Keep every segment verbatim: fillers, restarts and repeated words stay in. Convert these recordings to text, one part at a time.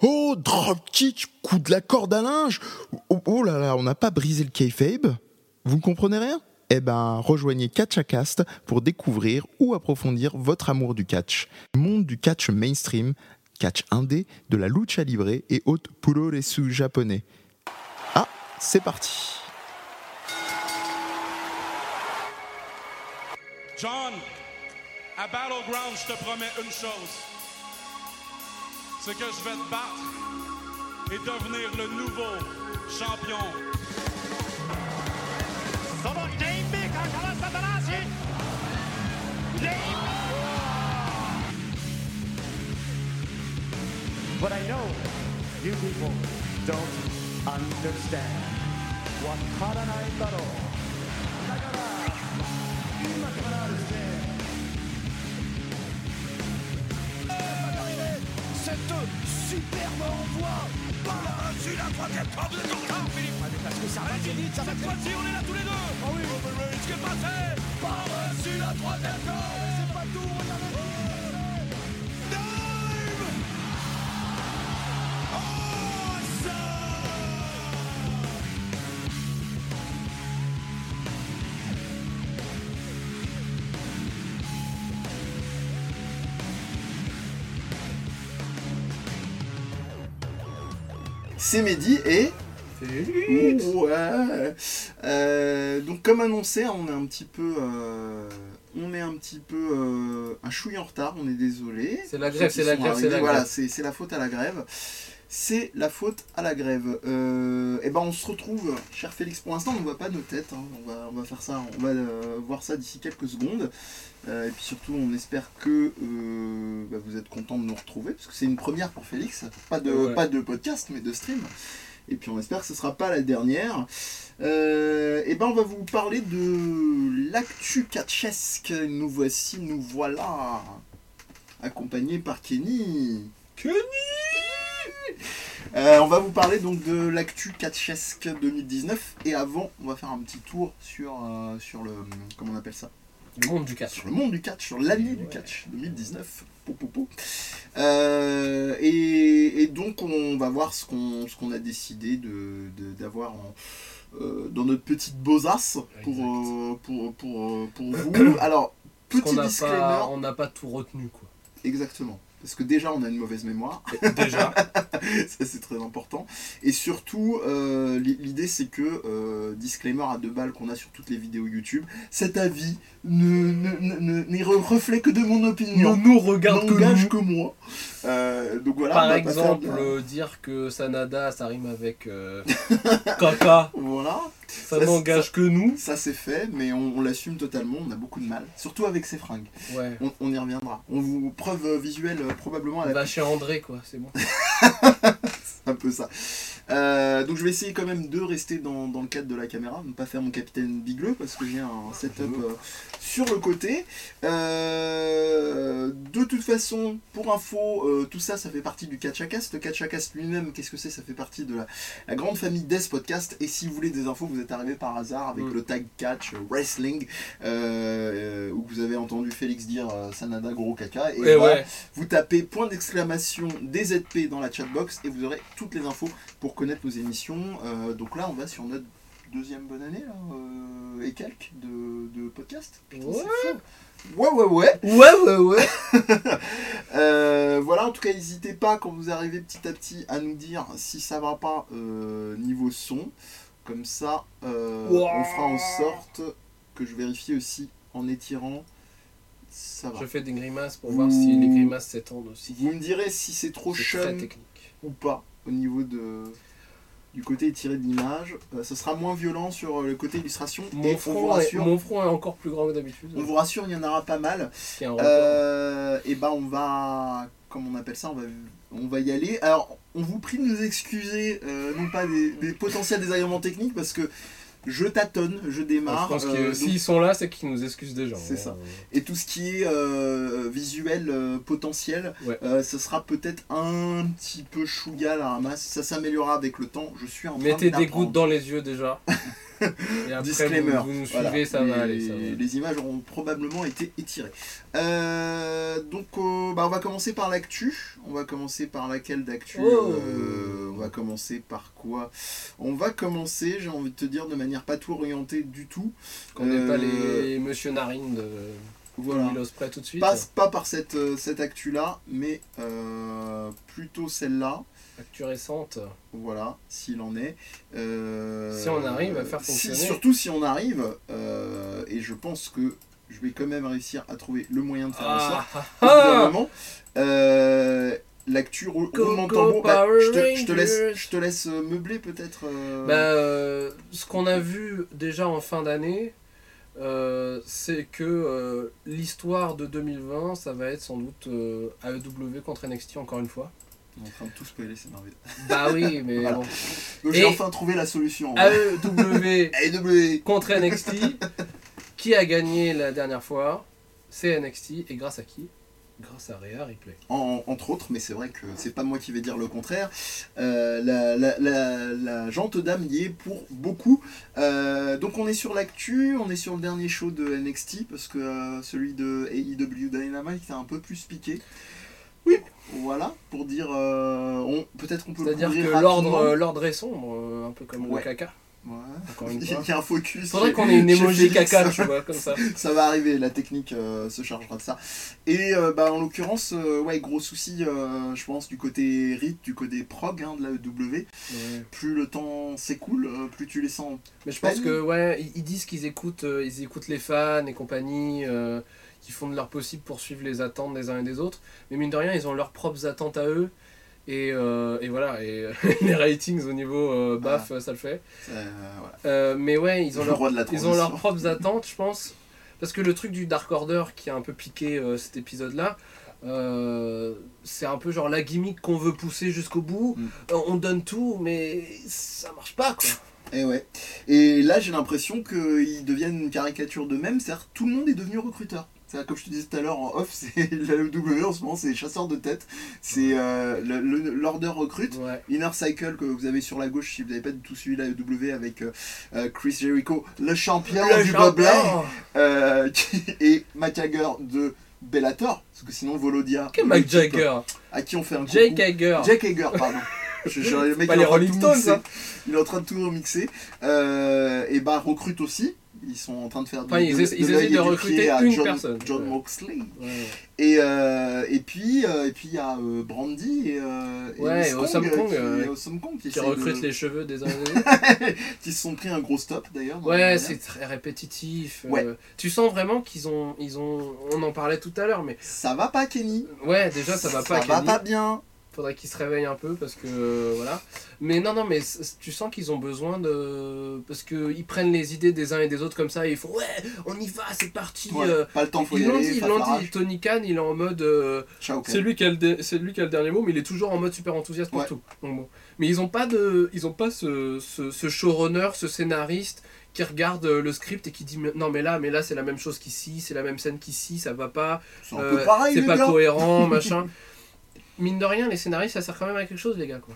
Oh, dropkick, coup de la corde à linge. Oh, oh là là, on n'a pas brisé le kayfabe. Vous ne comprenez rien ? Eh ben, rejoignez KatchaCast pour découvrir ou approfondir votre amour du catch. Monde du catch mainstream, catch indé, de la lucha libre et autres puroresu japonais. Ah, c'est parti. John, à Battleground, je te promets une chose. C'est que je vais te battre et devenir le nouveau champion. But I know you people don't understand what Karanai Taro. Cette superbe envoi par-dessus la troisième corde de ton corps, Philippe. Parce que ça va très vite, ça va très vite. Cette fois-ci, on est là tous les deux. Oh oui, ce qui est passé par-dessus la troisième corde. C'est pas tout, regardez. C'est Mehdi et... Félix. Ouais. Euh, donc comme annoncé, on est un petit peu... Euh, on est un petit peu... Euh, un chouille en retard, on est désolé. C'est la grève, c'est la grève, c'est la grève. Voilà, c'est, c'est la faute à la grève. C'est la faute à la grève. Euh, et ben on se retrouve, cher Félix, pour l'instant on ne voit pas nos têtes, hein. on, va, on va faire ça, on va euh, voir ça d'ici quelques secondes. Euh, et puis surtout on espère que euh, bah, vous êtes contents de nous retrouver, parce que c'est une première pour Félix, pas de, ouais. pas de podcast mais de stream. Et puis on espère que ce ne sera pas la dernière. Euh, et ben on va vous parler de l'actu catchesque. Nous voici, nous voilà, accompagnés par Kenny. Kenny Euh, on va vous parler donc de l'actu catchesque deux mille dix-neuf, et avant on va faire un petit tour sur, euh, sur le, comment on appelle ça, le monde du catch, sur le monde du catch, sur l'année ouais. du catch deux mille dix-neuf. Po, po, po. Euh, et, et donc on va voir ce qu'on, ce qu'on a décidé de, de, d'avoir en, euh, dans notre petite besace pour, euh, pour, pour, pour vous. Alors, petit on disclaimer. Pas, on n'a pas tout retenu, quoi. Exactement. Parce que déjà, on a une mauvaise mémoire. Déjà. Ça, c'est très important. Et surtout, euh, l'idée, c'est que, euh, disclaimer à deux balles qu'on a sur toutes les vidéos YouTube, cet avis ne, ne, ne, n'est reflet que de mon opinion. Ne nous regarde que N'engage nous. que moi. Euh, donc voilà, Par on va exemple, pas faire de... euh, dire que Sanada, ça rime avec euh, caca. Voilà. Ça, Ça, n'engage ça- que nous. Ça, c'est fait, mais on, on l'assume totalement. On a beaucoup de mal. Surtout avec ses fringues. Ouais. On, on y reviendra. On vous preuve euh, visuelle euh, probablement à la Va chez André, quoi, c'est bon. C'est un peu ça. Euh, donc je vais essayer quand même de rester dans, dans le cadre de la caméra, ne pas faire mon capitaine Bigleux parce que j'ai un setup euh, sur le côté. Euh, de toute façon, pour info, euh, tout ça, ça fait partie du KatchaCast. Le KatchaCast lui-même, qu'est-ce que c'est ? Ça fait partie de la, la grande famille des podcasts. Et si vous voulez des infos, vous êtes arrivé par hasard avec Mm. le tag catch, euh, wrestling, euh, euh, où vous avez entendu Félix dire euh, Sanada gros caca. Et, Et voilà, ouais. vous tapez point d'exclamation D Z P dans la chatbox et vous aurez toutes les infos pour connaître nos émissions. Euh, donc là, on va sur notre deuxième bonne année là, euh, et quelques de, de podcast. Putain, Ouais. c'est fou. Ouais, ouais, ouais. Ouais, ouais, ouais. Euh, voilà, en tout cas, n'hésitez pas quand vous arrivez petit à petit à nous dire si ça va pas euh, niveau son. Comme ça, euh, Wow. on fera en sorte que je vérifie aussi en étirant. Ça va. Je fais des grimaces pour voir si les grimaces s'étendent aussi. Vous me direz si c'est trop C'est très chum technique. ou pas au niveau de du côté étiré de l'image. Euh, ce sera moins violent sur le côté illustration. Et Mon on vous front, est, rassure, mon front est encore plus grand que d'habitude. on vous rassure, il y en aura pas mal. C'est un record. Euh, et ben on va, comme on appelle ça, on va, on va y aller. Alors on vous prie de nous excuser, euh, non pas des, des potentiels désagréments techniques, parce que je tâtonne, je démarre. je pense que euh, donc- s'ils sont là, c'est qu'ils nous excusent déjà. C'est ça. Euh, Et tout ce qui est euh, visuel euh, potentiel, Ouais. euh, ce sera peut-être un petit peu chouga la ramasse. Ça s'améliorera avec le temps. Je suis en train Mettez des d'apprendre. gouttes dans les yeux déjà. Et après, Disclaimer. vous, vous nous suivez, Voilà. ça va les, aller. Ça va. les images auront probablement été étirées. Euh, donc, euh, bah, on va commencer par l'actu. On va commencer par laquelle d'actu Oh. euh, On va commencer par quoi On va commencer, j'ai envie de te dire, de manière pas tout orientée du tout. Qu'on n'est pas Euh, les Monsieur Narine de Voilà. Milos Près tout de suite. Pas, pas par cette, euh, cette actu-là, mais euh, plutôt celle-là. Actu récente. Voilà, s'il en est. Euh, Si on arrive à faire si- fonctionner. surtout si on arrive, euh, et je pense que je vais quand même réussir à trouver le moyen de faire en sorte. Ah, ah, Évidemment, euh, l'actu roule Go, roulement de go, tambour. Bah, Power je, te, je te laisse, Rangers. je te laisse euh, meubler peut-être. euh, Bah, euh, ce qu'on a vu déjà en fin d'année, euh, c'est que euh, l'histoire de deux mille vingt, ça va être sans doute euh, A E W contre N X T encore une fois. On est en train de tout spoiler, c'est merveilleux. Bah oui, mais Voilà. bon. Donc Et- j'ai enfin trouvé la solution. A E W A E W. contre N X T, qui a gagné la dernière fois? C'est N X T, et grâce à qui? Grâce à Rhea Ripley. En- entre autres, mais c'est vrai que c'est pas moi qui vais dire le contraire. Euh, la, la, la, la jante dame y est pour beaucoup. Euh, donc on est sur l'actu, on est sur le dernier show de N X T parce que euh, celui de A E W Dynamite est un peu plus piqué. Oui. Voilà, pour dire, euh, on- peut-être qu'on peut le C'est-à-dire couvrir que rapidement. l'ordre euh, l'ordre est sombre, euh, un peu comme Ouais. le caca. Ouais. Encore une Il fois. y a un focus. Faudrait chez- qu'on ait une chez emoji Félix. caca, tu vois, comme ça. Ça va arriver, la technique euh, se chargera de ça. Et euh, bah, en l'occurrence, euh, ouais, gros souci, euh, je pense, du côté R I T, du côté prog hein, de la E W. Ouais. Plus le temps s'écoule, euh, plus tu les sens. Mais je pense Peine. que ouais, ils, ils disent qu'ils écoutent, euh, ils écoutent les fans et compagnie, euh, qui font de leur possible pour suivre les attentes des uns et des autres. Mais mine de rien, ils ont leurs propres attentes à eux. Et, euh, et voilà, et les ratings au niveau euh, baf, ça le fait. Euh, voilà. Euh, mais ouais, ils ont, Le leur, roi de la ils ont leurs transition. propres attentes, je pense. Parce que le truc du Dark Order qui a un peu piqué euh, cet épisode-là, euh, c'est un peu genre la gimmick qu'on veut pousser jusqu'au bout. Mm. Euh, on donne tout, mais ça marche pas, quoi. Et ouais. Et là, j'ai l'impression qu'ils deviennent une caricature d'eux-mêmes, c'est-à-dire tout le monde est devenu recruteur. C'est-à-dire, comme je te disais tout à l'heure en off, c'est la E W en ce moment, c'est les chasseurs de tête. C'est euh, le- le- l'order recrute. Ouais. Inner Cycle que vous avez sur la gauche si vous n'avez pas du tout suivi la E W avec euh, euh, Chris Jericho, le champion Le du champion. gobelet, euh, qui- et Matt Jagger de Bellator, parce que sinon Volodia, Que Mike l'équipe Jagger, à qui on fait un Jake coucou. Hager. Jake Hager, pardon. Je, je- le mec Pas il est les en train de Rolling tout Stones, mixer. hein. Il est en train de tout remixer. Euh, et bah recrute aussi. Ils sont en train de faire Enfin, de, ils de- essaient- ils de essayent l'œil de et du recruter pied à une John, personne. John Ouais. Moxley. Ouais. Et, euh, et puis euh, et puis il y a euh, Brandy et, euh, et Ouais, Miss et Kong, Awesome euh, Kong, qui, euh, Awesome Kong qui, Qui essaie recrute de- les cheveux des uns et des autres. qui se sont pris un gros stop d'ailleurs. dans la Ouais, dernière. c'est très répétitif. Ouais. euh, tu sens vraiment qu'ils ont, ils ont. On en parlait tout à l'heure, mais Ça va pas Kenny. ouais, déjà ça va pas. Ça va Kenny. pas bien. Faudrait qu'ils se réveillent un peu parce que euh, voilà. Mais non, non, mais c- c- tu sens qu'ils ont besoin de. Parce qu'ils prennent les idées des uns et des autres comme ça et ils font ouais, on y va, c'est parti. Ouais, euh. pas le temps, faut Ils y l'ont aller. dit, ils face l'ont à dit. rage. Tony Khan, il est en mode. euh, Ciao, Ken. C'est lui, qui a le dé- c'est lui qui a le dernier mot, mais il est toujours en mode super enthousiaste pour Ouais. tout. Donc bon. Mais ils ont pas de, ils ont pas ce, ce, ce showrunner, ce scénariste qui regarde euh, le script et qui dit mais- non mais là, mais là c'est la même chose qu'ici, c'est la même scène qu'ici, ça va pas, C'est un euh, peu pareil c'est les pas gars. cohérent, machin. Mine de rien, les scénaristes ça sert quand même à quelque chose les gars quoi.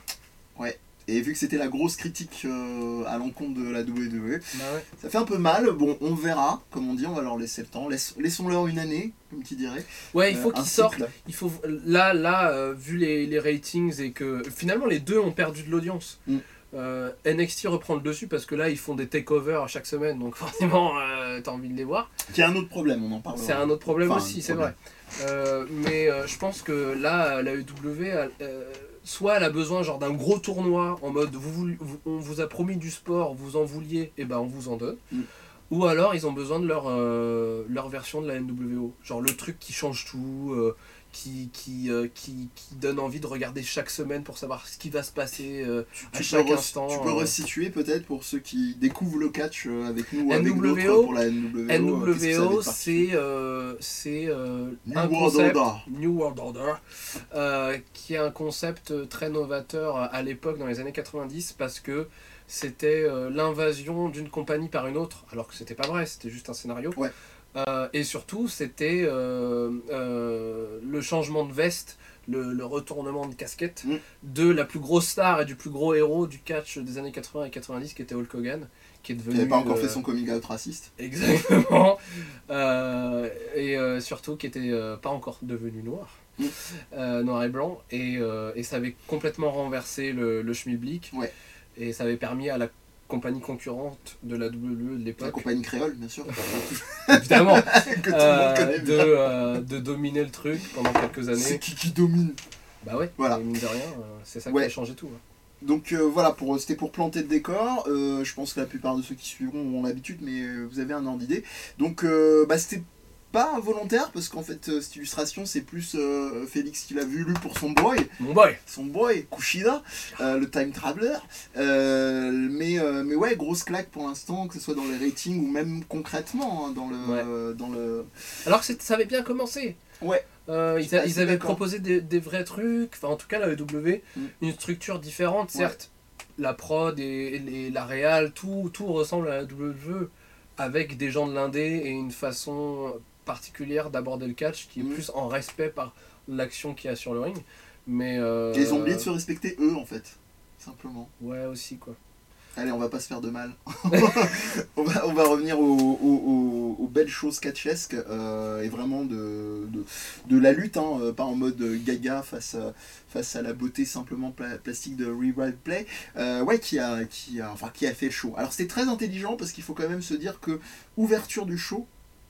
Et vu que c'était la grosse critique euh, à l'encontre de la W W E, Bah ouais. ça fait un peu mal. Bon, on verra, comme on dit, on va leur laisser le temps. Laisse- Laissons-leur une année, comme qui dirait. Ouais, il faut Euh, un qu'ils sortent. cycle. Il faut là, là, euh, vu les, les ratings et que finalement les deux ont perdu de l'audience. Mm. Euh, N X T reprend le dessus parce que là ils font des takeovers chaque semaine, donc forcément euh, t'as envie de les voir. Qui est un autre problème, on en parle. C'est un autre problème Enfin, aussi, un c'est problème. vrai. Euh, mais euh, je pense que là, la E W, elle, euh, soit elle a besoin genre d'un gros tournoi en mode vous, voulez- vous- on vous a promis du sport, vous en vouliez, et ben on vous en donne. Mm. Ou alors ils ont besoin de leur, euh, leur version de la N W O. Genre le truc qui change tout, euh, qui, qui, euh, qui, qui donne envie de regarder chaque semaine pour savoir ce qui va se passer euh, à Tu chaque peux, re- instant. tu peux euh. resituer peut-être pour ceux qui découvrent le catch euh, avec nous ou avec N W O, d'autres pour la N W O. N euh, qu'est-ce que ça W O, avait de particulier c'est euh, c'est, euh, New un World concept, Order. New World Order, euh, qui est un concept très novateur à l'époque dans les années quatre-vingt-dix parce que c'était euh, l'invasion d'une compagnie par une autre, alors que c'était pas vrai, c'était juste un scénario. Ouais. Euh, et surtout, c'était euh, euh, le changement de veste le, le retournement de casquette Mm. de la plus grosse star et du plus gros héros du catch des années quatre-vingts et quatre-vingt-dix, qui était Hulk Hogan, qui est Qui devenu... n'avait pas encore euh, fait son coming out raciste. Exactement. Euh, et euh, surtout qui était euh, pas encore devenu noir. Mm. Euh, noir et blanc. Et, euh, et ça avait complètement renversé le, le schmilblick. Ouais. Et ça avait permis à la compagnie concurrente de la W W E de La l'époque, compagnie créole, bien sûr. évidemment, que tout le monde euh, connaît de, bien. euh, de dominer le truc pendant quelques C'est années. qui qui domine. Bah ouais, Voilà. et mine de rien, euh, c'est ça Ouais. qui a changé tout. hein. Donc euh, voilà, pour, c'était pour planter le décor. Euh, je pense que la plupart de ceux qui suivront ont l'habitude, mais euh, vous avez un ordre d'idée. Donc euh, bah, c'était pas volontaire, parce qu'en fait, euh, cette illustration, c'est plus euh, Félix qui l'a vu, lu pour son boy, Mon boy. son boy, Kushida, euh, le time traveler. Euh, mais, euh, mais ouais, grosse claque pour l'instant, que ce soit dans les ratings ou même concrètement hein, dans le... Ouais. euh, dans le... Alors que c'est- ça avait bien commencé. Ouais. Euh, Je ils, suis a- assez ils avaient d'accord. proposé des, des vrais trucs, enfin en tout cas la E W, Mm. une structure différente, Ouais. certes. La prod et, et les- la réal, tout, tout ressemble à la W W E, avec des gens de l'indé et une façon particulière d'aborder le catch qui est Mm. plus en respect par l'action qu'il y a sur le ring. Mais euh, Ils ont oublié de se respecter eux, en fait. Simplement. ouais aussi quoi. Allez, on va pas se faire de mal. on, va, on va revenir aux, aux- aux- aux belles choses catchesques euh, et vraiment de, de, de la lutte, hein, euh, pas en mode gaga face à, face à la beauté simplement pla- plastique de Revive Play, euh, ouais, qui a, qui, a, enfin, qui a fait le show. Alors c'était très intelligent parce qu'il faut quand même se dire que ouverture du show,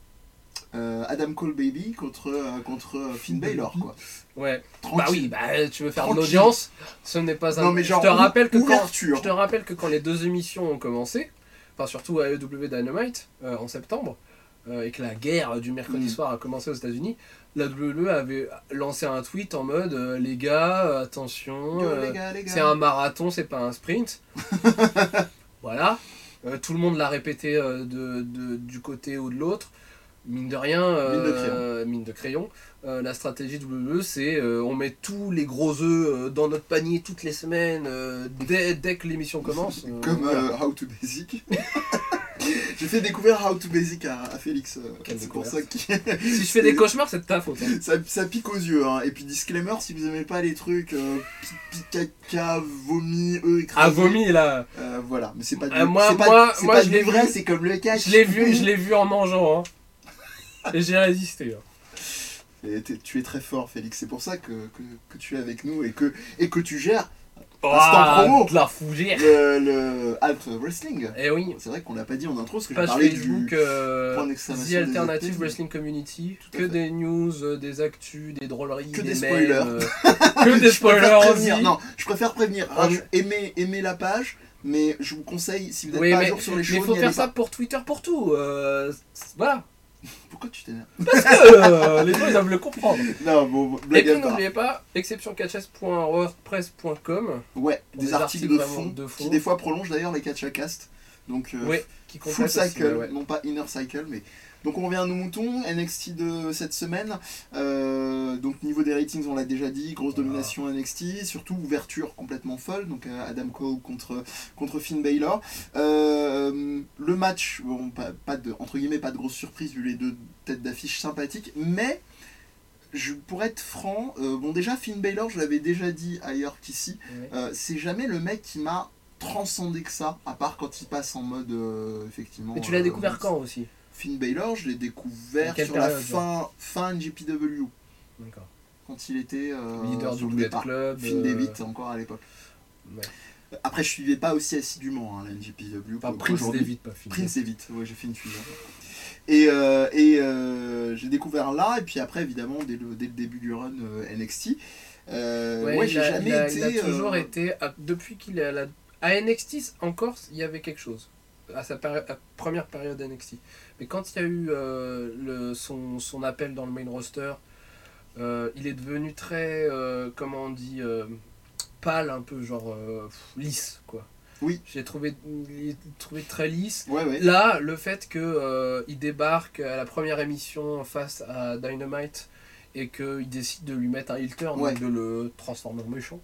euh, Adam Cole Baby contre, euh, contre euh, Finn Balor, quoi. Ouais. Tranquille. Bah oui, bah tu veux faire de Tranquille. l'audience, ce n'est pas un. Non, mais genre, je te rappelle que quand ouverture. je te rappelle que quand les deux émissions ont commencé, enfin surtout à A E W Dynamite euh, en septembre, euh, et que la guerre du mercredi Mm. soir a commencé aux États-Unis, la W W E avait lancé un tweet en mode euh, les gars, euh, attention, Yo, euh, les gars, les gars. c'est un marathon, c'est pas un sprint. Voilà. Euh, tout le monde l'a répété euh, de, de- du côté ou de l'autre. Mine de rien, Mine de euh, mine de crayon, euh, la stratégie W W E, c'est euh, on met tous les gros œufs euh, dans notre panier toutes les semaines, euh, dès, dès que l'émission commence. euh, Comme voilà. euh, How to Basic. J'ai fait découvrir How to Basic à, à Félix. euh, Quelle c'est pour ça découverte. que Si je fais des cauchemars, c'est de ta faute. hein. ça, ça pique aux yeux. Hein. Et puis disclaimer, si vous aimez pas les trucs euh, pipi, caca, vomi, eux écrasés. Ah, vomi là. euh, voilà, mais c'est pas du, Euh, moi- c'est pas, moi- c'est moi, pas je du l'ai vrai, vu. c'est comme le catch. Je l'ai vu, je l'ai vu en mangeant. Hein. Et j'ai résisté. hein. Et t'es- tu es très fort, Félix. C'est pour ça que, que, que tu es avec nous et que, et que tu gères Ah, promo. de la fougère. le, le Alt Wrestling. Eh oui. C'est vrai qu'on l'a pas dit en intro parce que j'ai Page parlé Facebook, du. euh, point d'exclamation The des Alternative actifs. Wrestling Community, Tout à que fait. des news, euh, des actus, des drôleries, Que des, des mèmes, spoilers. euh, que des Je préfère spoilers prévenir. aussi. Non, je préfère prévenir. Ah, Raj- aimez, aimez la page, mais je vous conseille, si vous n'êtes Oui, pas mais à jour sur les mais shows, faut n'y faire allez ça pas. pour Twitter pour tout. euh, c- voilà. Pourquoi tu t'énerves? Parce que euh, les gens ils doivent le comprendre. Non, bon, bon, Et blague puis à part. n'oubliez pas, exception catchess point wordpress point com, Ouais, Pour des des articles, articles de, vraiment fond, de fond. qui des fois prolongent d'ailleurs les catch-a-cast. Donc, euh, ouais, qui full complète aussi, cycle, ouais, ouais. non pas inner cycle, mais. Donc on revient à nos moutons, N X T de cette semaine. Euh, donc niveau des ratings, on l'a déjà dit, grosse Voilà. domination N X T, surtout ouverture complètement folle. Donc euh, Adam Cole contre, contre Finn Balor. Euh, le match, bon, pas, pas de, entre guillemets, pas de grosse surprise vu les deux têtes d'affiche sympathiques, mais je, pour être franc, euh, bon déjà Finn Balor, je l'avais déjà dit ailleurs qu'ici, Ouais. euh, c'est jamais le mec qui m'a transcendé que ça, à part quand il passe en mode euh, effectivement. Et tu l'as euh, découvert quand aussi? Finn Balor, je l'ai découvert À quelle sur la période, fin, fin N G P W, D'accord. quand il était euh, Leader sur du le Bullet départ. Club. Finn euh, Devitt encore à l'époque. ouais. Après, je suivais pas aussi assidûment hein, la N G P W. Enfin, pour- Prince aujourd'hui. David, pas fini. Prince Devitt, ouais, j'ai fait une fusion. Et, euh, et euh, j'ai découvert là, et puis après, évidemment, dès le, dès le début du run euh, N X T. Euh, Ouais, ouais, il, j'ai a, jamais il, a, été. il a toujours euh, été, à- depuis qu'il est à la... À N X T, encore, il y avait quelque chose. À sa péri- à première période N X T. Mais quand il y a eu euh, le, son, son appel dans le main roster, euh, il est devenu très, euh, comment on dit, euh, pâle, un peu, genre euh, pff, lisse, quoi. Oui. J'ai trouvé, il est trouvé très lisse. Ouais, ouais. Là, le fait qu'il euh, il débarque à la première émission face à Dynamite et qu'il décide de lui mettre un heel turn, Ouais. donc de le transformer en méchant,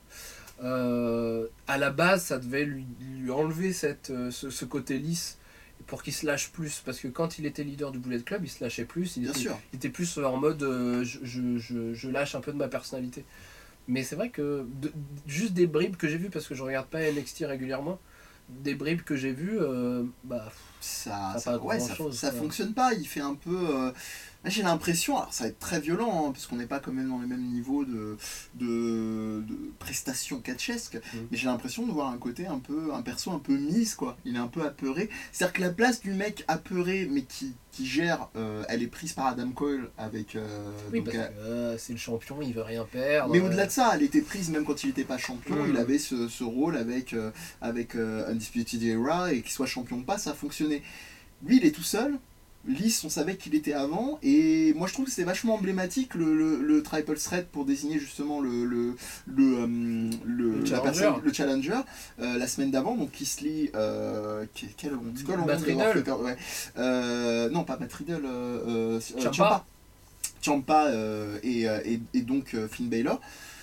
euh, à la base, ça devait lui, lui enlever cette, euh, ce, ce côté lisse pour qu'il se lâche plus. Parce que quand il était leader du Bullet Club, il se lâchait plus. Il, Bien était, sûr. il était plus en mode euh, je, je, je, je lâche un peu de ma personnalité. Mais c'est vrai que de, juste des bribes que j'ai vues, parce que je regarde pas N X T régulièrement, des bribes que j'ai vues, euh, bah ça, ça, ça, pas ouais, ça, grand-chose, ça quoi. fonctionne pas. Il fait un peu. Euh, là, j'ai l'impression, alors ça va être très violent, hein, parce qu'on n'est pas quand même dans les mêmes niveaux de, de, de prestations catchesques, Mm. mais j'ai l'impression de voir un côté un peu, un perso un peu mise, quoi. Il est un peu apeuré. C'est-à-dire que la place du mec apeuré, mais qui, qui gère, euh, elle est prise par Adam Cole avec. Euh, Oui, donc, parce euh, que euh, c'est le champion, il veut rien perdre. mais euh, au-delà de ça, elle était prise même quand il n'était pas champion. Mm. Il avait ce, ce rôle avec, euh, avec euh, Undisputed Era, et qu'il soit champion ou pas, ça fonctionnait. Lui, il est tout seul. Lys, on savait qu'il était avant. Et moi, je trouve que c'était vachement emblématique le, le, le triple threat pour désigner justement le, le, le, euh, le, Le la challenger. personne- le challenger euh, la semaine d'avant. Donc, Keith Lee. Euh, quel, quel honte, quelle honte Matt d'avoir Riddle. fait perdre- ouais. Euh, non, pas Matt Riddle. Euh, euh, Ciampa. Ciampa. Ciampa euh, et, euh, et, et donc euh, Finn Balor.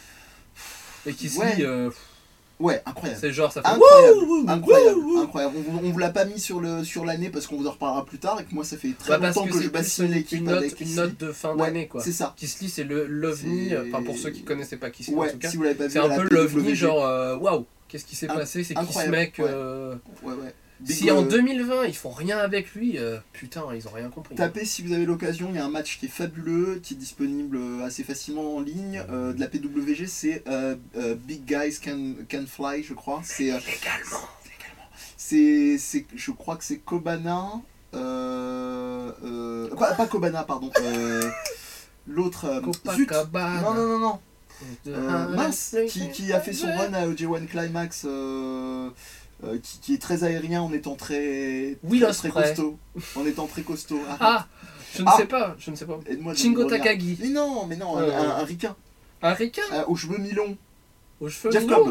Et qui se Ouais. lit, euh, Ouais, incroyable. c'est genre, ça fait Incroyable, wouh, wouh, incroyable, wouh, wouh. incroyable. On, vous- on vous l'a pas mis sur le sur l'année parce qu'on vous en reparlera plus tard et que moi ça fait très Bah, parce longtemps que que, c'est je plus bassine une, l'équipe une note, avec une Kisly. note de fin Ouais, d'année, quoi. c'est ça. Kisly, c'est le l'ovni, C'est- enfin pour ceux qui connaissaient pas Kisly en Ouais, tout cas, si vous l'avez pas vu, c'est à un la peu P W G. l'ovni, genre euh, waouh, qu'est-ce qui s'est Inc- passé, c'est qui ce incroyable, mec ouais. euh, Ouais, ouais. Big, Si en euh, deux mille vingt ils font rien avec lui, euh, putain, ils ont rien compris. Tapez si vous avez l'occasion, il y a un match qui est fabuleux, qui est disponible euh, assez facilement en ligne, euh, de la P W G, c'est euh, euh, Big Guys Can, Can Fly, je crois. C'est, euh, Légalement. c'est, c'est, je crois que c'est Kobana, euh, euh, pas, pas Kobana, pardon, euh, l'autre, euh, zut, Copacabana. non, non, non, non, De euh, un- mince, qui, qui a fait son run à O J one Climax, euh, euh, qui, qui est très aérien en étant très, Will très, très Ospreay. costaud, en étant très costaud. Arrête. Ah, je ne Ah. sais pas, je ne sais pas. Aide-moi de Shingo me regarder. Takagi. Mais non, mais non, un, Euh. un, un ricain, Un ricain euh, aux cheveux mi-longs. aux cheveux Jeff mi-longs. Cobb.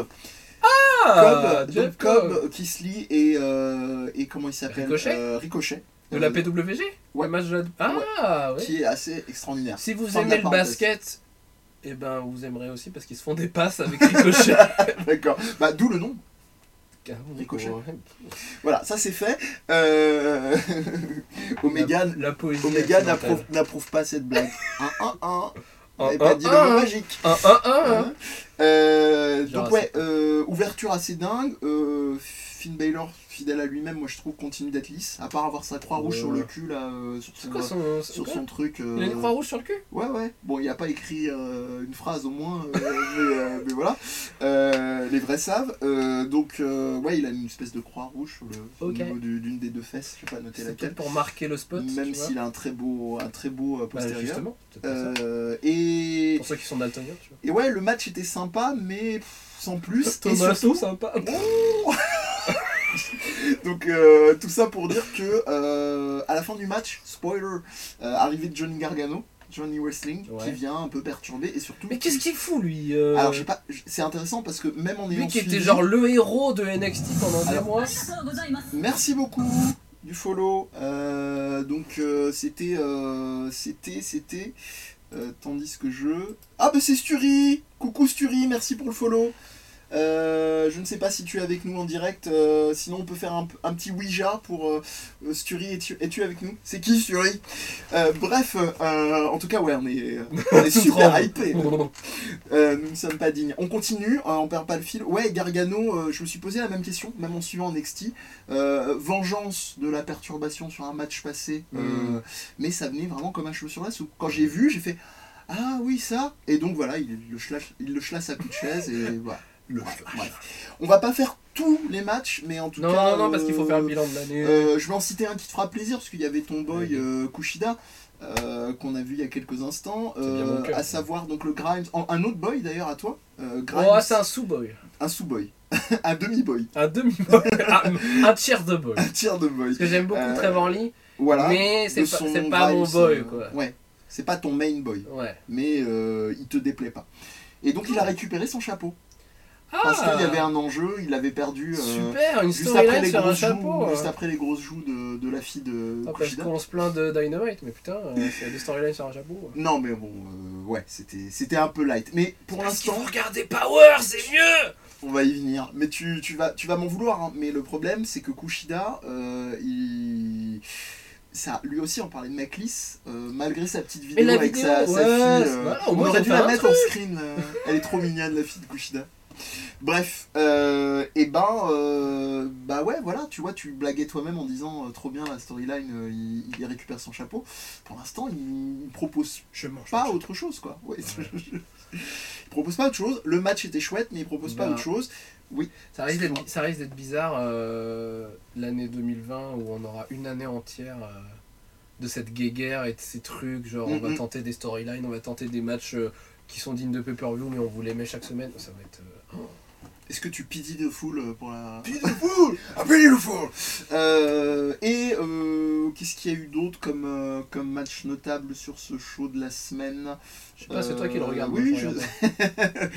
Ah, Cobb, Jeff donc Cobb. Cobb, Kisly et, euh, et comment il s'appelle Ricochet Euh, Ricochet. De Euh, la P W G ouais. Le match de la- Ah, ouais. Qui est assez extraordinaire. Si vous Fin de aimez la le parenthèse. basket, eh ben vous aimerez aussi parce qu'ils se font des passes avec Ricochet. D'accord. Bah, d'où le nom. Ricochet. Voilà, ça c'est fait. Euh... Omega, La, la poésie. Omega accidentelle. n'approuve, n'approuve pas cette blague. Un, un, un. On Un, n'avait pas un, dit le un. mot magique. Un, un, un, un. Euh, Genre donc ouais, assez- euh, ouverture assez dingue. Euh, Finn Balor, fidèle à lui-même, moi je trouve continue d'être lisse. À part avoir sa croix rouge Ouais. sur le cul là, euh, sur C'est son, quoi son. c'est sur quoi son truc. euh, Il a une croix rouge sur le cul. Ouais ouais. Bon, il a pas écrit euh, une phrase au moins, euh, mais, euh, mais voilà. Euh, les vrais savent. Euh, donc euh, ouais, il a une espèce de croix rouge sur le au Ok. niveau du- d'une des deux fesses. Je sais pas noter C'est laquelle. peut-être pour marquer le spot. Même tu vois. s'il a un très beau, un très beau euh, Bah, postérieur. justement. c'est pour ça. Euh, et Pour ceux qui sont daltoniens, tu vois. et ouais, le match était sympa, mais pff, sans plus. Et Thomas, surtout, sympa. Oh donc euh, tout ça pour dire que euh, à la fin du match, spoiler, euh, arrivée de Johnny Gargano, Johnny Wrestling, Ouais. qui vient un peu perturber et surtout. Mais qu'est-ce qui- qu'il fout lui euh, Alors j'ai pas, c'est intéressant parce que même en ayant Lui qui était suivi- genre le héros de N X T pendant des Alors- mois. Merci beaucoup du follow. Euh, donc euh, c'était, euh, c'était, c'était. euh, tandis que je. Ah bah c'est Sturi. Coucou Sturi, merci pour le follow. Euh, je ne sais pas si tu es avec nous en direct, euh, sinon on peut faire un, un petit Ouija pour euh, euh, Sturi, es-tu, es-tu avec nous? C'est qui Sturi? euh, Bref, euh, en tout cas ouais, on est, on est super hypé. Euh, nous ne sommes pas dignes. On continue, euh, on perd pas le fil. Ouais, Gargano, euh, je me suis posé la même question, même en suivant N X T. Euh, vengeance de la perturbation sur un match passé, euh, Mm. mais ça venait vraiment comme un cheveu sur la soupe. Quand j'ai vu, j'ai fait ah oui, ça. Et donc voilà, il le chlasse, il le chlasse à coup de chaise et voilà. Le Ouais, bref. On va pas faire tous les matchs, mais en tout Non, cas. non, non, parce qu'il faut faire le euh, bilan de l'année. euh, je vais en citer un qui te fera plaisir, parce qu'il y avait ton boy Ouais. euh, Kushida, euh, qu'on a vu il y a quelques instants, C'est bien mon euh, cœur. à savoir donc le Grimes, en- un autre boy d'ailleurs à toi, euh, Grimes, Oh, c'est un sous-boy. un sous-boy, un demi-boy, Un demi-boy. un, un tiers de boy. un tiers de boy. Parce que j'aime beaucoup Euh, Trevor Lee, Voilà. mais c'est de pas, son c'est pas mon Grimes, boy, euh, quoi. Ouais, c'est pas ton main boy, Ouais. mais euh, il te déplaît pas. Et donc il a récupéré son chapeau. Ah, Parce qu'il y avait un enjeu, il avait perdu. euh, super, une Juste après, storyline les sur un grosses chapeau. joues, juste euh. après les grosses joues de, de la fille de Ah, parce Kushida. qu'on se plaint de Dynamite, mais putain, euh, c'est des storylines sur un chapeau. euh. Non mais bon, euh, ouais, c'était c'était un peu light. Mais pour Parce qu'il l'instant, faut regarder Power, c'est mieux. on va y venir. Mais tu, tu vas, tu vas m'en vouloir. Hein. Mais le problème, c'est que Kushida, euh, il... ça, lui aussi, on parlait de mec lisse, euh, malgré sa petite vidéo Et la avec vidéo, sa, sa ouais, fille. c'est- euh, voilà, au on moins, aurait ça dû fait la un mettre en screen. euh, elle est trop mignonne, la fille de Kushida. Bref, euh, et ben, euh, bah ouais, voilà, tu vois, tu blaguais toi-même en disant euh, trop bien la storyline, euh, il, il récupère son chapeau. Pour l'instant, il, il propose Je mange pas mon autre chose, quoi. Ouais, il propose pas autre chose. Le match était chouette, mais il propose pas Bah. autre chose. Oui, Ça risque d'être, ça risque d'être bizarre euh, l'année deux mille vingt où on aura une année entière euh, de cette guéguerre et de ces trucs, genre on va Mhm. tenter des storylines, on va tenter des matchs euh, qui sont dignes de pay-per-view mais on vous les met chaque semaine, ça va être... euh, oh. est-ce que tu pidies de foule pour la... Pity the fool! Ah, pity the fool! Euh, Et euh, qu'est-ce qu'il y a eu d'autre comme, euh, comme match notable sur ce show de la semaine? Je sais pas, c'est toi qui le Euh, regarde. Oui, moi, je... regarde pas.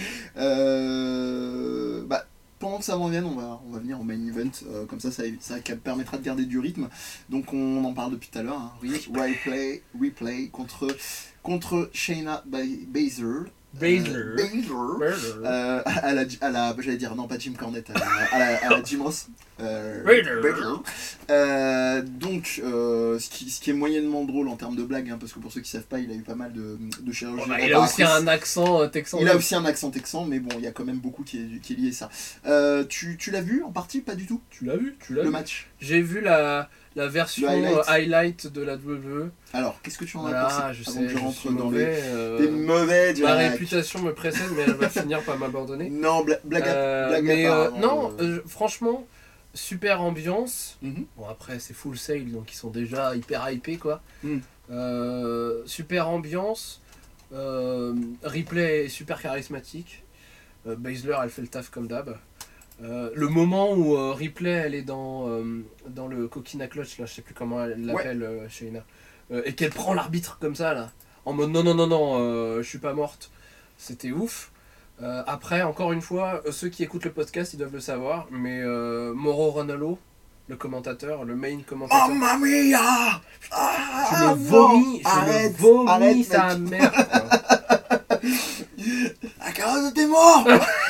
euh, bah, pendant que ça m'en vienne, on va, on va venir au main event, euh, comme ça, ça, ça permettra de garder du rythme. Donc on en parle depuis tout à l'heure. Hein. Oui, replay, replay contre, contre Shayna Baszler. Baszler. Euh, Baszler. Murder. Euh, à la, à la, j'allais dire, non pas Jim Cornette, à la, à la, à la Jim Ross. Euh, Baszler. Baszler. Euh, donc, euh, ce, qui, ce qui est moyennement drôle en termes de blague, hein, parce que pour ceux qui savent pas, il a eu pas mal de, de chirurgie. Oh, bah, il a aussi un accent euh, texan. Il a aussi un accent texan, mais bon, il y a quand même beaucoup qui est, qui est lié à ça. Euh, tu tu l'as vu en partie? Pas du tout. Tu l'as vu, tu l'as Le vu. match. J'ai vu la, la version Le highlight. euh, highlight de la W W E. Alors, qu'est-ce que tu en as Voilà, pensé je avant sais, que je je rentre suis dans mauvais. les, euh, les mauvais Ma Jack. réputation me précède, mais elle va finir par m'abandonner. Non, bla- blague à, Euh, blague à mais part, euh, hein, non, euh, euh, franchement, super ambiance. mhm. Bon, après, c'est full sale, donc ils sont déjà hyper hypés, quoi. Mm. Euh, super ambiance. Euh, Ripley est super charismatique. Euh, Baszler, elle fait le taf comme d'hab. Euh, le moment où euh, Ripley, elle est dans, euh, dans le Coquina Clutch, là, je sais plus comment elle l'appelle, euh, Shayna, euh, et qu'elle prend l'arbitre comme ça, là, en mode non, non, non, non, euh, je suis pas morte. C'était ouf. Euh, après, encore une fois, euh, ceux qui écoutent le podcast, ils doivent le savoir, mais euh, Mauro Ranallo, le commentateur, le main commentateur, Mamma mia! Ah, je le non! vomis, je Arrête, le vomis arrête, sa mec. mère. quoi. La carotte de tes morts!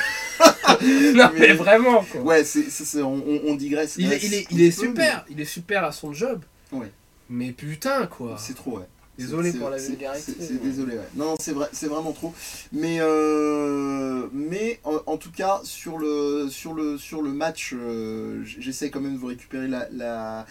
non mais, Mais- vraiment quoi. Ouais, c'est, c'est, c'est- on, on- on digresse. Il, Ouais, est, il, est, c'est il est un peu, super, il est super à son job. Ouais. Mais putain quoi. mais C'est trop, ouais. Désolé C'est- pour la c'est- vulgarité. C'est, c'est mais- désolé, ouais. Non, c'est vrai, c'est vraiment trop. Mais, euh, mais en, en tout cas, sur le, sur le, sur le match, euh, j'essaie quand même de vous récupérer la, la,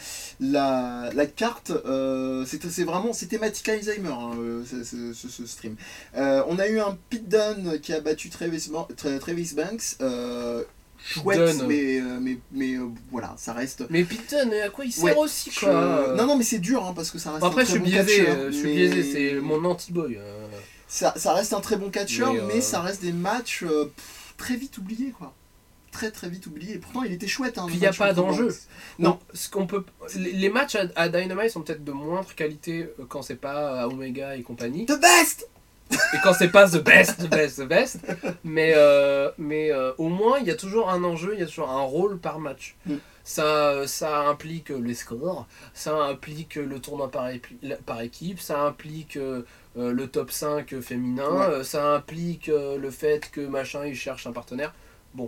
la, la carte. Euh, c'est, c'est vraiment, c'est thématique Alzheimer, hein, euh, ce, ce- ce- ce stream. Euh, on a eu un Pete Dunne qui a battu Travis, Ban- Tra- Travis Banks. Euh, chouette, Dunne. mais, euh, mais, mais euh, voilà, ça reste. Mais putain, mais à quoi il sert Ouais, aussi Je- quoi. Non, non, mais c'est dur hein, parce que ça reste Bon, après un je très suis bon biaisé, catcheur, euh, je suis mais- biaisé, c'est mon anti-boy. euh. Ça, ça reste un très bon catcheur, Mais, mais, euh, ça reste des matchs euh, pff, très vite oubliés, quoi. Très très vite oubliés. Pourtant, il était chouette. Hein, Puis le il y a match pas contre d'enjeu. Banks. Non. Donc, ce qu'on peut, les les matchs à, à Dynamite sont peut-être de moindre qualité euh, quand c'est pas à Omega et compagnie. The best. Et quand c'est pas the best, the best, the best. Mais, euh, mais euh, au moins, il y a toujours un enjeu, il y a toujours un rôle par match. Mm. Ça, ça implique les scores, ça implique le tournoi par, épi- par équipe, ça implique euh, le top cinq féminin, Ouais. euh, ça implique euh, le fait que machin il cherche un partenaire. Bon.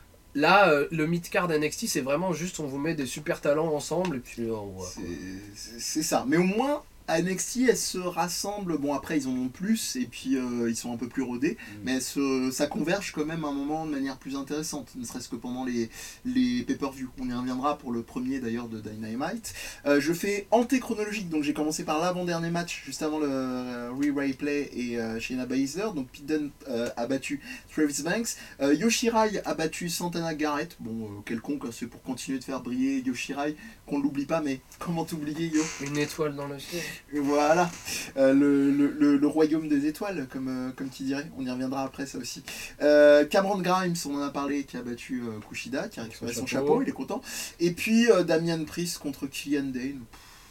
Là, euh, le mid-card N X T, c'est vraiment juste on vous met des super talents ensemble et puis euh, ouais. C'est- C'est c'est ça. Mais au moins, à N X T, elles se rassemblent. Bon, après, ils en ont plus et puis euh, ils sont un peu plus rodés. Mais elles se- ça converge quand même à un moment de manière plus intéressante. Ne serait-ce que pendant les, les pay-per-view. On y reviendra pour le premier d'ailleurs de Dynamite. Euh, je fais anté-chronologique. Donc j'ai commencé par l'avant-dernier match, juste avant le euh, re-replay et euh, Shayna Baszler. Donc Pete Dunne euh, a battu Travis Banks. Euh, Yoshirai a battu Santana Garrett. Bon, euh, quelconque, hein, c'est pour continuer de faire briller Yoshirai. Qu'on l'oublie pas, mais comment t'oublier, Yo? Une étoile dans le ciel. Et voilà, Euh, le, le, le, le royaume des étoiles, comme, euh, comme tu dirais. On y reviendra après, ça aussi. Euh, Cameron Grimes, on en a parlé, qui a battu euh, Kushida, qui a récupéré son, Son chapeau. chapeau, il est content. Et puis euh, Damian Priest contre Killian Dane.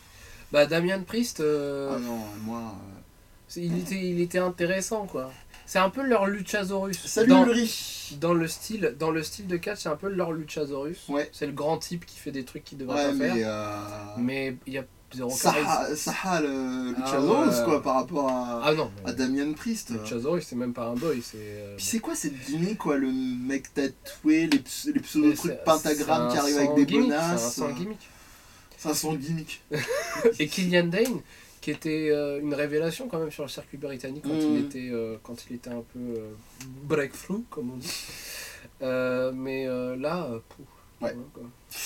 Bah Damian Priest, euh, Ah non, moi... euh, c'est- il, était, il était intéressant quoi. C'est un peu leur Luchasaurus. Salut dans, Ulrich. dans le style, dans le style de catch, c'est un peu leur Luchasaurus. Ouais. C'est le grand type qui fait des trucs qu'il devrait Ouais, pas mais... faire. Euh... Mais il y a zéro charisme. Saha, Saha, le Ah Luchasaurus, ouais. quoi, par rapport à, Ah non. à Damian Priest. Luchasaurus, c'est même pas un boy, c'est. euh, Puis c'est quoi cette gimmick, quoi, le mec tatoué, les, ps- les mais pseudo-trucs c'est- pentagrammes c'est qui un arrivent avec sans des gimmick, bonasses. C'est un euh. sans gimmick. Ça sent le gimmick. Et Killian Dane, qui était euh, une révélation quand même sur le circuit britannique quand, Mm. il, était, euh, quand il était un peu euh, breakthrough, comme on dit. Euh, mais euh, là, euh, pouf, Ouais. voilà, quoi.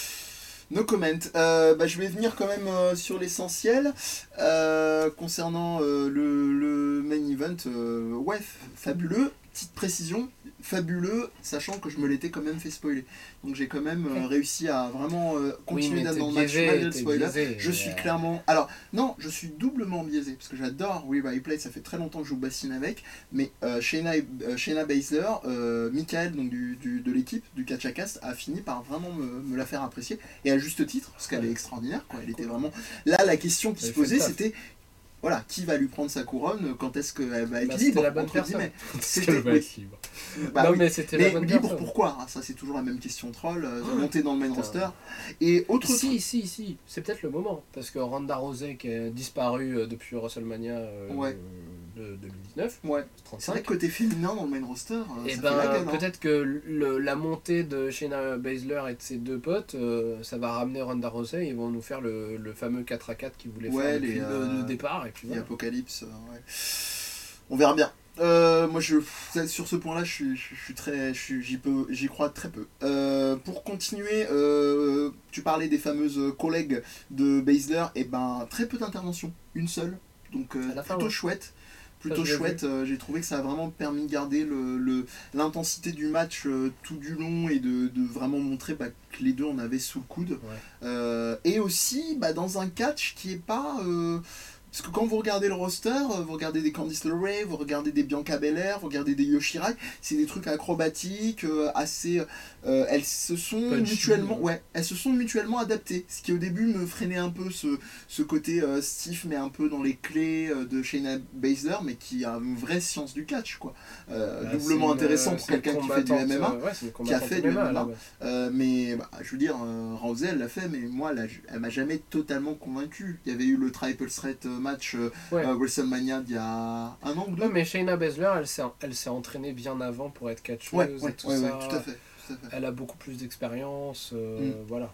No comment. Euh, bah, je vais venir quand même euh, sur l'essentiel. Euh, concernant euh, le, le main event, euh, ouais, f- fabuleux. Petite précision, fabuleux, sachant que je me l'étais quand même fait spoiler. Donc j'ai quand même euh, réussi à vraiment euh, continuer Oui, mais d'être t'es dans le match biaisé, malgré le t'es spoiler. biaisé. Je suis clairement... Alors, non, je suis doublement biaisé, parce que j'adore We Replay, ça fait très longtemps que je joue bassine avec, mais euh, Shayna, euh, Shayna Baszler, euh, Michael, donc du, du- de l'équipe du Catch a Cast, a fini par vraiment me, me la faire apprécier, et à juste titre, parce qu'elle est extraordinaire, quoi. Elle était vraiment... Là, la question qui Elle se fait le posait, taf. c'était... Voilà, qui va lui prendre sa couronne, quand est-ce qu'elle va être Bah, libre, c'était la bonne entre personne. guillemets. C'était le oui. mec libre. Bah non, oui. mais c'était Mais la bonne libre personne. pourquoi Ah, ça c'est toujours la même question troll, euh, Oh, monter dans le main putain. roster. Et autre Si, truc- si, si, c'est peut-être le moment. Parce que Ronda Rousey, qui est disparue euh, depuis WrestleMania euh, Ouais. de deux mille dix-neuf, Ouais. C'est vrai trente-cinq, que côté féminin dans le main roster, euh, et ça ben fait la gueule. hein. peut-être que le- la montée de Shayna Baszler et de ses deux potes, euh, ça va ramener Ronda Rousey, ils vont nous faire le, le fameux quatre à quatre qu'ils voulaient Ouais, faire depuis les, le, euh, le départ. Et puis Et voilà. Apocalypse, euh, ouais. On verra bien. Euh, moi, je, sur ce point-là, je suis, je, je suis très, je suis- j'y peux, j'y crois très peu. Euh, pour continuer, euh, tu parlais des fameuses collègues de Baszler, et ben très peu d'interventions, une seule, donc euh, À la fin, plutôt ouais. chouette. Plutôt je l'ai chouette, euh, j'ai trouvé que ça a vraiment permis de garder le, le- l'intensité du match euh, tout du long et de, de vraiment montrer bah, que les deux on avait sous le coude. Ouais. Euh, et aussi bah, dans un catch qui est pas... euh, parce que quand vous regardez le roster, euh, vous regardez des Candice LeRae, vous regardez des Bianca Belair, vous regardez des Yoshirai, c'est des trucs acrobatiques, euh, assez... euh, elles se sont Punchy, mutuellement... ouais. Ouais, elles se sont mutuellement adaptées. Ce qui au début me freinait un peu ce, ce côté euh, stiff, mais un peu dans les clés euh, de Shayna Baszler, mais qui a une vraie science du catch, quoi. Euh, Bah, doublement c'est une, intéressant euh, pour c'est une quelqu'un qui fait du combattante, M M A. euh, ouais, c'est une qui a combattante fait du M M A, M M A. là, ouais. Euh, mais bah, je veux dire, euh, Rousey elle l'a fait, mais moi là, je- elle m'a jamais totalement convaincu. Il y avait eu le Triple Threat euh, match euh, Ouais. euh, WrestleMania d'il y a un an ou deux. Ouais, mais Shayna Baszler, elle s'est, elle s'est entraînée bien avant pour être catcheuse ouais, ouais, et tout ouais, ça. ouais, tout à fait. Tout à fait. Elle a beaucoup plus d'expérience, euh, Mm. voilà.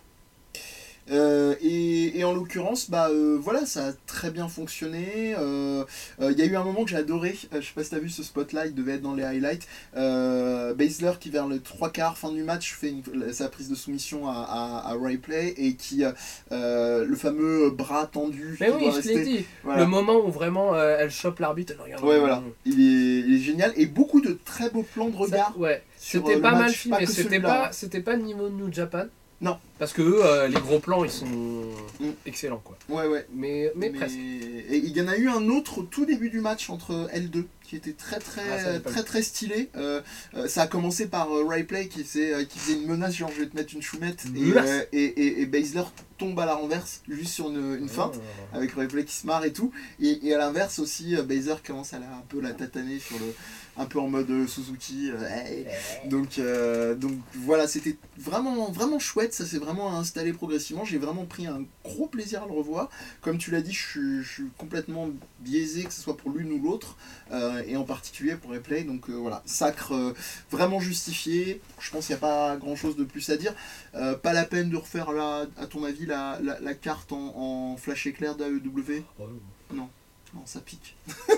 Euh, et, et en l'occurrence, bah euh, voilà, ça a très bien fonctionné. Euh, euh, Il y a eu un moment que j'ai adoré. Euh, je sais pas si t'as vu ce spotlight, devait être dans les highlights. Euh, Baszler qui vers le trois quarts fin du match fait une- sa prise de soumission à, à, à Ripley et qui euh, le fameux bras tendu. Mais qui oui, doit je rester. l'ai dit. Voilà. Le moment où vraiment euh, elle chope l'arbitre, elle regarde. Ouais, voilà. Il est, il est génial et beaucoup de très beaux plans de regard. Ça, ouais. sur, C'était euh, le pas mal match, filmé, pas que c'était celui-là, pas, hein. c'était pas niveau New Japan. Non. Parce que eux, euh, les gros plans, ils sont Mm. excellents, quoi. Ouais, ouais. Mais, mais, Mais- presque. Et il y en a eu un autre au tout début du match entre L deux qui était très très Ah, ça, j'ai pas très, très stylé. Euh, euh, ça a commencé par euh, Ripley qui faisait, euh, qui faisait une menace genre je vais te mettre une choumette Une et, menace. euh, et, et, et Baszler tombe à la renverse juste sur une, une feinte Ah. avec Ripley qui se marre et tout. Et, et à l'inverse aussi, euh, Baszler commence à la, un peu la tataner sur le, un peu en mode euh, Suzuki. euh, hey. Donc, euh, donc voilà, c'était vraiment, vraiment chouette, ça s'est vraiment installé progressivement, j'ai vraiment pris un gros plaisir à le revoir. Comme tu l'as dit, je suis, je suis complètement biaisé, que ce soit pour l'une ou l'autre, euh, et en particulier pour Replay, donc euh, voilà, sacre euh, vraiment justifié, je pense qu'il n'y a pas grand chose de plus à dire. Euh, pas la peine de refaire, la, à ton avis, la, la, la carte en, en flash éclair d'A E W. Non, ça pique.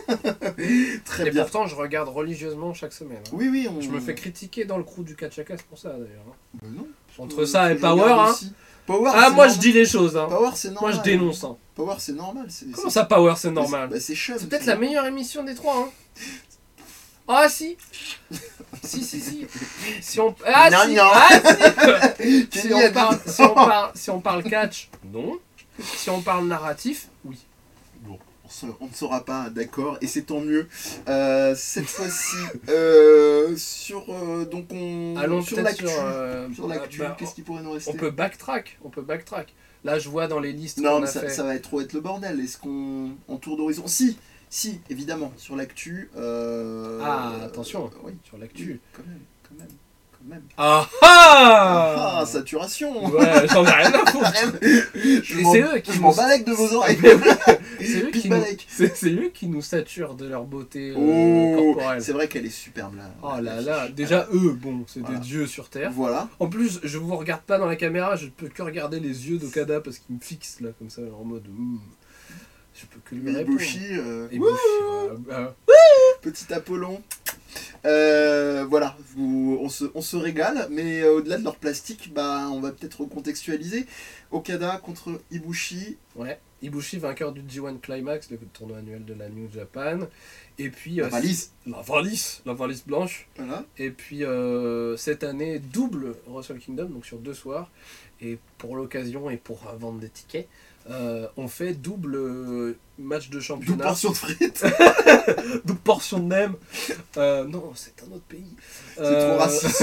Très Et bien. pourtant, je regarde religieusement chaque semaine. hein. Oui, oui, on... Je me fais critiquer dans le crew du Catch-a-Cast pour ça, d'ailleurs. hein. Bah non. Entre ça et Je Power, regarde hein. aussi. Power, Ah, c'est moi, normal. je dis les choses. Hein. Power, c'est normal. Moi, je dénonce. Hein. Power, c'est normal. c'est- Comment c'est- ça, Power, c'est Bah, normal bah, c'est chum, C'est peut-être la meilleure émission des trois. Hein. Ah, si Si, si, si. Si on... Ah, Non, si non. Ah, si si, Kenny on a dit parle, si, on parle, si on parle catch, non. Si on parle narratif, oui. Bon, on, se- on ne sera pas d'accord et c'est tant mieux. Euh, cette fois-ci, euh, sur euh, donc on Allons sur peut-être l'actu. sur... euh, Sur l'actu, bah, qu'est-ce qui pourrait nous rester on peut backtrack, on peut backtrack. Là, je vois dans les listes Non, qu'on mais a ça, fait... ça va être trop être le bordel. Est-ce qu'on en tour d'horizon Si, si, évidemment, sur l'actu. euh, Ah, attention, euh, oui, sur l'actu. quand même, quand même, quand même. Ah ah, Ah, saturation. Ouais, j'en ai rien à foutre. Je Et m'en- c'est eux qui Je nous- m'en balèque de vos oreilles. c'est eux, Pete qui nous, Balek. c'est, c'est eux qui nous saturent de leur beauté euh, Oh, corporelle. c'est vrai qu'elle est superbe là. Oh là là, déjà eux, bon, c'est Voilà. des dieux sur Terre. Voilà. En plus, je vous regarde pas dans la caméra, je ne peux que regarder les yeux d'Okada parce qu'il me fixe là, comme ça, en mode. Mm, je peux que lui Mais répondre. Ibushi, euh, Et Bushi, euh, euh, petit Apollon. Euh, voilà, vous- on, se, on se régale, mais euh, au-delà de leur plastique, bah, on va peut-être recontextualiser. Okada contre Ibushi. ouais. Ibushi, vainqueur du G un Climax, le tournoi annuel de la New Japan. Et puis. La euh, valise. La valise, la valise blanche. Voilà. Et puis euh, cette année, double Wrestle Kingdom, donc sur deux soirs. Et pour l'occasion et pour euh, vendre des tickets, euh, on fait double euh, match de Double championnat. portion de frites. Double portion de nem. Euh, non, c'est un autre pays. C'est trop raciste.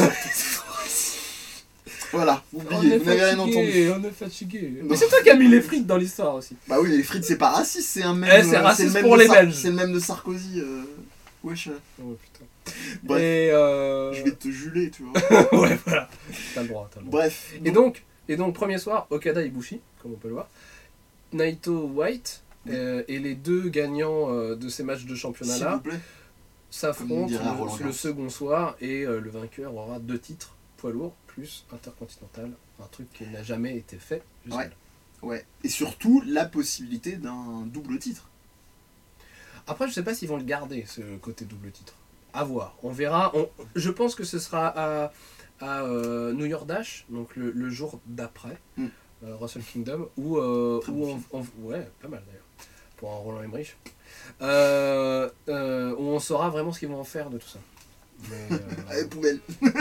Voilà, On oubliez, est vous n'avez rien fatigué, entendu. on est fatigué. Non. Mais c'est toi qui as mis les frites dans l'histoire aussi. Bah oui, les frites, c'est pas raciste, c'est un même. Eh, c'est euh, raciste le même pour de les Sar- Belges. C'est le même de Sarkozy. Euh... Wesh. Oh putain. Bref, Et euh... je vais te juler, tu vois. ouais, voilà. T'as le droit, t'as le droit. Bref. Et donc, et donc, premier soir, Okada Ibushi, comme on peut le voir. Naito White, euh, et les deux gagnants euh, de ces matchs de s'il vous championnat-là plaît. Comme s'affrontent on dirait à Roland le, Garros. le second soir, et euh, le vainqueur aura deux titres, poids lourd, plus intercontinental, un truc qui n'a jamais été fait jusqu'à Ouais. là. Ouais. Et surtout, la possibilité d'un double titre. Après, je sais pas s'ils vont le garder, ce côté double titre. À voir, on verra. On... Je pense que ce sera à, à euh, New York Dash, donc le, le jour d'après, Mm. euh, Wrestle Kingdom, où, euh, Très où bon on, on- ouais, pas mal d'ailleurs, pour un Roland Emmerich, euh, euh, où on saura vraiment ce qu'ils vont en faire de tout ça. Mais, euh, Allez, poubelle.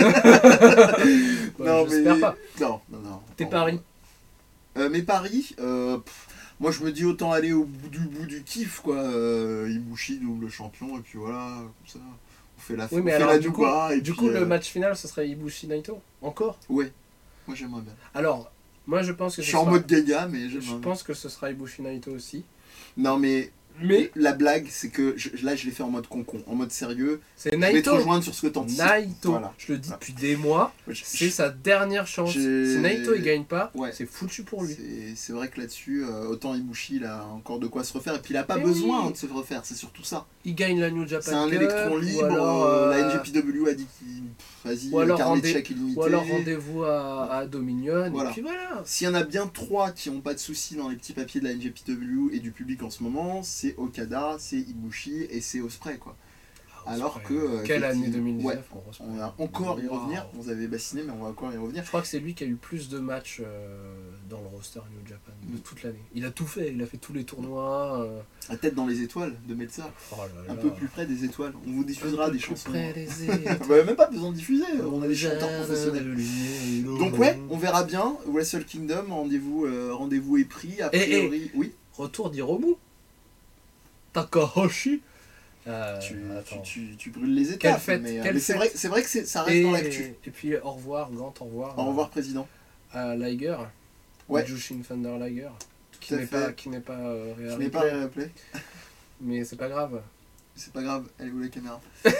bah, j'espère pas. Non, non, non. Tes Non. paris? Euh, Mes paris, euh, pff, moi je me dis autant aller au bout du bout du kiff, quoi. Euh, Ibushi, double champion, et puis voilà, comme ça. On fait la, Oui, on mais fait alors la du coup, Nouba, et du puis, coup euh, le match final, ce serait Ibushi Naito. Encore? Ouais, moi j'aimerais bien. Alors, moi je pense que Je ce suis en sera- mode gaga, mais j'aimerais je bien. pense que ce sera Ibushi Naito aussi. Non, mais Mais la blague, c'est que je- là je l'ai fait en mode concon, en mode sérieux. c'est Je vais te Naito. rejoindre sur ce que t'anticipes. Naito, Voilà. je le dis Voilà. depuis des mois, Ouais, je- c'est sa dernière chance. j'ai- Si Naito il gagne pas, Ouais. c'est foutu pour lui. C'est- C'est vrai que là-dessus, euh, autant Ibushi, il a encore de quoi se refaire. Et puis il a pas Mais besoin oui. de se refaire, c'est surtout ça. Il gagne la New Japan C'est un Cup, électron ou libre, alors, euh, la euh, N J P W a dit qu'il. pff, Vas-y, ou alors carnet de rendez- chèques illimité. ou alors rendez-vous à, à Dominion, Voilà. et puis voilà. S'il y en a bien trois qui n'ont pas de soucis dans les petits papiers de la N J P W et du public en ce moment, c'est Okada, c'est Ibushi et c'est Ospreay, quoi. Alors que, euh, Quelle année effectivement, deux mille dix-neuf ouais, on reçoit. On va encore y Wow. revenir. On vous avait bassiné, mais on va encore y revenir. Je crois que c'est lui qui a eu plus de matchs euh, dans le roster New Japan de Mm. toute l'année. Il a tout fait, il a fait tous les tournois. euh, La tête dans les étoiles de mettre ça. oh là Un là. peu plus près des étoiles. On vous diffusera Un peu des plus chansons. près des On avait même pas besoin de diffuser, on a des chanteurs étoiles professionnels. de lumière. Donc ouais, on verra bien. Wrestle Kingdom, rendez-vous euh, rendez-vous est pris. A Eh, eh. priori, oui. Retour d'Hiromu. Takahashi. Euh, Tu, attends. tu, tu, tu brûles les étapes. Quelle fête, mais, euh, quelle mais c'est fête. vrai, c'est vrai que c'est- ça reste Et, dans l'actu. et puis au revoir, grand au revoir. Au revoir, président. À Liger. Ouais. Jushin Thunder Liger. Qui Tout à n'est fait. pas, qui n'est pas euh, Je réel. n'ai pas réappelé. Mais c'est pas grave. C'est pas grave, elle est où la caméra?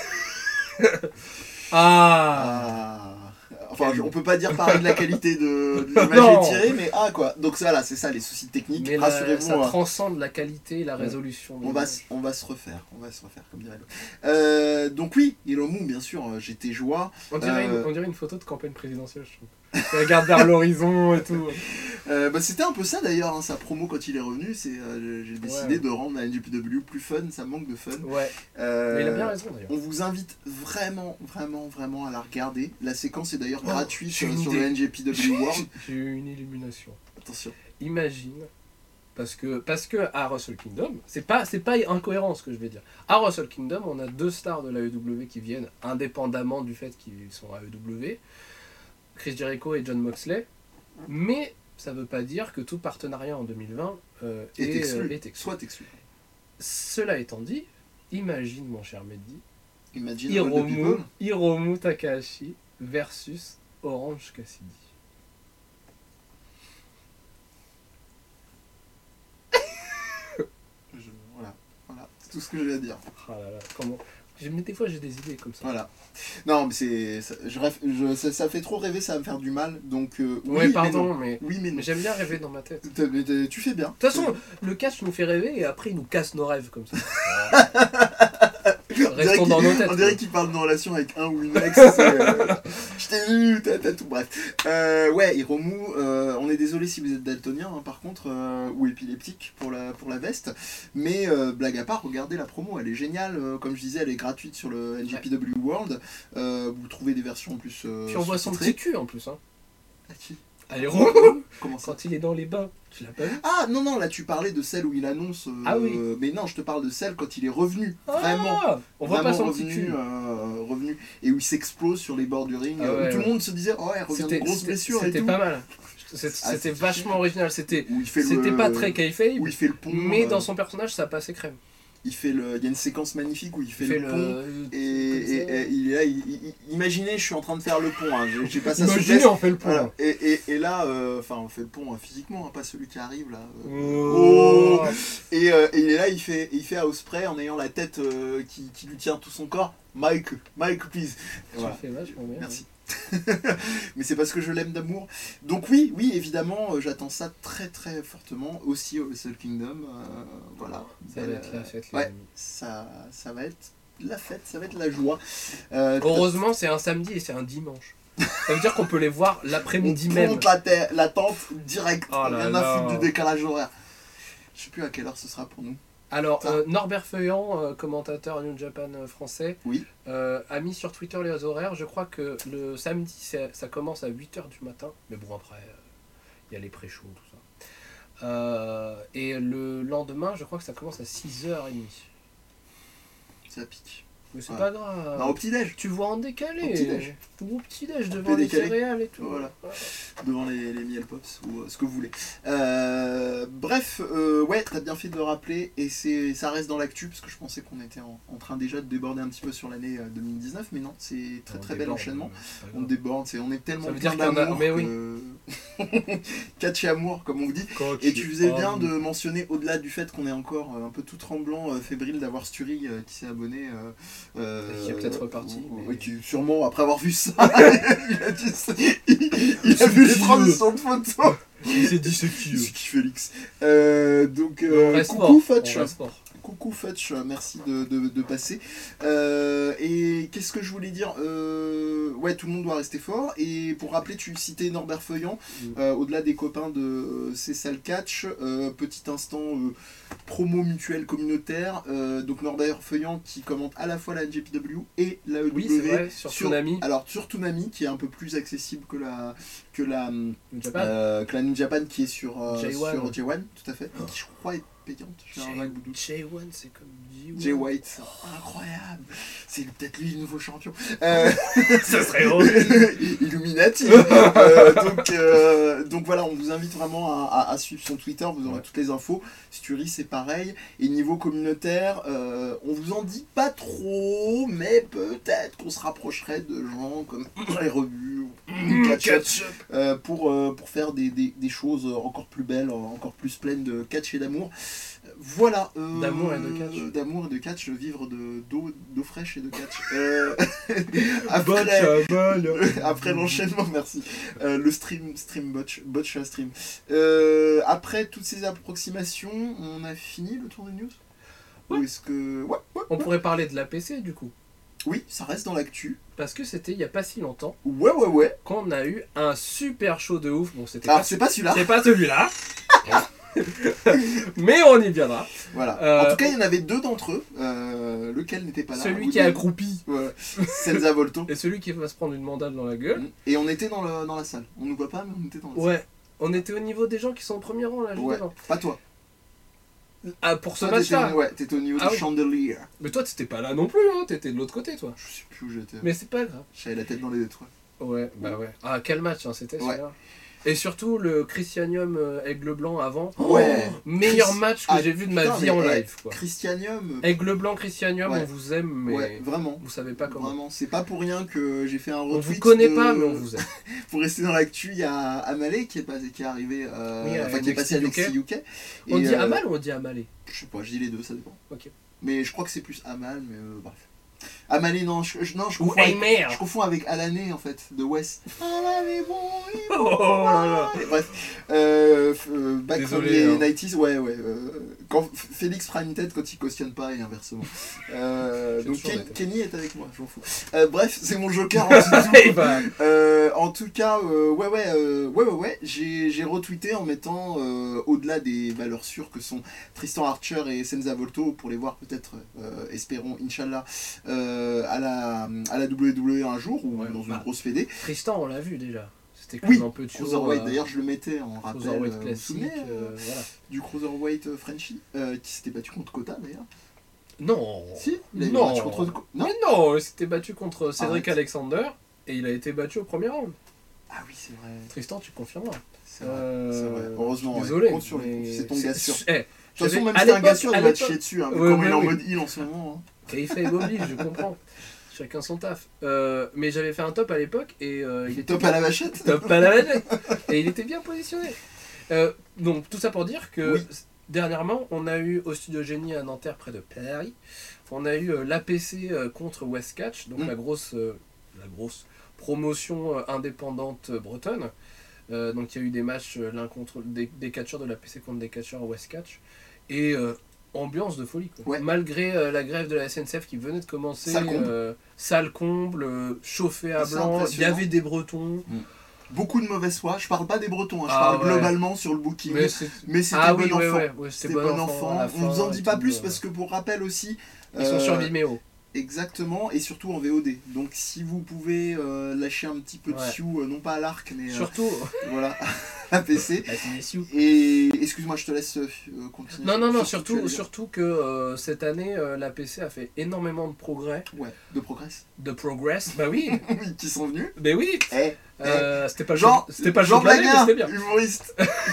Ah, Ah. Enfin, je- on peut pas dire pareil de la qualité de, de l'image Non. étirée, mais ah quoi. Donc ça là, c'est ça les soucis techniques. Mais la- Rassurez-vous, ça on va- transcende la qualité et la résolution. de on va, l'image. s- on va se refaire, on va se refaire comme dirait l'autre. Euh, donc oui, Hiromu, bien sûr, euh, j'étais joie. On dirait, Euh, une, on dirait une photo de campagne présidentielle, je trouve. Il regarde vers l'horizon et tout. Euh, bah, c'était un peu ça d'ailleurs, hein, sa promo quand il est revenu, c'est euh, j'ai décidé Ouais. de rendre la N J P W plus fun, ça manque de fun. Ouais, Euh, mais il a bien raison d'ailleurs. On vous invite vraiment, vraiment, vraiment à la regarder. La séquence est d'ailleurs Oh, gratuite j'ai euh, une sur idée. le N J P W World. J'ai eu une illumination. Attention. Imagine, parce que, parce que à Wrestle Kingdom, c'est pas, c'est pas incohérent ce que je vais dire. À Wrestle Kingdom, on a deux stars de l'A E W qui viennent indépendamment du fait qu'ils sont A E W, Chris Jericho et John Moxley, mais ça veut pas dire que tout partenariat en deux mille vingt euh, Et est, exclu. euh, est exclu. Soit exclu. Cela étant dit, imagine mon cher Mehdi, Imagine all the Hiromu, people. Hiromu Takahashi versus Orange Cassidy. Je- voilà, voilà, c'est tout ce que j'ai à dire. Ah là là, comment, J'ai- Mais des fois, j'ai des idées comme ça. Voilà. Non, mais c'est. Ça, je rêve- je- ça, ça fait trop rêver, ça va me faire du mal. Donc. Euh, Ouais, oui, pardon, mais. mais, non. Oui, mais non. mais j'aime bien rêver dans ma tête. De T'as- mais t'as- Tu fais bien. toute façon, le catch nous fait rêver et après, il nous casse nos rêves comme ça. On dirait Restons qu'il- dans nos têtes. On dirait qu'il parle d'une relation avec un ou une ex. c'est, euh, je t'ai vu, t'as t'as tout. Bref. Euh, ouais, Hiromu, euh, on est désolé si vous êtes daltonien, hein, par contre, euh, ou épileptique pour la, pour la veste. Mais euh, blague à part, regardez la promo, elle est géniale. Euh, comme je disais, elle est gratuite sur le N J P W World. Euh, vous trouvez des versions en plus. Euh, Puis on voit son sous-titrées. petit cul en plus. Hein. Ah, qui Allez, Romain, Comment ça quand il est dans les bains, tu l'as pas vu? Ah non, non, là tu parlais de celle où il annonce. euh, Ah oui. Mais non, je te parle de celle quand il est revenu. Vraiment. Ah, on voit pas Vraiment son petit revenu, cul. euh, revenu, et où il s'explose sur les bords du ring, Ah euh, ouais, où tout ouais. le monde se disait oh, elle revient de C'était grosses c'était- blessures et c'était tout. pas mal. C'était Ah, c'était c'était vachement original. C'était Où il fait c'était le- pas très kayfabe, où il fait le pont, mais euh, dans son personnage, ça passait crème. il fait le, il y a une séquence magnifique où il fait, Il fait le, pont. le. Et, et- et il est là, il, il- il- imaginez, je suis en train de faire le pont, hein, j'ai- j'ai pas ça sous Imaginez, test. on fait le pont. Voilà. Et, et, et là, euh, enfin, on fait le pont hein, physiquement, hein, pas celui qui arrive là. euh. Oh. Et, euh, et il est là, il fait, il fait à Ospreay en ayant la tête euh, qui, qui lui tient tout son corps. Mike, Mike, please. Et Tu voilà. le fais vachement bien. Merci. Mais c'est parce que je l'aime d'amour. Donc oui, oui, évidemment, euh, j'attends ça très très fortement. Aussi au Wrestle Kingdom, euh, voilà. Ça va Belle, être la euh, fête, les Ouais, amis. ça, ça va être la fête, ça va être la joie. Euh, Heureusement, c'est un samedi et c'est un dimanche. Ça veut dire qu'on peut les voir on l'après-midi même. monte la, te- la tente direct. Oh là Rien là. à foutre du décalage horaire. Je sais plus à quelle heure ce sera pour nous. Alors, Ça. euh, Norbert Feuillant, euh, commentateur New Japan euh, français, Oui. euh, a mis sur Twitter les horaires. Je crois que le samedi, c'est- ça commence à huit heures du matin. Mais bon, après, il y a les pré-shows, tout ça. Euh, et le lendemain, je crois que ça commence à six heures trente. Ça pique. Mais c'est Ouais. pas grave. Non, au petit-déj. Tu vois en décalé. Au petit-déj. Ou au petit-déj peu devant les décalé. céréales et tout. Voilà. Devant les, les miel pops ou euh, ce que vous voulez. Euh, bref, euh, ouais, t'as bien fait de le rappeler et c'est, ça reste dans l'actu parce que je pensais qu'on était en, en train déjà de déborder un petit peu sur l'année euh, deux mille dix-neuf, mais non, c'est très On très bel déborde, enchaînement. mais c'est pas On grave. déborde, c'est, on est tellement Ça veut plein dire qu'on a- d'amour mais oui. que... catch et amour comme on dit. Et tu faisais bien de mentionner, au-delà du fait qu'on est encore euh, un peu tout tremblant, euh, fébrile d'avoir Sturi euh, qui s'est abonné. Euh, euh, Qui est peut-être reparti, euh, mais- oui, qui, sûrement, après avoir vu ça, il a, dit- il- il a vu les transitions de photos. Il s'est dit c'est qui C'est qui Félix. Euh, donc, On euh, reste coucou fort, Futch. on reste fort. Coucou Futch, merci de, de, de passer. Euh, et qu'est-ce que je voulais dire euh, Ouais, tout le monde doit rester fort. Et pour rappeler, tu citais Norbert Feuillant, Mm. euh, au-delà des copains de euh, Cessal Catch, euh, petit instant euh, promo mutuelle communautaire. Euh, donc Norbert Feuillant qui commente à la fois la N J P W et la E W. Oui, c'est vrai, sur Toonami. Alors sur Toonami qui est un peu plus accessible que la que la New Japan. euh, que la New Japan qui est sur euh, J un. sur J un, tout à fait, qui je crois est payante. J'ai un vague doute. J un, c'est comme J un. Jay White, incroyable, c'est peut-être lui le nouveau champion. Euh, Ça serait horrible. Illuminati. Euh, donc, euh, donc voilà, on vous invite vraiment à, à- à suivre son Twitter, vous aurez Ouais. toutes les infos. Sturi c'est pareil. Et niveau communautaire, euh, on vous en dit pas trop, mais peut-être qu'on se rapprocherait de gens comme les revues ou Catch Up, euh, pour, euh, pour faire des, des, des choses encore plus belles, encore plus pleines de catch et d'amour. Voilà. euh, D'amour et de catch. D'amour et de catch, vivre de- d'eau d'eau fraîche et de catch. Euh, après, après l'enchaînement, merci. Euh, le stream, stream botch, botch à stream. Euh, après toutes ces approximations, on a fini le tour des news. Ouais. Ou est-ce que... Ouais, ouais. On pourrait parler de l'A P C du coup. Oui, ça reste dans l'actu. Parce que c'était il y a pas si longtemps Ouais, ouais, ouais. qu'on a eu un super show de ouf. Bon, c'était Alors, pas, c'est pas celui-là. c'est pas celui-là. Mais on y viendra. Voilà. Euh, en tout cas, il y en avait deux d'entre eux. Euh, lequel n'était pas là. Celui Ou qui est deux. accroupi Voilà. Senza Volto. et celui qui va se prendre une mandale dans la gueule. Et on était dans, le, dans la salle. On nous voit pas, mais on était dans la Ouais. On était au niveau des gens qui sont au premier rang là, salle. juste Ouais. devant. Pas toi. Ah, pour ce Toi, t'étais match-là. au- ouais, t'étais au niveau Ah du oui. chandelier. Mais toi, t'étais pas là non plus, hein. T'étais de l'autre côté, toi. Je sais plus où j'étais. Mais c'est pas grave. J'avais la tête dans les étoiles. Ouais, bah ouais. Ah, quel match, hein, c'était Ouais. celui-là. Et surtout le Christianium euh, Aigle Blanc avant. Ouais. Oh, meilleur Chris- match que Ah, j'ai vu de ma putain, vie mais, en eh, live, quoi. Christianium. Aigle Blanc, Christianium, Ouais. on vous aime, mais Ouais, vraiment. vous savez pas comment. Vraiment, c'est pas pour rien que j'ai fait un retweet. On vous connaît de- pas, mais on vous aime. Pour rester dans l'actu, il y a Amalé qui est, passé, qui est arrivé, euh, Oui, à enfin qui est N X T passé à N X T U K. On Et, dit euh, Amal ou on dit Amalé? Je sais pas, je dis les deux, ça dépend. Ok. Mais je crois que c'est plus Amal, mais euh, bref. Amané, non, je, je- non, je Ou confonds, avec, Aimer. je confonds avec Alané en fait, de West. Alané, bon, oui, Oh là là. Et bref, euh, f- euh, back Désolé, from les hein. nineties, ouais, ouais. euh, quand F- Félix prend une tête quand il cautionne pas et inversement. Euh, J'ai donc toujours Ken- des têtes. Kenny est avec moi, je m'en fous. Euh, bref, c'est mon joker en dessous. Et bah, Euh, en tout cas, euh, ouais, ouais, euh, ouais, ouais, ouais, j'ai, j'ai retweeté en mettant euh, au-delà des valeurs sûres que sont Tristan Archer et Senza Volto pour les voir peut-être, euh, espérons, Inch'Allah, euh, à la à la W W E un jour ou Ouais, dans une bah. grosse fédé. Tristan, on l'a vu déjà. C'était Oui, comme un peu de Cruiserweight. D'ailleurs, je le mettais en rappel. Cruiserweight euh, vous vous classique. souvenez, euh, euh, voilà. du Cruiserweight euh, Frenchie euh, qui s'était battu contre Kota d'ailleurs. Non. Si, il a eu Non. un match contre Ko- non. Mais non, il s'était battu contre Cédric Arrête. Alexander et il a été battu au premier round. Ah oui, c'est vrai. Tristan, tu confirmeras. C'est vrai. Euh, c'est vrai. Heureusement, ouais. Désolé. Compte sur les- mais c'est ton gars sûr. Eh, De toute façon, j'avais- même à si t'es un gars l'époque- sûr, à il va te l'époque- chier dessus. Hein, vu Ouais, comment ouais, il est en oui. mode heal en ce moment. hein. Et il fait oblige, je comprends. Chacun son taf. Euh, mais j'avais fait un top à l'époque et euh, il était Top à la vachette. top à la manette. Et il était bien positionné. Euh, donc tout ça pour dire que Oui. dernièrement, on a eu au Studio Génie à Nanterre près de Paris, on a eu euh, l'A P C euh, contre Westcatch, donc Mm. la grosse, euh, la grosse promotion euh, indépendante euh, bretonne. Euh, donc il y a eu des matchs euh, l'un contre des, des catcheurs de l'A P C contre des catcheurs à Westcatch et euh, ambiance de folie quoi. Ouais. Malgré euh, la grève de la S N C F qui venait de commencer, Salle comble. euh, salle comble, euh, chauffé à C'est blanc, il y impressionnant. avait des Bretons. Beaucoup de mauvaise foi. Je parle pas des Bretons, hein, je Ah, parle ouais. globalement sur le booking. Mais Mais, c'est- c'était Ah bon oui, ouais, enfant. ouais, ouais, C'était bon enfant. à la On vous en fin dit et pas tout, plus euh, parce que pour rappel aussi. Ils sont euh, sur Vimeo. Exactement, et surtout en V O D. Donc si vous pouvez euh, lâcher un petit peu de Ouais. sioux, euh, non pas à l'arc, mais euh, Surtout, voilà, à P C. la Sinésiou. Et excuse-moi, je te laisse euh, continuer. Non, non, non, sur ce que tu surtout, allais dire. surtout que euh, cette année, euh, la P C a fait énormément de progrès. Ouais, de progress. De progress, bah oui, Oui, qui sont venus. mais oui. Eh, Euh, c'était pas le Jean, jeu- c'était pas le jeu Jean de l'année, mais Blaguin, c'était bien. humoriste.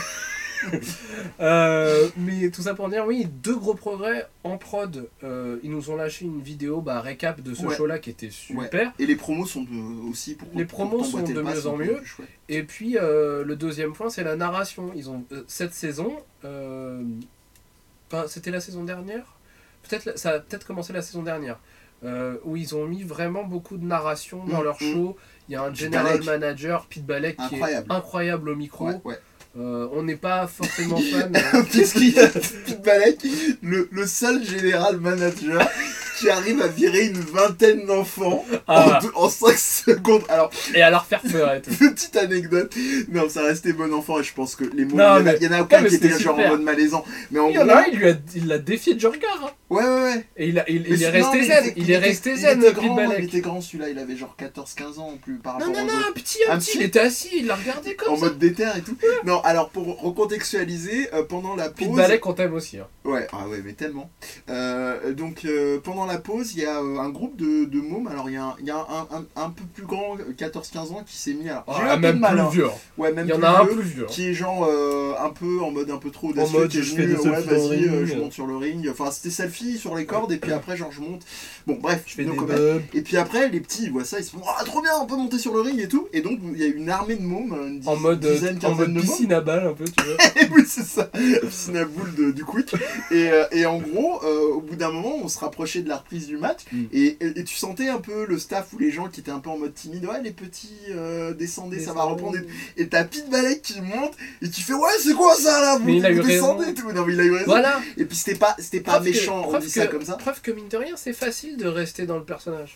Euh, mais tout ça pour dire, oui, deux gros progrès en prod. Euh, ils nous ont lâché une vidéo bah, récap de ce Ouais. show-là qui était super. Et les promos sont de- aussi pour Les pour promos t'emboîter sont de le pas, mieux sont en beaucoup mieux. plus chouettes. Et puis euh, le deuxième point, c'est la narration. Ils ont euh, cette saison, euh, enfin, c'était la saison dernière. Peut-être la- ça a peut-être commencé la saison dernière. Euh, où ils ont mis vraiment beaucoup de narration dans Mm, leur mm. show. Il y a un Pete general Balek. manager, Pete Balek, qui Incroyable. est incroyable au micro. Ouais, ouais. Euh, on n'est pas forcément fan. mais- Qu'est-ce qu'il y a Pete Balek, le, le seul général manager qui arrive à virer une vingtaine d'enfants Ah. en, deux- en cinq secondes. Alors, Et à leur faire peur et tout. petite anecdote, non, ça restait bon enfant et je pense que les mots, Non, il y en a- mais- il y en a aucun non, mais qui était c'était genre en super. mode malaisant. Mais en Il y en gros, a un, il lui a, il l'a défié de regard. Hein. ouais, ouais, ouais. Et il, a, il, Mais il est celui- non, resté mais zen. était- Il est était- resté il zen, était Pete grand, Il Balek. était grand celui-là, il avait genre quatorze quinze ans en plus par Non, rapport non, aux non, autres. un petit, un Un petit. petit. Il était assis, il l'a regardé comme En ça. mode déter et tout. Non, alors pour recontextualiser, euh, pendant la Pete pause. Balek, on t'aime aussi. Hein. Ouais, ah ouais, mais tellement. Euh, donc euh, pendant la pause, il y a euh, un groupe de, de mômes. Alors il y a, un, il y a un, un, un peu plus grand, quatorze quinze ans, qui s'est mis. Alors, j'ai eu Ah, un peu même de mal, plus hein. vieux. Ouais, même Il y en plus a un vieux, plus vieux. qui est genre euh, un peu en mode un peu trop audacieux, mode, qui est je venu, fais des euh, ouais, selfies dans le vas-y, euh, ring. je monte sur le ring. Enfin, c'était selfie sur les cordes et puis après genre je monte. Bon, bref, Je fais no des comment. bubs. Et puis après, les petits, ils voient ça, ils se font ah trop bien, on peut monter sur le ring et tout. Et donc il y a une armée de mômes, une dizaine, En mode, dizaine, en quinzaine mode de mômes. piscine à balles un peu, tu vois. Oui, c'est ça, piscine à boule de- du quick. Et, euh, et en gros, euh, au bout d'un moment, on se rapprochait de la reprise du match. Mm. Et, et, et tu sentais un peu le staff ou les gens qui étaient un peu en mode timide. Ouais, les petits, euh, descendez, ça va reprendre. Et t'as Pete Balek qui monte et qui fait ouais, c'est quoi ça là? Vous, Mais il a vous eu descendez raison. et tout. Non, mais il a eu raison. Voilà. Et puis c'était pas, c'était pas Preuve que- méchant, on preuve dit ça que- comme ça. Preuve que mine de rien, c'est facile de rester dans le personnage.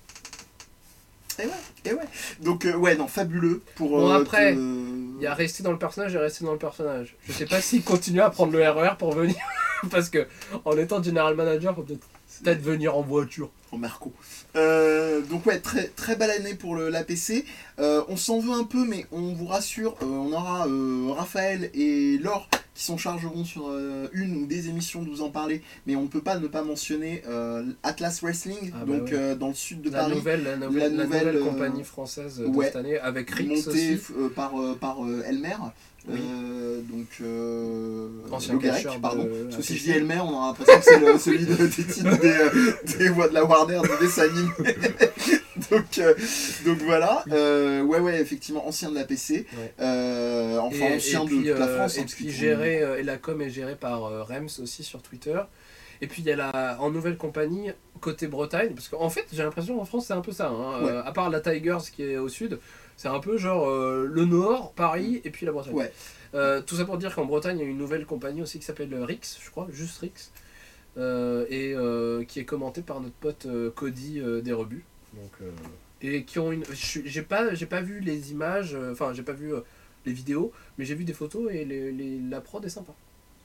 Et ouais. Donc, euh, ouais, non, fabuleux pour. Bon, euh, après, te- Il y a rester dans le personnage et rester dans le personnage. Je sais pas s'il continue à prendre le R E R pour venir. Parce que en étant general manager, faut peut-être peut-être venir en voiture. En Marco. Euh, donc ouais, très, très belle année pour l'A P C. Euh, on s'en veut un peu, mais on vous rassure, euh, on aura euh, Raphaël et Laure qui s'en chargeront sur euh, une ou des émissions de vous en parler, mais on ne peut pas ne pas mentionner euh, Atlas Wrestling, Ah bah donc ouais. euh, dans le sud de La Paris, nouvelle, la nouvelle, La la nouvelle, nouvelle euh, compagnie française de ouais. cette année avec Rix montée aussi. euh, par, euh, par euh, Elmer. Oui. Euh, donc euh, Ancien Le Garec, catcheur pardon. de Parce que si A P je C. dis Elmer, on aura l'impression que c'est le- celui de, des titres des, euh, des voix de la Warner, des dessins animés. donc, euh, donc voilà, euh, ouais ouais effectivement ancien de la P C, Ouais. euh, enfin Et- ancien et de puis, toute la euh, France. Et hein, parce puis qu'ils géré, euh, et la com est gérée par euh, Rems aussi sur Twitter. Et puis il y a la, en nouvelle compagnie, côté Bretagne, parce qu'en fait j'ai l'impression qu'en France c'est un peu ça, hein. Ouais. Euh, à part la Tigers qui est au sud, c'est un peu genre euh, le Nord, Paris et puis la Bretagne. Ouais. Euh, tout ça pour dire qu'en Bretagne il y a une nouvelle compagnie aussi qui s'appelle Rix, je crois, juste Rix, euh, et euh, qui est commentée par notre pote euh, Cody euh, des Rebuts. Donc, euh, et qui ont une. je suis- J'ai pas, j'ai pas vu les images, euh, enfin j'ai pas vu euh, les vidéos, mais j'ai vu des photos et les, les- la prod est sympa.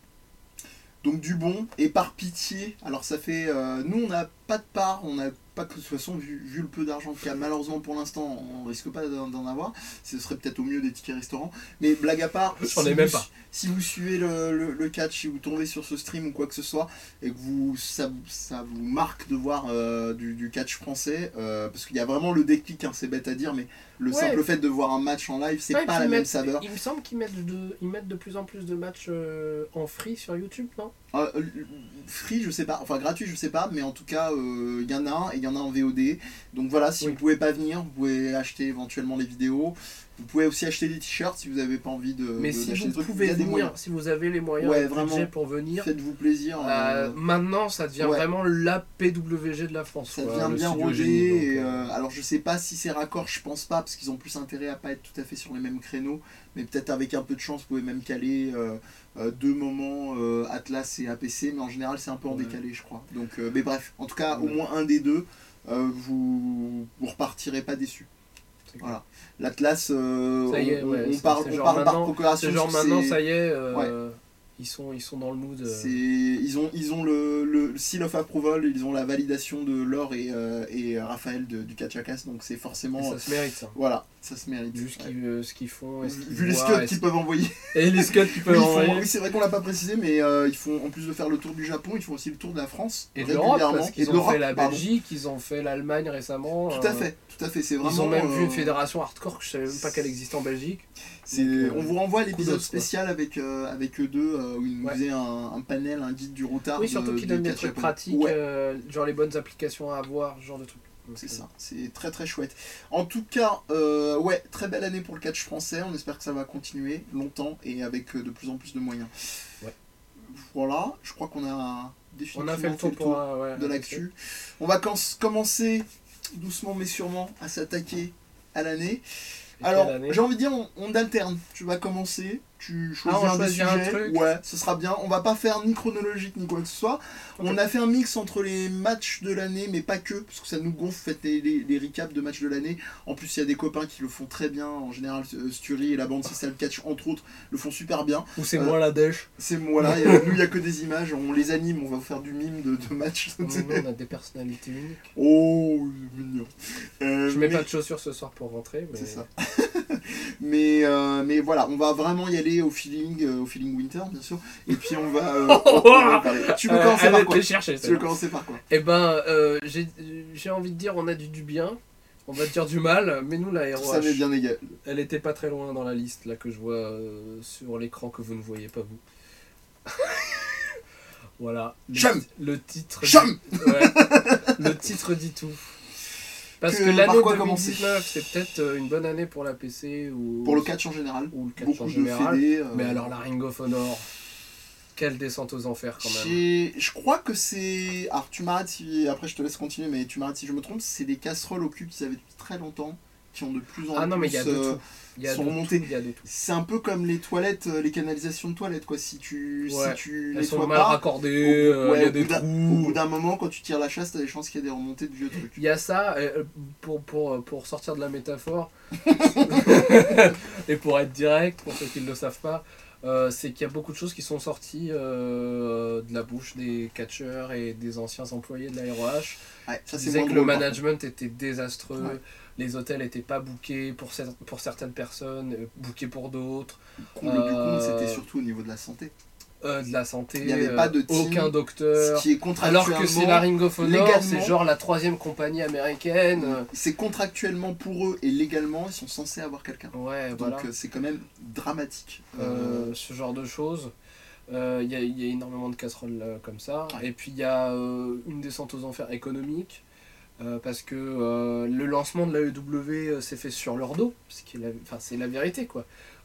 Donc du bon, et par pitié, alors ça fait... euh, nous on n'a pas de part, on n'a pas que de toute façon, vu, vu le peu d'argent qu'il y a malheureusement pour l'instant, on risque pas d'en d'en avoir, ce serait peut-être au mieux des tickets restaurants, mais blague à part, J'en si ai même vous- pas. si vous suivez le, le, le catch, si vous tombez sur ce stream ou quoi que ce soit, et que vous, ça, ça vous marque de voir euh, du, du catch français, euh, parce qu'il y a vraiment le déclic, hein, c'est bête à dire, mais le Ouais. simple fait de voir un match en live, c'est Ouais, pas puis la ils même mettent- saveur. Il me semble qu'ils mettent de, ils mettent de plus en plus de matchs euh, en free sur YouTube, non? Euh, euh, free, je sais pas, enfin gratuit, je sais pas, mais en tout cas, il y en a un et il y en a en V O D. Donc voilà, si Oui. vous pouvez pas venir, vous pouvez acheter éventuellement les vidéos. Vous pouvez aussi acheter des t-shirts si vous avez pas envie de. Mais de- si d'acheter vous des trucs. Il y pouvez a des venir, moyens. si vous avez les moyens Ouais, et le vraiment. budget pour venir, Faites-vous plaisir. euh, euh, maintenant ça devient ouais. vraiment la P W G de la France. Ça quoi, devient le bien studio rodé. génie, donc, et, euh, euh, alors je sais pas si c'est raccord, je pense pas, parce qu'ils ont plus intérêt à pas être tout à fait sur les mêmes créneaux. Mais peut-être avec un peu de chance, vous pouvez même caler euh, euh, deux moments euh, Atlas et A P C, mais en général c'est un peu en Ouais. décalé, je crois. Donc, euh, mais bref, en tout cas, au Ouais. moins un des deux, euh, vous vous repartirez pas déçus. c'est cool. Voilà. L'Atlas, euh, Ça y est, on, ouais, on c'est- parle, c'est on genre parle par maintenant- procuration. C'est genre parce que maintenant c'est- ça y est, euh, ils, sont, ils sont dans le mood. euh, c'est- ils ont, ils ont le, le seal of approval, ils ont la validation de Laure et, euh, et Raphaël de- du Kachakas, donc c'est et forcément. ça se mérite ça. Voilà, ça se mérite. Vu ce Ouais. qu'ils euh, ce qu'ils font. Et, ce qu'ils Vu les voient, scuds et qu'ils ce- peuvent envoyer. et les scuds qu'ils Oui, peuvent ils font- envoyer. oui, c'est vrai qu'on l'a pas précisé, mais euh, ils font, en plus de faire le tour du Japon, ils font aussi le tour de la France. Et de l'Europe, régulièrement, parce et qu'ils de ont l'Europe, fait la pardon. Belgique, ils ont fait l'Allemagne récemment. Tout à euh, fait, tout à fait. C'est vraiment. Ils ont même vu euh, une fédération hardcore que je savais même pas qu'elle existait en Belgique. c'est- Donc, euh, on vous renvoie à l'épisode kudos, quoi. spécial avec, euh, avec eux deux, euh, où ils nous Ouais. faisaient un, un panel, un guide du routard. Oui, surtout de- qu'ils de donnent des catch trucs japonais. pratiques, Ouais. euh, genre les bonnes applications à avoir, ce genre de trucs. Donc, C'est euh, ça, c'est très très chouette. En tout cas, euh, ouais, très belle année pour le catch français. On espère que ça va continuer longtemps et avec euh, de plus en plus de moyens. Ouais. Voilà, je crois qu'on a On définitivement a fait le tour pour un, ouais, de un l'actu. On va com- commencer doucement mais sûrement à s'attaquer à l'année. Et Alors, quelle année j'ai envie de dire, on, on alterne. Tu vas commencer, tu choisis Ah, on un des choisit un sujets. truc. Ouais, ce sera bien. On va pas faire ni chronologique ni quoi que ce soit. Ok. On a fait un mix entre les matchs de l'année, mais pas que, parce que ça nous gonfle, faites les, les, les recaps de matchs de l'année. En plus, il y a des copains qui le font très bien. En général, euh, Sturi et la bande C'est ça le catch, entre autres, le font super bien. Ou c'est Euh, moi la dèche. C'est moi là, il y a- nous, il n'y a que des images. On les anime, on va vous faire du mime de, de matchs. Nous, on a des personnalités uniques. Oh, mignon. Euh, Je mets mais- pas de chaussures ce soir pour rentrer. Mais... C'est ça. mais, euh, mais voilà, on va vraiment y aller au feeling, euh, au feeling winter, bien sûr. Et puis on va. euh, on va parler. Tu veux Euh, commencer elle par est quoi allée chercher, Tu veux celle-là. commencer par quoi Eh ben, euh, j'ai j'ai envie de dire, on a dit du bien. On va dire du mal, mais nous, la Tout ça m'est R O H, bien égal. elle était pas très loin dans la liste là que je vois euh, sur l'écran que vous ne voyez pas vous. Voilà. Le, Chum le titre. Chum dit- ouais, le titre dit tout. Parce Que- que, par l'année quoi deux mille commencer dix-neuf, c'est peut-être euh, une bonne année pour la P C ou Pour le catch en général. ou le catch Beaucoup en de général. fédés. euh, Mais alors la Ring of Honor, quelle descente aux enfers quand même. j'ai- Je crois que c'est. Alors tu m'arrêtes si. Après je te laisse continuer, mais tu m'arrêtes si je me trompe. C'est des casseroles au cul qu'ils avaient depuis très longtemps, qui ont de plus en Ah non mais il plus. y a de euh, tout. Il y a sont de remontées. tout, il y a de tout. C'est un peu comme les toilettes, euh, les canalisations de toilettes, quoi. Si tu, Ouais. si tu Elles sont nettoies mal pas, raccordées, au bout- euh, il ouais, y a au des bout d'un- trous. Au bout d'un moment, quand tu tires la chasse, t'as des chances qu'il y ait des remontées de vieux trucs. Il y a ça, euh, pour, pour, pour sortir de la métaphore, et pour être direct, pour ceux qui ne le savent pas, euh, c'est qu'il y a beaucoup de choses qui sont sorties euh, de la bouche des catcheurs et des anciens employés de la R O H. Ouais, ça Qui c'est disaient moins que drôle, le par management était désastreux, Ouais. les hôtels n'étaient pas bookés pour, cer- pour certaines personnes, euh, bookés pour d'autres, contre. Le plus con, euh, c'était surtout au niveau de la santé. euh, de la santé, Il y avait euh, pas de team, aucun Ce docteur. qui est Alors contractuellement. que c'est la Ring of Honor, légalement- c'est genre la troisième compagnie américaine. euh, C'est contractuellement pour eux et légalement, ils sont censés avoir quelqu'un. Ouais, Donc voilà. euh, c'est quand même dramatique. Euh, Euh, ce genre de choses. Il euh, y, a, y a énormément de casseroles euh, comme ça. Ouais. Et puis il y a euh, une descente aux enfers économique. euh, parce que euh, le lancement de la E W euh, s'est fait sur leur dos. Ce qui est la, enfin, c'est la vérité, quoi.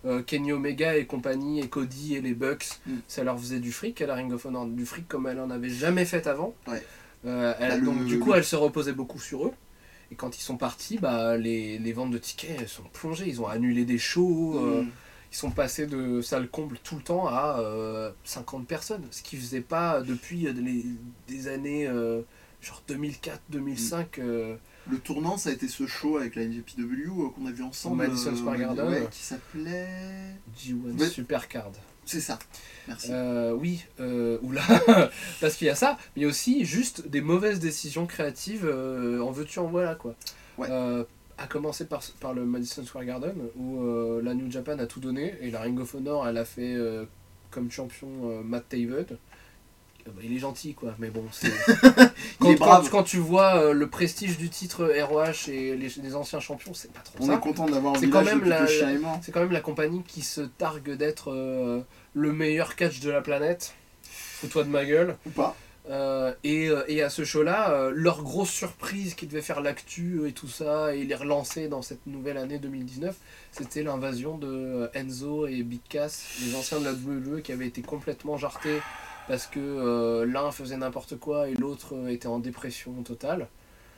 euh, Kenny Omega et compagnie, et Cody et les Bucks, Mm. ça leur faisait du fric à la Ring of Honor, du fric comme elle en avait jamais fait avant. Ouais. Euh, elle- Bah, le- donc du coup, le- elle se reposait beaucoup sur eux. Et quand ils sont partis, bah, les, les ventes de tickets elles sont plongées. Ils ont annulé des shows. euh, Mm. ils sont passés de salle comble tout le temps à euh, cinquante personnes. Ce qu'ils faisaient pas depuis euh, les, des années euh, genre deux mille quatre deux mille cinq. Euh, Le tournant, ça a été ce show avec la N J P W euh, qu'on a vu ensemble. Au Madison Square euh, Garden. ouais, qui s'appelait. G un Ouais. Supercard. C'est ça. Merci. Euh, oui, euh, oula, parce qu'il y a ça, mais il y a aussi juste des mauvaises décisions créatives euh, en veux-tu en voilà quoi. Ouais. Euh, à commencer par, par le Madison Square Garden où euh, la New Japan a tout donné et la Ring of Honor elle a fait euh, comme champion euh, Matt Taven. Euh, bah, il est gentil quoi, mais bon, c'est. quand, est brave. quand, quand tu vois euh, le prestige du titre R O H et les, les anciens champions, c'est pas trop On ça. est content d'avoir un C'est village quand même depuis la- que chien est mort. C'est quand même la compagnie qui se targue d'être euh, le meilleur catch de la planète. Fous-toi de ma gueule. Ou pas. Euh, et, euh, et à ce show-là, euh, leur grosse surprise qui devait faire l'actu et tout ça, et les relancer dans cette nouvelle année deux mille dix-neuf, c'était l'invasion de euh, Enzo et Big Cass, les anciens de la W W E qui avaient été complètement jartés parce que euh, l'un faisait n'importe quoi et l'autre euh, était en dépression totale.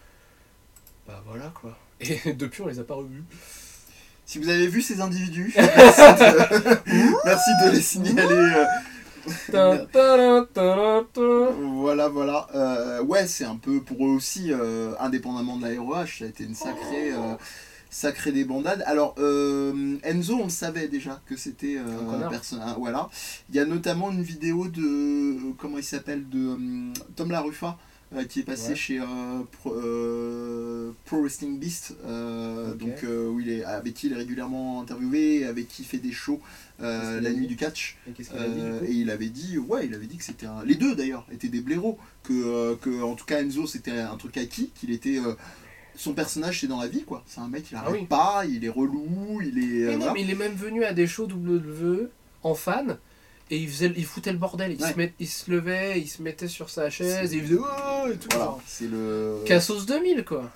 Bah voilà quoi. Et depuis, on les a pas revus. Si vous avez vu ces individus, merci de, merci de les signaler. euh, Ta- ta- ta- ta- Voilà, voilà. Euh, ouais, c'est un peu pour eux aussi, euh, indépendamment de la R O H, ça a été une sacrée, euh, sacrée débandade. Alors, euh, Enzo, on le savait déjà que c'était euh, Un connard. perso- un- voilà. Il y a notamment une vidéo de, comment il s'appelle, de euh, Tom LaRuffa, euh, qui est passé Ouais. chez euh, Pro, euh, Pro Wrestling Beast, euh, Ok. donc euh, où il est, avec qui il est régulièrement interviewé, avec qui il fait des shows euh, Qu'est-ce qu'il la a nuit dit du catch. Et qu'est-ce qu'il a dit, du Euh, coup et il avait dit, ouais, il avait dit que c'était un... les deux d'ailleurs étaient des blaireaux, que, euh, que en tout cas Enzo c'était un truc acquis, qu'il était euh, son personnage c'est dans la vie quoi. C'est un mec il arrête oui. pas, il est relou, il est euh, Mais non, voilà. mais il est même venu à des shows W W E en fan et il, faisait, il foutait le bordel. Il, Ouais. se met- il se levait, il se mettait sur sa chaise et il faisait oh et tout. Voilà, genre. c'est le Cassos deux mille quoi.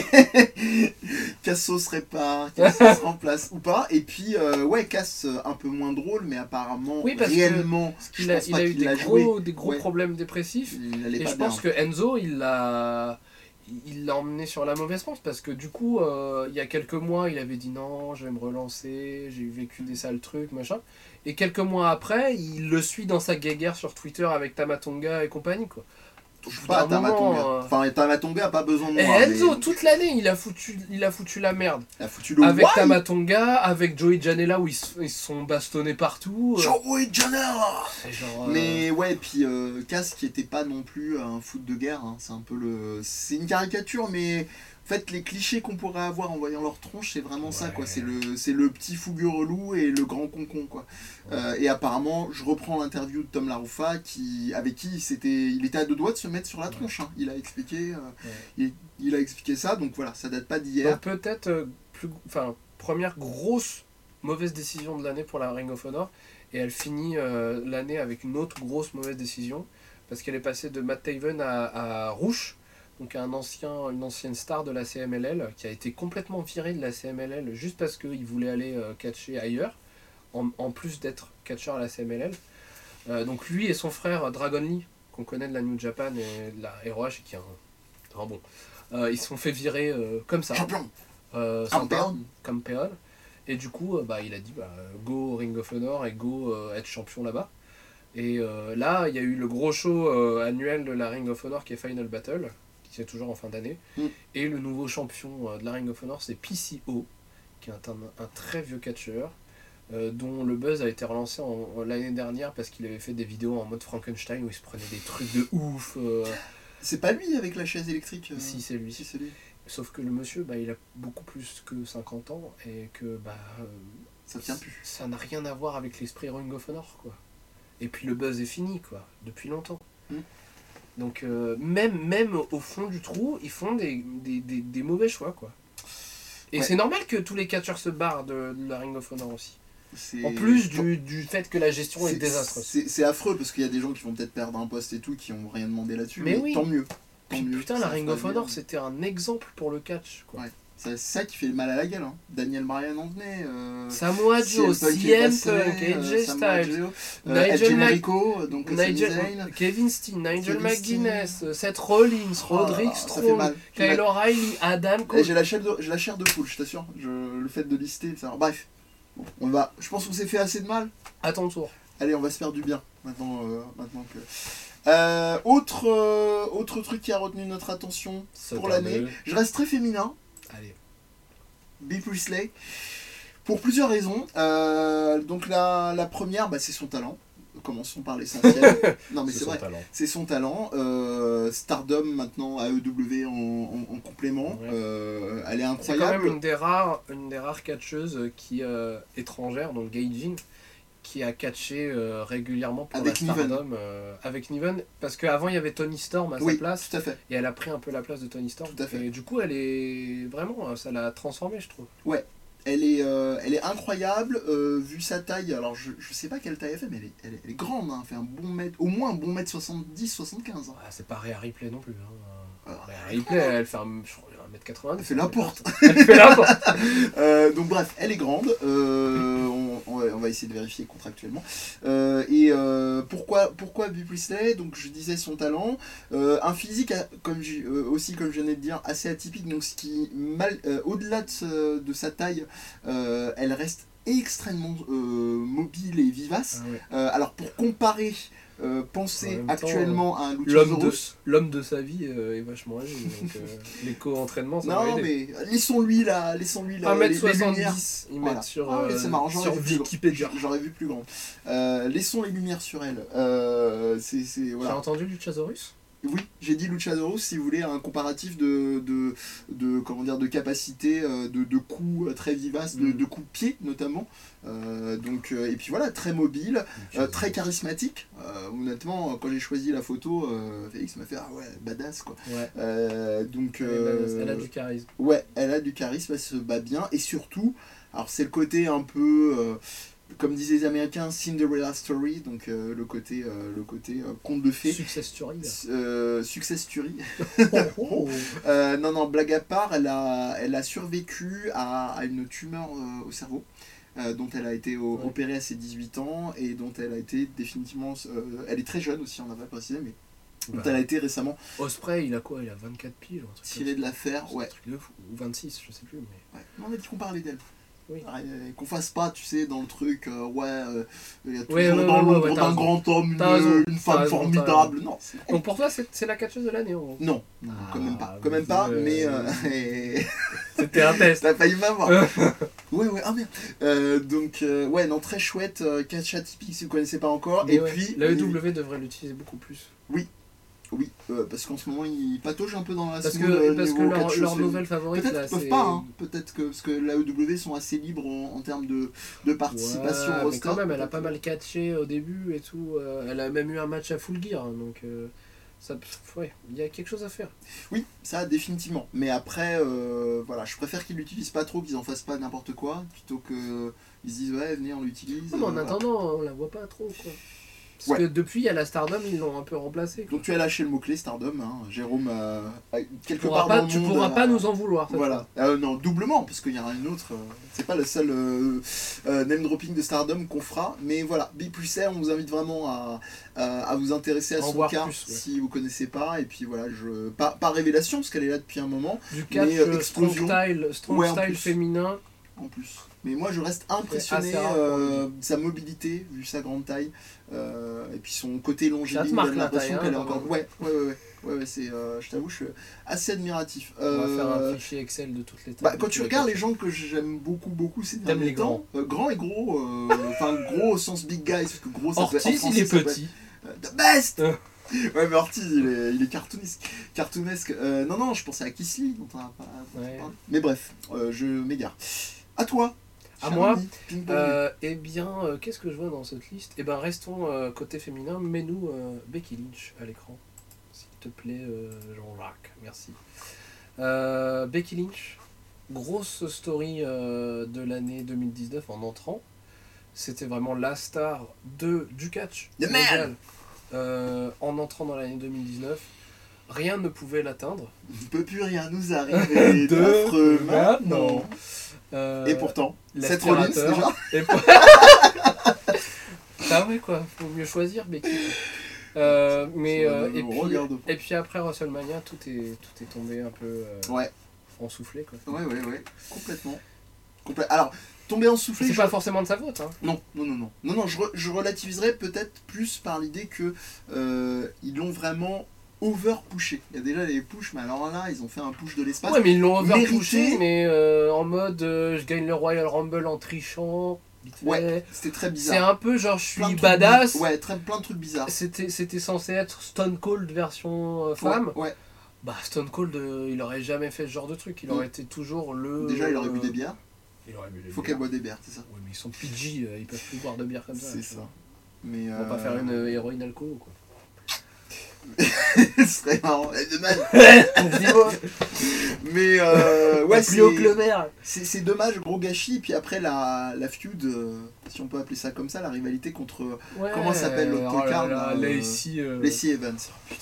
Cassos répare, Cassos remplace ou pas. Et puis euh, ouais, Cass euh, un peu moins drôle, mais apparemment Oui, parce que- réellement, je Il a, pense il pas a eu qu'il des l'a gros, joué. des gros Ouais. problèmes dépressifs. Il allait Et pas je bien. pense que Enzo, il l'a il l'a emmené sur la mauvaise pente parce que du coup, euh, il y a quelques mois, il avait dit non, je vais me relancer, j'ai vécu des sales trucs, machin. Et quelques mois après, il le suit dans sa guéguerre sur Twitter avec Tamatonga et compagnie, quoi. Touche Au bout pas à d'un moment, Tamatonga. euh, Enfin, Tamatonga a pas besoin de Et moi. Enzo, mais toute l'année, il a foutu, il a foutu la merde. il a foutu le Avec why. Tamatonga, avec Joey Janela où ils se, ils se sont bastonnés partout. euh, Joey Janela. c'est genre, euh, Mais ouais, puis euh, Cass qui était pas non plus un foot de guerre, hein, c'est un peu le. C'est une caricature, mais en fait, les clichés qu'on pourrait avoir en voyant leur tronche, c'est vraiment ça, quoi. C'est le, c'est le petit fougueux relou et le grand concon, quoi. Euh, et apparemment, je reprends l'interview de Tom LaRuffa, qui, avec qui il, s'était, il était à deux doigts de se mettre sur la tronche. Hein. Il a expliqué, euh, il, il a expliqué ça, donc voilà, ça date pas d'hier. Donc peut-être, euh, plus, enfin, première grosse mauvaise décision de l'année pour la Ring of Honor. Et elle finit euh, l'année avec une autre grosse mauvaise décision. Parce qu'elle est passée de Matt Taven à, à Rush, donc un ancien, une ancienne star de la C M L L, qui a été complètement viré de la C M L L juste parce qu'il voulait aller euh, catcher ailleurs, en, en plus d'être catcheur à la C M L L. Euh, donc lui et son frère Dragon Lee, qu'on connaît de la New Japan et de la R O H, et qui est un, un bon, euh, ils se sont fait virer euh, comme ça. Champion. Euh, sympa, Campeon. Campeon. Et du coup, euh, bah, il a dit bah, go Ring of Honor et go euh, être champion là-bas. Et euh, là, il y a eu le gros show euh, annuel de la Ring of Honor qui est Final Battle, qui est toujours en fin d'année. Mm. Et le nouveau champion euh, de la Ring of Honor, c'est P C O, qui est un, un très vieux catcheur, euh, dont le buzz a été relancé en, en- l'année dernière parce qu'il avait fait des vidéos en mode Frankenstein où il se prenait des trucs de ouf. euh, C'est pas lui avec la chaise électrique euh, Si, c'est lui. Si, c'est lui. Sauf que le monsieur, bah, il a beaucoup plus que cinquante ans et que bah, euh, Ça tient plus. ça n'a rien à voir avec l'esprit Ring of Honor, quoi. Et puis le buzz est fini, quoi, depuis longtemps. Mm. Donc euh, même, même au fond du trou, ils font des, des, des, des mauvais choix, quoi. Et Ouais. c'est normal que tous les catcheurs se barrent de, de la Ring of Honor aussi. C'est- En plus du, du fait que la gestion est, C'est- désastreuse. C'est c'est affreux parce qu'il y a des gens qui vont peut-être perdre un poste et tout, qui ont rien demandé là-dessus. Mais Mais, oui. tant mieux. Tant Puis, mieux. putain, Ça la Ring fera of bien. Honor, c'était un exemple pour le catch, quoi. Ouais. C'est ça qui fait mal à la gueule. Hein. Daniel Bryan en venait. Euh, Samoa Joe, C M Punk, A J Styles, euh, Nigel Generico, donc Nigel, Sami Zayn. Kevin Steen, Nigel Kevin McGuinness, Seth Rollins, Oh, Roderick ça fait Strong, mal. Kyle O'Reilly, Adam Et Cole. J'ai la chair de, j'ai la chair de poule, je t'assure. Je, le fait de lister, ça. Bref, bon, on va. Je pense qu'on s'est fait assez de mal. À ton tour. Allez, on va se faire du bien maintenant, euh, maintenant que. Euh, autre, euh, autre truc qui a retenu notre attention pour l'année. Je reste très féminin. Allez. Bea Priestley. Pour plusieurs raisons. Euh, donc la, la première, bah, c'est son talent. Commençons par l'essentiel. Non mais c'est, c'est vrai. Talent. C'est son talent. Euh, Stardom maintenant A E W en, en, en complément. Ouais. Euh, elle est incroyable. C'est quand même une des rares, une des rares catcheuses qui euh, étrangères, donc Gaijin, qui a catché euh, régulièrement pour avec la Stardom euh, avec Niven, parce qu'avant il y avait Tony Storm à oui, sa place, tout à fait. Et elle a pris un peu la place de Tony Storm, tout à fait. Et du coup elle est vraiment, ça l'a transformée je trouve. Ouais, elle est, euh, elle est incroyable, euh, vu sa taille, alors je, je sais pas quelle taille elle fait, mais elle est, elle est, elle est grande, hein, elle fait un bon mètre, au moins un bon mètre soixante-dix soixante-quinze. Hein. Ah, c'est pas Rhea Ripley non plus. Hein. Ah, Rhea Ripley elle fait un, un mètre quatre-vingt-dix. Elle fait la porte. Elle fait la porte. euh, donc bref, elle est grande, euh, on, on, va, on va essayer de vérifier contractuellement. Euh, et euh, pourquoi, pourquoi Bea Priestley? Donc je disais son talent, euh, un physique comme j, euh, aussi comme je venais de dire assez atypique, donc ce qui mal, euh, au-delà de, de sa taille, euh, elle reste extrêmement euh, mobile et vivace. Ah ouais. euh, alors pour comparer, Euh, penser actuellement temps, à un Luchasaurus. L'homme de, l'homme de sa vie euh, est vachement âgé, donc euh, les co-entraînements ça non, mais laissons-lui là, laissons-lui là. un mètre soixante-dix, ils voilà. mettent sur, ah, euh, c'est marrant, sur Wikipédia. J'aurais vu plus grand. Euh, laissons les lumières sur elle. Euh, c'est, c'est, voilà. J'ai entendu Luchasaurus. Oui, j'ai dit Luchasaurus si vous voulez un comparatif de, de, de, comment dire, de capacité, de, de coups très vivaces, de, de coups de pied notamment. Euh, donc, euh, et puis voilà, très mobile, euh, très charismatique. Euh, honnêtement, quand j'ai choisi la photo, euh, Félix m'a fait ah ouais, badass quoi. Ouais. Euh, donc, euh, elle a du charisme. Ouais, elle a du charisme, elle se bat bien. Et surtout, alors c'est le côté un peu. Euh, comme disaient les Américains, Cinderella Story, donc euh, le côté, euh, le côté euh, conte de fées. Success Story. Euh, Success Story. oh, oh. euh, non, non, blague à part, elle a, elle a survécu à, à une tumeur euh, au cerveau, euh, dont elle a été au, ouais. opérée à ses dix-huit ans et dont elle a été définitivement. Euh, elle est très jeune aussi, on n'a pas précisé, mais. Bah, dont elle a été récemment. Ospreay, il a quoi? Il a vingt-quatre piges. Tiré de l'affaire, ouais. Un truc de fou. Ou vingt-six, je sais plus. Mais... Ouais. On a dit qu'on parlait d'elle. Oui. Ouais, qu'on fasse pas, tu sais, dans le truc, euh, ouais, il euh, y a toujours ouais, ouais, dans ouais, l'ombre ouais, d'un raison. grand homme une, raison, une femme raison, formidable. Non, c'est... Donc pour toi, c'est, c'est la catcheuse de l'année, en gros. Non, ah, quand même pas, quand même pas, euh, mais... Euh, c'était un test. T'as failli m'avoir. ouais, ouais, ah merde. Euh, donc, euh, ouais, non, très chouette, euh, catch atypique si vous connaissez pas encore. Mais et ouais, puis... La E W devrait l'utiliser beaucoup plus. Oui. Oui, euh, parce qu'en ce moment ils patauchent un peu dans la parce seconde, que euh, parce que leur, leur nouvelle favorite peut-être là, qu'ils peuvent c'est... pas, hein. Peut-être que parce que la E W sont assez libres en, en termes de, de participation ouais, au roster. Mais quand même, elle a pas mal catché au début et tout. Euh, elle a même eu un match à Full Gear, hein, donc euh, ça, ouais, il y a quelque chose à faire. Oui, ça définitivement. Mais après, euh, voilà, je préfère qu'ils l'utilisent pas trop, qu'ils en fassent pas n'importe quoi, plutôt que ils se disent ouais, venez, on l'utilise. Non, mais en euh, attendant, voilà. On la voit pas trop quoi. Parce ouais. que depuis, il y a la Stardom, ils l'ont un peu remplacé. Quoi. Donc tu as lâché le mot-clé Stardom, hein. Jérôme, euh, quelque tu part pas, dans le tu monde... Tu pourras euh, pas nous en vouloir. Voilà. Euh, non, doublement, parce qu'il y en a une autre. Euh, c'est pas le seul euh, euh, name-dropping de Stardom qu'on fera. Mais voilà, Bea Priestley, on vous invite vraiment à, à, à vous intéresser à en son cas, plus, ouais. si vous connaissez pas. Et puis voilà, je pas, pas révélation, parce qu'elle est là depuis un moment. Du catch mais, euh, strong style, strong ouais, style féminin. En plus. Mais moi je reste impressionné de euh, sa mobilité, vu sa grande taille, euh, et puis son côté longiligne. Ça te marque j'ai l'impression la taille, qu'elle hein, est encore. Ouais, ouais, ouais, ouais, ouais, ouais c'est, euh, je t'avoue, je suis assez admiratif. Euh, On va faire un fichier Excel de toutes les tailles. Bah, quand tu regardes les gens que j'aime beaucoup, beaucoup ces derniers temps, euh, grand et gros, enfin euh, gros au sens big guy, parce que gros ça Ortiz, peut être, en français, il est petit. Peut être, euh, the best. Ouais, mais Ortiz, il est, il est cartoonesque. cartoonesque. Euh, non, non, je pensais à Keith Lee, dont on a pas. Ouais. Mais bref, euh, je m'égare. À toi. À moi, euh, eh bien, euh, qu'est-ce que je vois dans cette liste? Eh bien, restons euh, côté féminin, mets-nous euh, Becky Lynch à l'écran. S'il te plaît, euh, Jean-Jacques, merci. Euh, Becky Lynch, grosse story euh, de l'année deux mille dix-neuf en entrant. C'était vraiment la star de, du catch mondial euh, en entrant dans l'année deux mille dix-neuf. rien ne pouvait l'atteindre. Il ne peut plus rien nous arriver De d'affreux maintenant. maintenant. Euh, Et pourtant, cette Rollins l'aspirateur. déjà. Et pour- Ah ouais quoi, faut mieux choisir Becky. Euh, mais Ça, euh, ne et, nous puis, regarde pas. et puis après WrestleMania, tout est, tout est tombé un peu euh, Ouais, en soufflé quoi. ouais, ouais, ouais, complètement. Complè- Alors, tomber en soufflé. C'est je- pas forcément de sa faute. Hein. Non, non, non, non. Non, non, je, re- je relativiserais peut-être plus par l'idée que euh, ils l'ont vraiment over-pushé. Il y a déjà les push, mais alors là, ils ont fait un push de l'espace. Ouais, mais ils l'ont overpushé, Mérité. mais euh, en mode euh, je gagne le Royal Rumble en trichant. vite fait. Ouais, c'était très C'est bizarre. un peu genre je Plein de suis trucs badass. bi- Ouais, très, plein de trucs bizarres. C'était, c'était censé être Stone Cold version euh, femme. Ouais, ouais. Bah Stone Cold, euh, il aurait jamais fait ce genre de truc. Il Mm. aurait été toujours le. Déjà, il aurait bu euh, des bières. Il aurait bu des Il faut bières. qu'elle boive des bières, c'est ça. Ouais, mais ils sont P G, euh, ils peuvent plus boire de bière comme ça. C'est tu ça. vois. Mais Ils vont euh... pas faire une euh, héroïne alcool ou quoi. Ce serait marrant. Eh, dommage. Dis-moi. Mais euh, ouais, Plus haut que le c'est verre. c'est- c'est dommage, gros gâchis. Et puis après, la, la feud, euh, si on peut appeler ça comme ça, la rivalité contre Ouais, Comment s'appelle l'autre oh là tocard, là, là, euh, Lacey. euh, Lacey Evans. Oh, putain.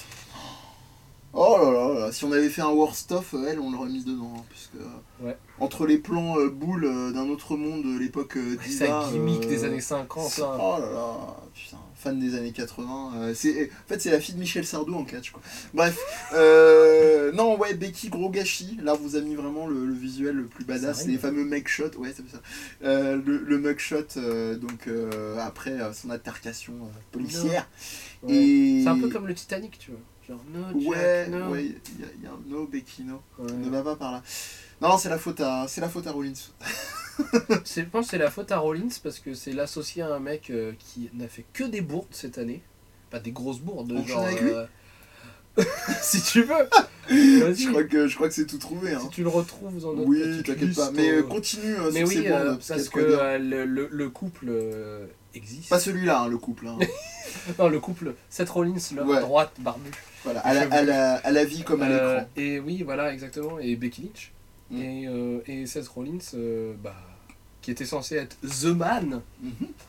Oh là là là, si on avait fait un worst of, euh, elle, on l'aurait mise dedans. Hein, puisque, euh, Ouais. entre les plans euh, boules euh, d'un autre monde de l'époque euh, Sa Diva. gimmick euh, des années cinquante. c'est- Là. Oh là là, putain, fan des années quatre-vingts. euh, c'est, en fait, c'est la fille de Michel Sardou en catch, quoi. Bref, euh, non, ouais, Becky, gros gâchis. Là, vous a mis vraiment le, le visuel le plus badass, Ça les rime. fameux mugshot. Ouais, c'est ça. Euh, le, le mugshot, euh, donc euh, après euh, son altercation euh, policière. Ouais. Et... C'est un peu comme le Titanic, tu vois. Genre, no, Jack, Ouais, no. ouais, il y, a- il y a un no, Becky, no. Ouais. Ne va pas par là. Non, non, c'est la faute à, c'est la faute à Rollins. C'est- Je pense que c'est la faute à Rollins parce que c'est l'associé à un mec euh, qui n'a fait que des bourdes cette année. Pas des grosses bourdes, On genre. enchaîne avec lui euh, si tu veux. Vas-y. Je crois que, je crois que c'est tout trouvé. Hein. Si tu le retrouves dans notre Oui, petite t'inquiète liste, pas. Mais euh, euh, continue euh, Mais sur oui, ces euh, bandes, parce qu'il que y a de quoi dire. euh, le, le- le couple euh, existe. Pas celui-là, hein, le couple. Hein. Non, le couple Seth Rollins, l'homme Ouais. à droite, barbu. Voilà, à la, à, la, à la vie comme à Euh, l'écran. et oui, voilà, exactement. Et Becky Lynch. Mm. Et, euh, et Seth Rollins, euh, bah, qui était censé être The Man, Mhm.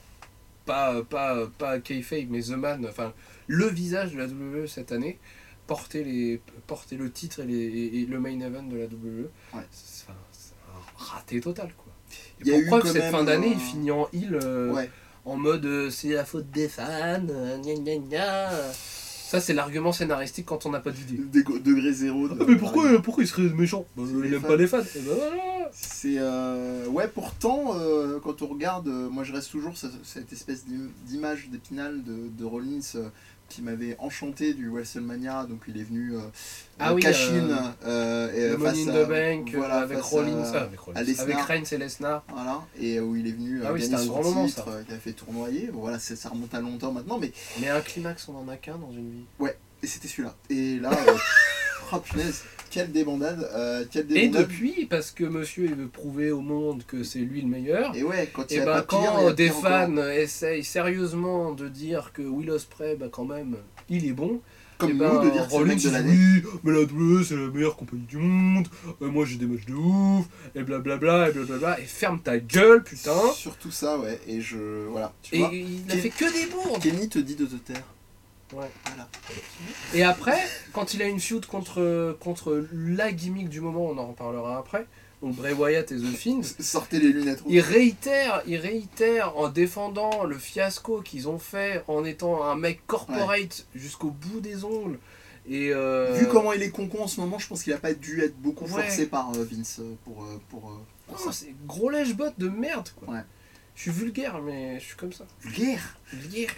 pas, pas, pas kayfabe, mais The Man, enfin, le visage de la W W E cette année, porter, les, porter le titre et, les, et, et le main event de la W W E. Ouais. C'est, enfin, c'est un raté total, quoi. Il y Et a pour eu preuve, quand cette même, fin d'année, euh, il finit en heel, euh, Ouais. en mode euh, c'est la faute des fans, euh, gna gna gna. Ça, c'est l'argument scénaristique quand on n'a pas d'idée. Dég- Degré zéro. de- Ah, mais pourquoi, pourquoi il serait méchant bah, C'est Il les n'aime fans. pas les fans. Et ben voilà. C'est euh, ouais, pourtant euh, quand on regarde, euh, moi je reste toujours ce- cette espèce d'im- d'image d'épinal de, de Rollins euh, qui m'avait enchanté du WrestleMania. Donc il est venu euh, Ah euh, oui, cash euh, in euh, et Le face Money in à- the Bank euh, voilà, avec face Rollins, à- ah, avec, Rollins à Lesnar. avec Reigns et Lesnar. Voilà, et où il est venu euh, Ah oui, gagner c'était un son grand moment, titre, ça. euh, il a fait tournoyer. Bon, voilà, c'est- ça remonte à longtemps maintenant, mais Mais un climax, on en a qu'un dans une vie. et c'était celui-là. Et là, euh, oh punaise, quelle débandade, euh, quelle Et débandade. depuis, parce que monsieur il veut prouver au monde que c'est lui le meilleur, Et ouais, quand il et y a ben pas pire, il y quand a des pire encore. fans essayent sérieusement de dire que Will Ospreay, bah quand même, il est bon, Comme et nous, ben, de dire que c'est le Rollins mec de dit, l'année. oui, mais la W W E c'est la meilleure compagnie du monde, euh, moi j'ai des matchs de ouf, et blablabla, et blablabla, et ferme ta gueule, putain. Surtout ça, ouais. Et je. Voilà. Tu Et vois, il a Ken- fait que des bourdes. Kenny te dit de te taire. Ouais. Voilà. Et après, quand il a une feud contre, contre la gimmick du moment, on en reparlera après, donc Bray Wyatt et The Fiend, Sortez les lunettes rouges. il réitère, il réitère en défendant le fiasco qu'ils ont fait en étant un mec corporate jusqu'au bout des ongles. Et euh, Vu comment il est concon en ce moment, je pense qu'il a pas dû être beaucoup Ouais. forcé par euh, Vince euh, pour. euh, pour, euh, pour non, ça. c'est gros lèche-bot de merde quoi. Ouais. Je suis vulgaire mais je suis comme ça. Vulgaire. Vulgaire.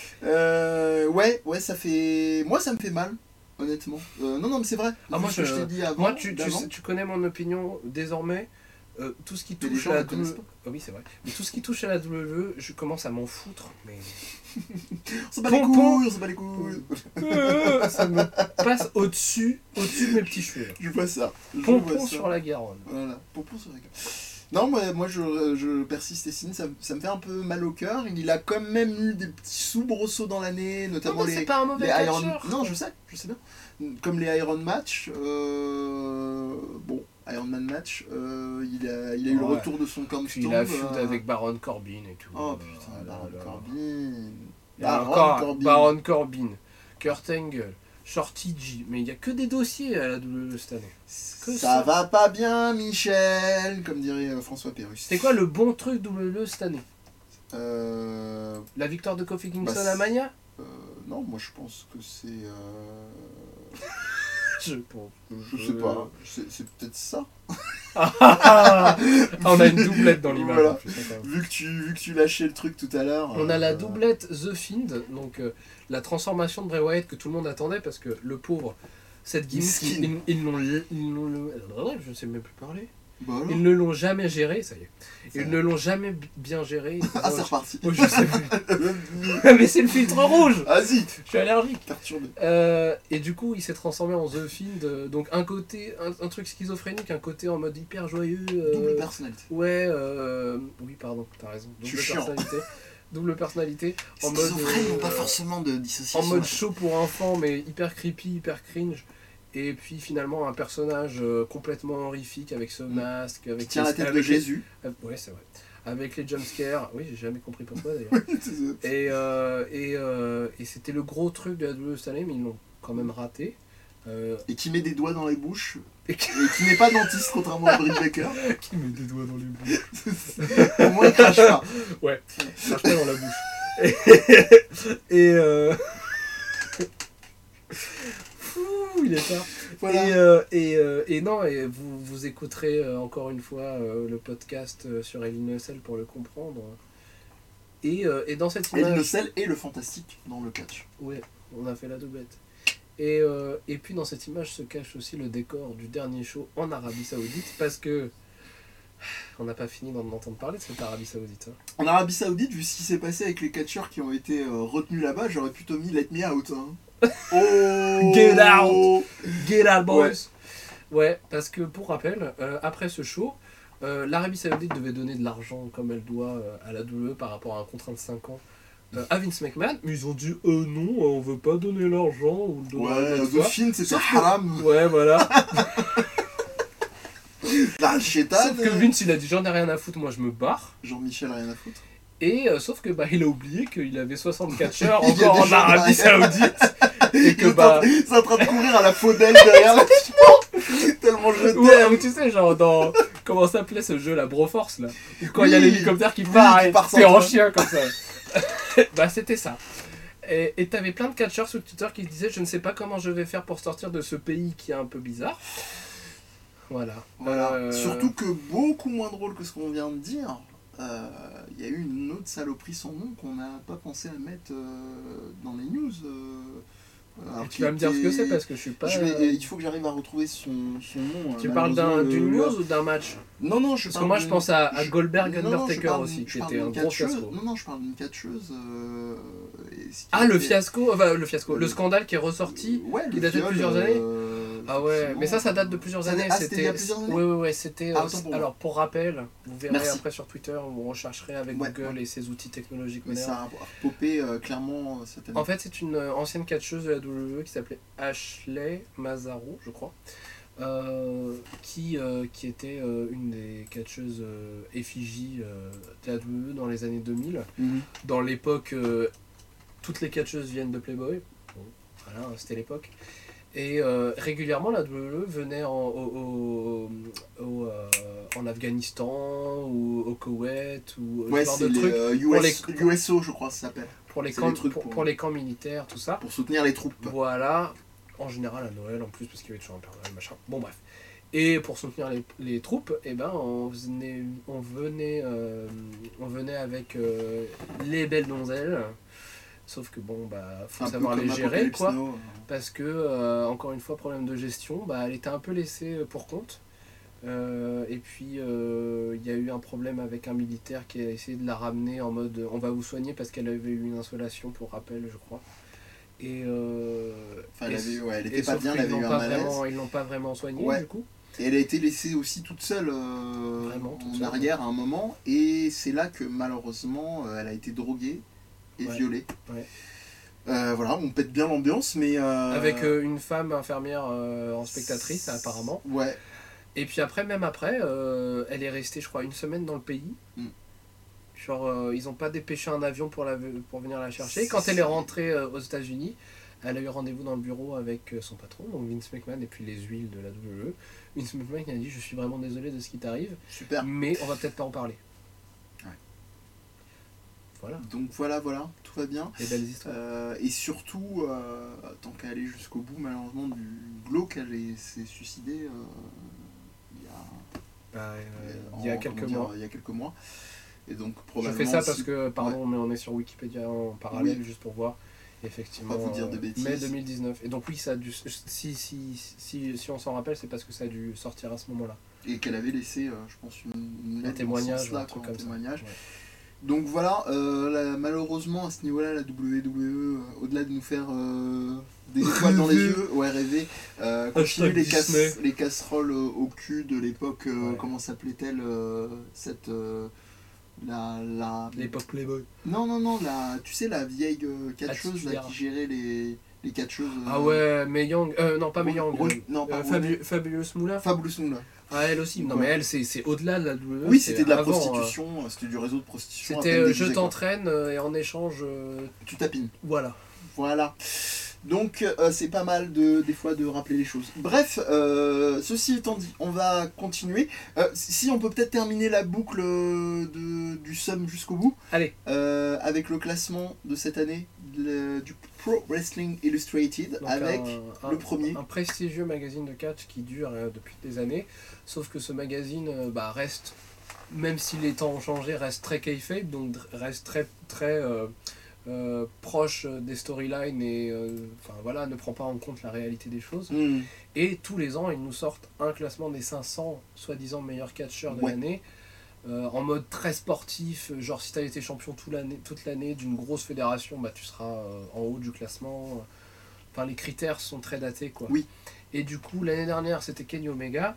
Euh, ouais, ouais, ça fait. Moi, ça me fait mal, honnêtement. Euh, non, non, mais c'est vrai. Ah, Vu moi, ce que je- je t'ai dit avant. Moi tu, tu, d'avant. sais- tu connais mon opinion désormais. Euh, tout ce qui Mais les touche gens à la le connaissent W- Ah oui c'est vrai. Mais tout ce qui touche à la W W E, je commence à m'en foutre. Mais On s'en bat les Pom, pom. couilles, on s'en bat les couilles. Euh, ça me passe au-dessus, au-dessus de mes petits cheveux. là. Je vois ça. Je vois Pompon ça. sur la Garonne. Voilà, pompon sur la gueule. Non, moi, moi je, je persiste et signe, ça, ça me fait un peu mal au cœur. Il a quand même eu des petits soubresauts dans l'année, Non, notamment mais les, c'est pas un mauvais les Iron... catcheur. Non, je sais, je sais bien. Comme les Iron Match, euh... bon, Iron Man Match, euh, il a, il a eu le Ouais. retour de son Cornstorm. Puis il a feud euh, avec Baron Corbin et tout. Oh Euh, putain, là, Baron là, là. Corbin. Et encore, Baron Corbin. Baron Corbin, Kurt Angle, Shorty G. Mais il n'y a que des dossiers à la W W E cette année. Que ça, ça. va pas bien, Michel, comme dirait euh, François Pérusse. C'est quoi le bon truc W W E cette année? euh... La victoire de Kofi Kingston Bah, à Mania? euh, Non, moi je pense que c'est... Euh... Je pense. Je sais pas, c'est, c'est peut-être ça. Ah, on a une doublette dans l'image. Voilà. En plus, quand même. Vu que tu, vu que tu lâchais le truc tout à l'heure... On a la euh, doublette The Fiend, donc euh, la transformation de Bray Wyatt que tout le monde attendait parce que le pauvre, cette gimmick, Miskin. ils, ils l'ont, ils l'ont, je ne sais même plus parler. Bah alors. Ils ne l'ont jamais géré, ça y est. Ça Ils va. ne l'ont jamais bien géré. Ah, c'est reparti. Oh, je sais plus. Mais c'est le filtre rouge. Vas-y, Je suis allergique. perturbé. Euh, et du coup, il s'est transformé en The Fiend. euh, donc un côté, un, un truc schizophrénique, un côté en mode hyper joyeux. euh, Double personnalité. Ouais, euh, oui, pardon, t'as raison. Je Double suis chiant. personnalité. Double personnalité. En mode. Schizophrène, euh, non pas forcément de dissociation. En mode show pour enfants, mais hyper creepy, hyper cringe. Et puis finalement, un personnage euh, complètement horrifique avec ce masque. Avec Tiens les- la tête de avec les- Jésus. euh, Ouais, c'est vrai. Avec les jumpscares. Oui, j'ai jamais compris pourquoi d'ailleurs. Et, euh, et, euh, et c'était le gros truc de la W W E cette année, mais ils l'ont quand même raté. Euh, Et qui met des doigts dans les bouches. et qui, Et qui n'est pas dentiste, contrairement à Britt Baker. qui met des doigts dans les bouches. Au moins, il crache pas. Ouais, ça marche pas dans la bouche. Et. et euh... Fou, il est tard. Voilà. Et, euh, et, euh, et non, et vous, vous écouterez euh, encore une fois euh, le podcast euh, sur Ellie Nussel pour le comprendre. Et, euh, et dans cette Elle image. le sel et le fantastique dans le catch. Ouais, on a fait la doublette. Et, euh, et puis dans cette image se cache aussi le décor du dernier show en Arabie Saoudite parce que on n'a pas fini d'en entendre parler de cette Arabie Saoudite. Hein. En Arabie Saoudite, vu ce qui s'est passé avec les catcheurs qui ont été euh, retenus là-bas, j'aurais plutôt mis Let Me Out. Hein. Oh Get out. Get out, boys! Ouais. Ouais, parce que pour rappel, euh, après ce show, euh, l'Arabie Saoudite devait donner de l'argent comme elle doit euh, à la W W E par rapport à un contrat de cinq ans euh, à Vince McMahon, mais ils ont dit euh, non, euh, on veut pas donner l'argent ou le donner à Ouais, une autre The fois. Fiend, c'était Sauf que- haram. Ouais, voilà. La chétade. Sauf que Vince, il a dit j'en ai rien à foutre, moi je me barre. Jean-Michel, rien à foutre. Et euh, sauf que bah il a oublié qu'il avait soixante catcheurs Il y a encore des en gens Arabie derrière. Saoudite et Il que est bah en- C'est en train de courir à la faudelle derrière la tellement je ouais, t'aime. ou tu sais genre dans comment s'appelait ce jeu la Broforce là où quand il y a Oui. l'hélicoptère qui Oui, part qui et part sans t'es en toi. chien comme ça. Bah c'était ça. Et et t'avais plein de catcheurs sur Twitter qui disaient je ne sais pas comment je vais faire pour sortir de ce pays qui est un peu bizarre. Voilà. Voilà. Euh, Surtout que beaucoup moins drôle que ce qu'on vient de dire, il euh, y a eu une autre saloperie sans nom qu'on n'a pas pensé à mettre euh, dans les news. Euh, alors tu qui vas me dire ce que était- c'est parce que je suis pas. Je vais- il faut que j'arrive à retrouver son, son nom. Tu euh, parles d'un- malheureusement, d'une le- news ou d'un match? Non, non, je Parce que parle moi je d'une- pense à, à je- Goldberg non, non, je Undertaker parle aussi, d'une- je qui parle était un d'une gros catcheuse. fiasco. Non, non, je parle d'une catcheuse. euh, et ce qui Ah le était- fiasco, enfin le fiasco, le Euh, scandale qui est ressorti. Ouais, qui le datait de viol, plusieurs années. euh, Ah ouais, effectivement. mais ça, ça date de plusieurs Ça années. date- ah, c'était il y a plusieurs années Ouais, ouais, ouais, c'était. Ah, euh, autant pour moi. alors, pour rappel, vous verrez Merci. après sur Twitter, vous rechercherez avec Ouais, Google ouais. et ses outils technologiques Mais modernes. ça a popé euh, clairement euh, cette année. En fait, c'est une euh, ancienne catcheuse de la W W E qui s'appelait Ashley Mazzaro, je crois, euh, qui, euh, qui était euh, une des catcheuses euh, effigies euh, de la W W E dans les années deux mille. Mhm. Dans l'époque, euh, toutes les catcheuses viennent de Playboy. Bon, voilà, c'était l'époque. Et euh, régulièrement, la W W E venait en, au, au- au, euh, en Afghanistan ou au Koweït ou Ouais, ce genre c'est de les trucs euh, pour U S, les- U S O, je crois, ça s'appelle. pour les, c'est camps, des trucs pour, pour- pour les camps militaires, tout ça. Pour soutenir les troupes. Voilà, en général à Noël en plus, parce qu'il y avait toujours un Père Noël, machin. Bon, bref. Et pour soutenir les, les troupes, eh ben, on venait, on venait, euh, on venait avec euh, les belles donzelles. Sauf que bon, bah, faut Un peu savoir comme les gérer, Apocalypse quoi. Now, euh. Parce que, euh, encore une fois, problème de gestion, bah, elle était un peu laissée pour compte. Euh, et puis, euh, il y a eu un problème avec un militaire qui a essayé de la ramener en mode on va vous soigner parce qu'elle avait eu une insolation, pour rappel, je crois. Et, euh, Enfin, elle, et- avait, ouais, elle et était pas sauf bien, elle qu'ils avait eu l'ont un pas malaise. vraiment- Ils l'ont pas vraiment soignée, Ouais. du coup. Et elle a été laissée aussi toute seule euh, Vraiment, toute en seule. arrière à un moment. Et c'est là que malheureusement, euh, elle a été droguée et Ouais. violée. Ouais. Euh, voilà, on pète bien l'ambiance, mais... euh, Avec euh, une femme infirmière euh, en spectatrice, apparemment. Ouais. Et puis après, même après, euh, elle est restée, je crois, une semaine dans le pays. Mm. Genre, euh, ils n'ont pas dépêché un avion pour, la, pour venir la chercher. C'est Quand elle est ça. rentrée euh, aux États-Unis, Elle a eu rendez-vous dans le bureau avec son patron, donc Vince McMahon, et puis les huiles de la W W E. Vince McMahon a dit « Je suis vraiment désolé de ce qui t'arrive, Super. mais on va peut-être pas en parler. » Ouais. Voilà. Donc voilà, voilà, tout va bien. Les belles histoires. Euh, et surtout, euh, tant qu'à aller jusqu'au bout, malheureusement, du glauque, elle est- s'est suicidée euh, il y a, Bah, euh, en- il y a comment quelques dire, mois. il y a quelques mois. Et donc Je probablement. fais ça si- parce que, pardon, mais on est sur Wikipédia en parallèle, Oui. juste pour voir. Effectivement, Faut pas vous dire de euh, bêtises. mai deux mille dix-neuf. Et donc oui, ça a dû, si, si, si, si on s'en rappelle, c'est parce que ça a dû sortir à ce moment-là. Et qu'elle avait laissé, euh, je pense, une, une Un lettre témoignage, dans ce sens-là, un truc quoi, un comme témoignage. ça. Ouais. Donc voilà, euh, la- malheureusement à ce niveau-là, la W W E, euh, au-delà de nous faire euh, des étoiles dans les yeux, ouais rêver, euh, continue Hashtag les, casse- Disney. les casseroles euh, au cul de l'époque, euh, Ouais. comment s'appelait-elle euh, cette euh, la la L'époque Playboy. non non non la tu sais la vieille euh, catcheuse là, Attitude qui gérait les les catcheuses. euh, Ah ouais, Mae Young, euh, non pas Mae Young, Ro- euh, non, pas euh, Ronnie. Fabu- Fabulous Moula. Fabulous Moula. Ah elle aussi, non Ouais. mais elle c'est c'est au-delà de la W W E. Oui, c'est c'était de la avant, prostitution, euh, c'était du réseau de euh, prostitution. à C'était peine euh, déguisé, je quoi. t'entraîne euh, et en échange, euh, Tu tapines. voilà. Voilà. Donc euh, c'est pas mal de des fois de rappeler les choses. Bref, euh, ceci étant dit, on va continuer. Euh, si on peut peut-être terminer la boucle de, du Somme jusqu'au bout, Allez, euh, avec le classement de cette année le- du Pro Wrestling Illustrated, donc avec un, le un- premier. un prestigieux magazine de catch qui dure euh, depuis des années, sauf que ce magazine euh, bah, reste, même si les temps ont changé, reste très kayfabe, donc dr- reste très très euh, euh, proche des storylines et euh, enfin voilà, ne prend pas en compte la réalité des choses. Hmm. Et tous les ans, ils nous sortent un classement des cinq cents soi-disant meilleurs catcheurs de Ouais. l'année. Euh, en mode très sportif, genre si tu as été champion tout l'année, toute l'année d'une grosse fédération, bah, tu seras euh, en haut du classement. Enfin, les critères sont très datés, quoi. Oui. Et du coup, l'année dernière, c'était Kenny Omega,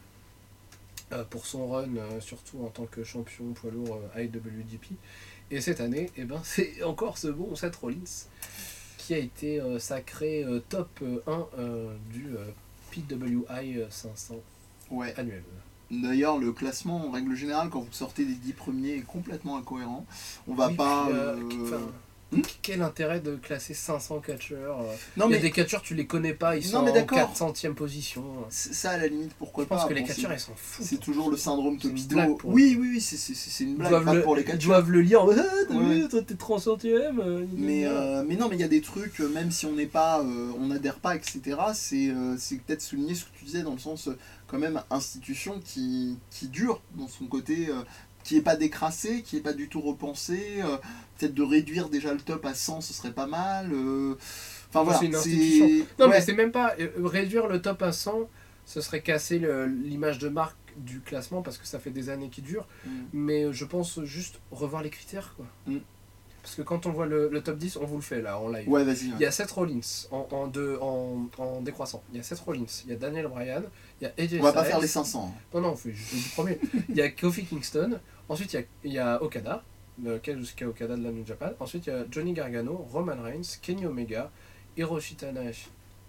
euh, pour son run, euh, surtout en tant que champion poids lourd euh, I W G P. Et cette année, eh ben, c'est encore ce bon Seth Rollins qui a été euh, sacré euh, top euh, un euh, du euh, P W I cinq cents Ouais. annuel. D'ailleurs, le classement en règle générale, quand vous sortez des dix premiers, est complètement incohérent. On va Oui, pas. puis, euh, euh, qui- enfin, Hmm quel intérêt de classer cinq cents catcheurs euh, Non Il y a mais des catcheurs, tu les connais pas, ils Non, sont mais en d'accord. quatre centième position. c- ça à la limite pourquoi Je pense pas. que les Bon, catcheurs, c'est- ils s'en foutent. C'est toujours le syndrome C'est une Topito. blague pour Oui, oui, oui, c'est- c'est c'est une Ils blague, doivent, pas le, pour les ils catcheurs. doivent le lire en mode Ah, t'as Ouais. vu, toi t'es trente centième. euh, Mais, gna, gna. euh, mais non, mais il y a des trucs, euh, même si on n'est pas, euh, on n'adhère pas, et cetera. C'est euh, c'est peut-être souligner ce que tu disais dans le sens, euh, quand même, institution qui, qui dure dans son côté, euh, qui n'est pas décrassé, qui n'est pas du tout repensé. euh, peut-être de réduire déjà le top à cent, ce serait pas mal. euh, Enfin voilà, C'est une institution. c'est. Non, ouais. mais c'est même pas euh, réduire le top à cent, ce serait casser le- l'image de marque du classement parce que ça fait des années qu'il dure. Mm. Mais euh, je pense juste revoir les critères, quoi. Mm. Parce que quand on voit le, le top dix, on vous le fait là en live. Ouais, vas-y. ouais. Il y a Seth Rollins en, en, deux, en, en décroissant. Il y a Seth Rollins, il y a Daniel Bryan, il y a A J On va pas Styles. faire les cinq cents. hein. Non, non, on fait juste du premier. Il y a Kofi Kingston. Ensuite, il y a, il y a Okada, le Kazuchika Okada de la New Japan. Ensuite, il y a Johnny Gargano, Roman Reigns, Kenny Omega, Hiroshi Tanahashi.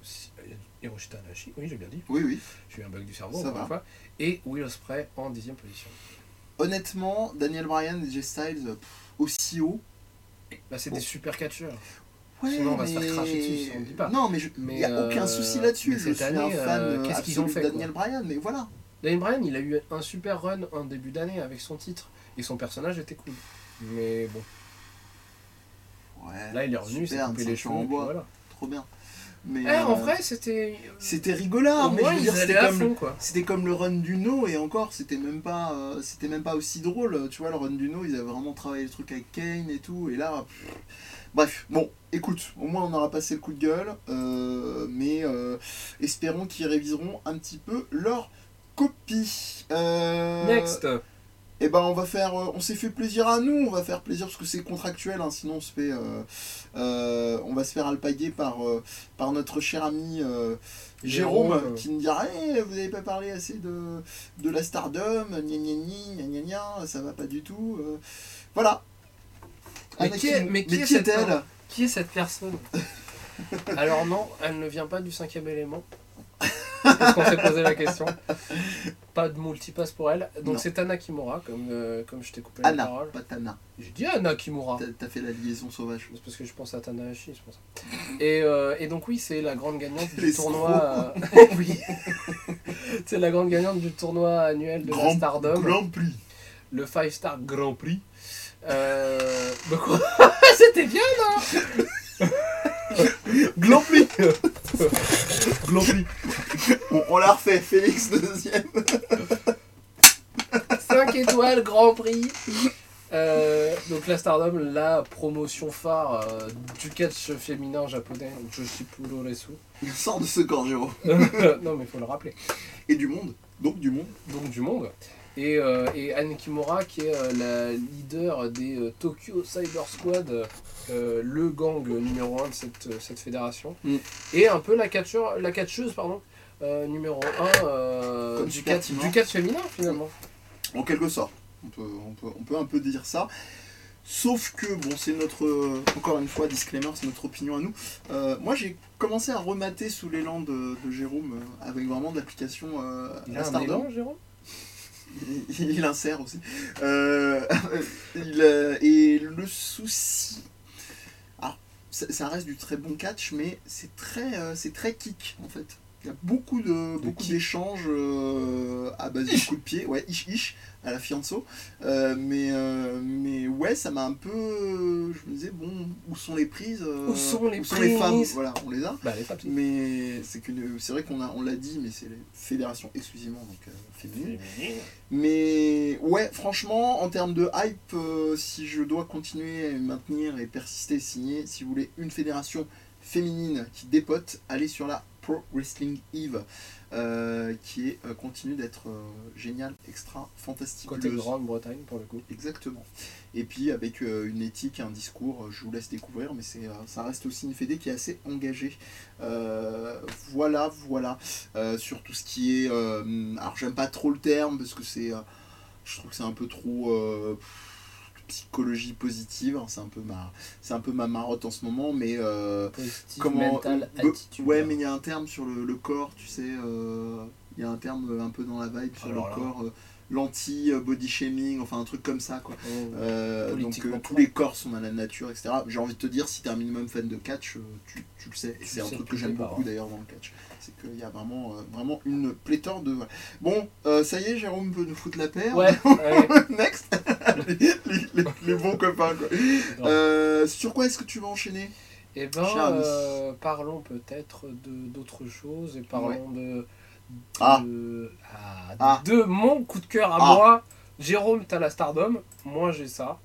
Hiroshi Tanahashi, oui, j'ai bien dit. Oui, oui. J'ai eu un bug du cerveau, Ça encore va. une fois. Et Will Ospreay en dixième position. Honnêtement, Daniel Bryan et J Styles, euh, pff, aussi haut. Là, c'est Bon. des super catcheurs. Ouais, Sinon, on va se mais- faire cracher dessus si on le dit pas. Non, mais il Mais, n'y a euh, aucun souci là-dessus. mais Je cette suis année, un fan euh, euh, qu'est-ce qu'ils ont absolu fait, de quoi. Daniel Bryan, mais voilà. Daniel Bryan, il a eu un super run en début d'année avec son titre. Et son personnage était cool. Mais bon, Ouais, là, il est revenu, il s'est super, coupé une les ceinture cheveux. en puis bois, voilà. trop bien. Mais Eh, euh, en vrai, c'était. c'était rigolard, Au mais moins, je veux ils dire, allaient c'était à comme, fond, quoi. c'était comme le run du No, et encore, c'était même pas, euh, c'était même pas aussi drôle. Tu vois, le run du No, ils avaient vraiment travaillé le truc avec Kane et tout, et là. pff. Bref, bon, écoute, au moins on aura passé le coup de gueule, euh, mais euh, espérons qu'ils réviseront un petit peu leur copie. Euh, Next. Et ben on va faire, euh, on s'est fait plaisir à nous, on va faire plaisir parce que c'est contractuel, hein, sinon on se fait, euh, euh, on va se faire alpaguer par, euh, par notre cher ami euh, Jérôme, Jérôme. qui nous dira hey, vous n'avez pas parlé assez de, de la Stardom, gna gna gna gna gna gna, ça va pas du tout. euh. Voilà. Mais Avec qui est- mais qui est cette est-elle femme Qui est cette personne? Alors non, elle ne vient pas du cinquième élément. parce qu'on s'est posé la question. Pas de multipass pour elle. Donc Non. c'est Tana Kimura, comme, euh, comme je t'ai coupé la Anna, parole. pas Tana. J'ai dit Anna Kimura. T'as, t'as fait la liaison sauvage. C'est parce que je pense à Tanahashi, c'est pour ça. Et, euh, et donc oui, c'est la grande gagnante du Les tournoi... euh, oui. C'est la grande gagnante du tournoi annuel de la Grand, Stardom. Grand Prix. Le five star Grand Prix. Euh... bah quoi C'était bien, non Grand Prix. Grand Prix. On, on l'a refait, Félix deuxième. cinq étoiles, Grand Prix. Euh, donc la Stardom, la promotion phare euh, du catch féminin japonais, Joshi Puroresu. Il sort de ce corps, Jérôme. Non mais il faut le rappeler. Et du monde. Donc du monde. Donc du monde. Et, euh, et Anne Kimura qui est euh, la leader des euh, Tokyo Cyber Squad, euh, le gang numéro un de cette, euh, cette fédération. Mm. Et un peu la, catcheur, la catcheuse pardon, euh, numéro un euh, Comme du, Super catch, Team, du hein. catch féminin finalement. En quelque sorte. On peut, on peut, on peut un peu dire ça. Sauf que, bon, c'est notre, euh, encore une fois, disclaimer, c'est notre opinion à nous. Euh, moi, j'ai commencé à remater sous l'élan de, de Jérôme, euh, avec vraiment de l'application euh, Il la a un Stardom. élan, Jérôme Il, il insère aussi. Euh, il, euh, et le souci... Alors, ça, ça reste du très bon catch, mais c'est très, euh, c'est très kick, en fait. Il y a beaucoup de, beaucoup kick. d'échanges euh, à base de coups de pied, ouais, ish ish, à la fianso. Euh, mais, euh, mais ouais, ça m'a un peu... Je me disais, bon, où sont les prises euh, Où sont les femmes prises Voilà, on les a. Bah les papiers. Mais c'est qu'une, c'est vrai qu'on a, on l'a dit, mais c'est les fédérations exclusivement donc euh, féminines. Mais ouais, franchement, en termes de hype, euh, si je dois continuer à maintenir et persister, signer, si vous voulez une fédération féminine qui dépote, allez sur la Pro Wrestling Eve, euh, qui est euh, continue d'être euh, géniale, extra, fantastique. Côté Grande-Bretagne pour le coup. Exactement. Et puis avec euh, une éthique, un discours, euh, je vous laisse découvrir, mais c'est, euh, ça reste aussi une fédé qui est assez engagée. Euh, voilà, voilà. Euh, sur tout ce qui est... Euh, alors j'aime pas trop le terme, parce que c'est... Euh, je trouve que c'est un peu trop... Euh, psychologie positive, c'est un peu ma, c'est un peu ma marotte en ce moment, mais euh, Positive, comment, mental, euh, attitude. ouais, mais il y a un terme sur le, le corps, tu sais, euh, il y a un terme un peu dans la vibe sur Alors le là. corps, euh, l'anti-body shaming, enfin un truc comme ça, quoi. Oh. Euh, donc Politiquement euh, tous correct. les corps sont dans la nature, et cetera. J'ai envie de te dire, si t'es un minimum fan de catch, euh, tu, tu le sais, et Tu c'est le un sais truc que depuis j'aime le départ, beaucoup hein. d'ailleurs dans le catch. C'est qu'il y a vraiment, euh, vraiment une pléthore de... voilà. Bon, euh, ça y est, Jérôme peut nous foutre la paix. Ouais, ouais. Next. les, les- les- les bons copains, quoi. Euh, sur quoi est-ce que tu vas enchaîner? Et ben, Cher ami. euh, parlons peut-être de d'autres choses et parlons de, Ah. de, ah, Ah. de mon coup de cœur à Ah. moi. Jérôme, t'as la Stardom, moi j'ai ça.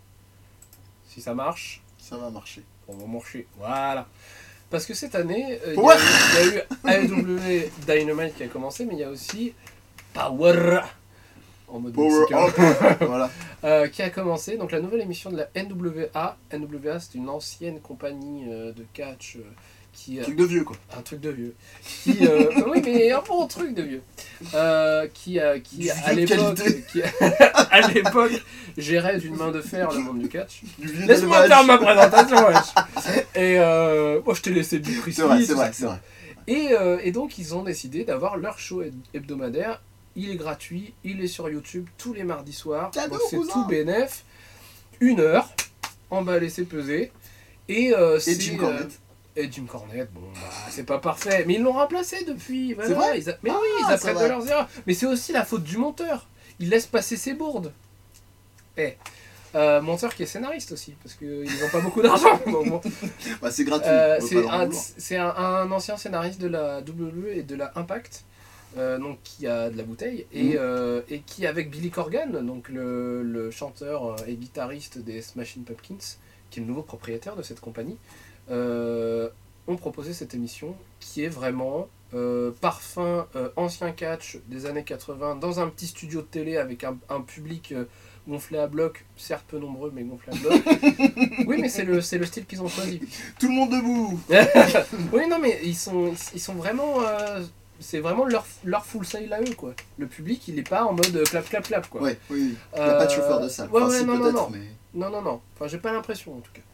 Si ça marche, Ça va marcher. on va marcher. Voilà. Parce que cette année, euh, il Ouais. y, a eu- il y a eu A E W Dynamite qui a commencé, mais il y a aussi Power en mode Power mexicain. up. Voilà. Euh, qui a commencé, donc la nouvelle émission de la N W A. N W A, c'est une ancienne compagnie euh, de catch euh, qui... euh, Truc de vieux, quoi. un truc de vieux. Qui, euh, oui, mais un bon truc de vieux. Euh, qui, euh, qui Du à vieux de l'époque, qualité. qui, à l'époque, gérait d'une main de fer le monde du catch. Du vieux Laisse-moi d'élevage. faire ma présentation, wesh. Et euh, moi, je t'ai laissé du prix. C'est vrai, c'est vrai, c'est vrai. Et, euh, et donc, ils ont décidé d'avoir leur show heb- hebdomadaire. Il est gratuit, il est sur YouTube tous les mardis soirs. Cadeau, Donc, c'est cousin. tout bénef. Une heure, emballé, c'est pesé. Et, euh, Et c'est, Jim euh, Cornette. et Jim Cornette, bon, bah, c'est pas parfait. Mais ils l'ont remplacé depuis. Voilà, C'est vrai ils a- Mais Ah, oui, ils ça apprennent va. de leurs erreurs. Mais c'est aussi la faute du monteur. Il laisse passer ses bourdes. Eh. Euh, monteur qui est scénariste aussi, parce qu'ils n'ont pas beaucoup d'argent. Donc bon. Bah, c'est gratuit. Euh, on peut c'est pas leur en un, vouloir. c'est un, un ancien scénariste de la W W E et de la Impact, euh, donc qui a de la bouteille, et, Mhm. euh, et qui avec Billy Corgan, donc le, le chanteur et guitariste des Smashing Pumpkins, qui est le nouveau propriétaire de cette compagnie, euh, ont proposé cette émission qui est vraiment euh, parfum euh, ancien catch des années quatre-vingts dans un petit studio de télé avec un, un public euh, gonflé à bloc, certes peu nombreux mais gonflé à bloc. Oui, mais c'est le, c'est le style qu'ils ont choisi. Tout le monde debout. Oui, non, mais ils sont, ils sont vraiment. euh, c'est vraiment leur, leur full sale à eux, quoi. Le public, il est pas en mode clap, clap, clap, quoi. Ouais, oui, oui. Il n'y a pas de Euh, chauffeur de salle. ouais, Enfin, ouais, si, non, non, peut-être, non. mais... Non, non, non. Enfin, j'ai pas l'impression, en tout cas.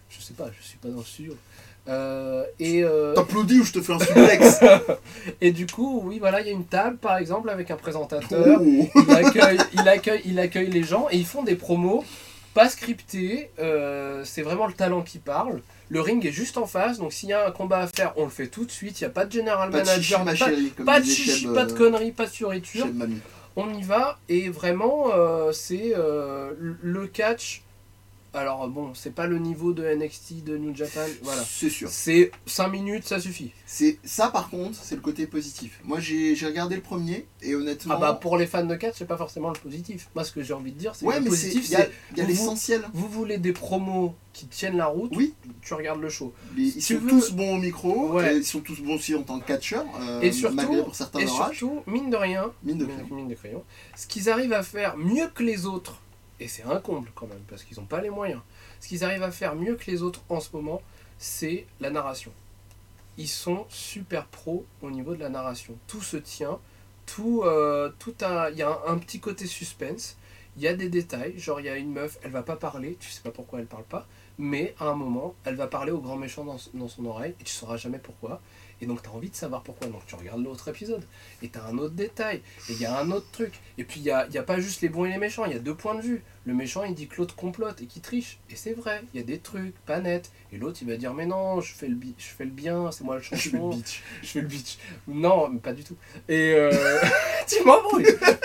Je sais pas, je suis pas dans le studio. Euh, et, euh... T'applaudis ou je te fais un suplex. Et du coup, oui, voilà, il y a une table, par exemple, avec un présentateur. Oh. Il accueille, il, accueille, il accueille les gens et ils font des promos pas scriptés. Euh, c'est vraiment le talent qui parle. Le ring est juste en face, donc s'il y a un combat à faire, on le fait tout de suite. Il n'y a pas de general Pas de manager, chichi, ma pas, chérie, comme pas de disait chichi, Cheb, pas de euh, conneries, pas de fioriture. Cheb Mamie. On y va et vraiment, euh, c'est euh, le catch. Alors bon, c'est pas le niveau de N X T, de New Japan, voilà. C'est sûr. C'est cinq minutes, ça suffit. C'est ça par contre, c'est le côté positif. Moi j'ai j'ai regardé le premier et honnêtement. Ah bah pour les fans de catch, c'est pas forcément le positif. Moi ce que j'ai envie de dire, c'est ouais, que le mais positif, il y a, c'est y a vous- l'essentiel. vous voulez des promos qui tiennent la route, Oui, tu regardes le show. les- ils tu sont veux- tous bons au micro, Ouais. et ils sont tous bons aussi en tant que catcheurs, euh, Et surtout- malgré pour certains Et leur âge. surtout, mine de rien, Mine de mine, crayon. mine de crayon, ce qu'ils arrivent à faire mieux que les autres, et c'est un comble quand même, parce qu'ils n'ont pas les moyens, ce qu'ils arrivent à faire mieux que les autres en ce moment, c'est la narration. Ils sont super pros au niveau de la narration. Tout se tient, tout, euh, tout a, il y a un, un petit côté suspense, il y a des détails, genre il y a une meuf, elle va pas parler, tu sais pas pourquoi elle parle pas, mais à un moment, elle va parler au grand méchant dans, dans son oreille, et tu sauras jamais pourquoi. Et donc tu as envie de savoir pourquoi, donc tu regardes l'autre épisode, et tu as un autre détail, et il y a un autre truc. Et puis il n'y a, y a pas juste les bons et les méchants, il y a deux points de vue. Le méchant il dit que l'autre complote et qu'il triche, et c'est vrai, il y a des trucs pas nets. Et l'autre il va dire mais non, je fais le, bi- je fais le bien, c'est moi le Je fais le champion, bitch. je fais le bitch. Non, mais pas du tout. Et euh... tu m'embrouilles.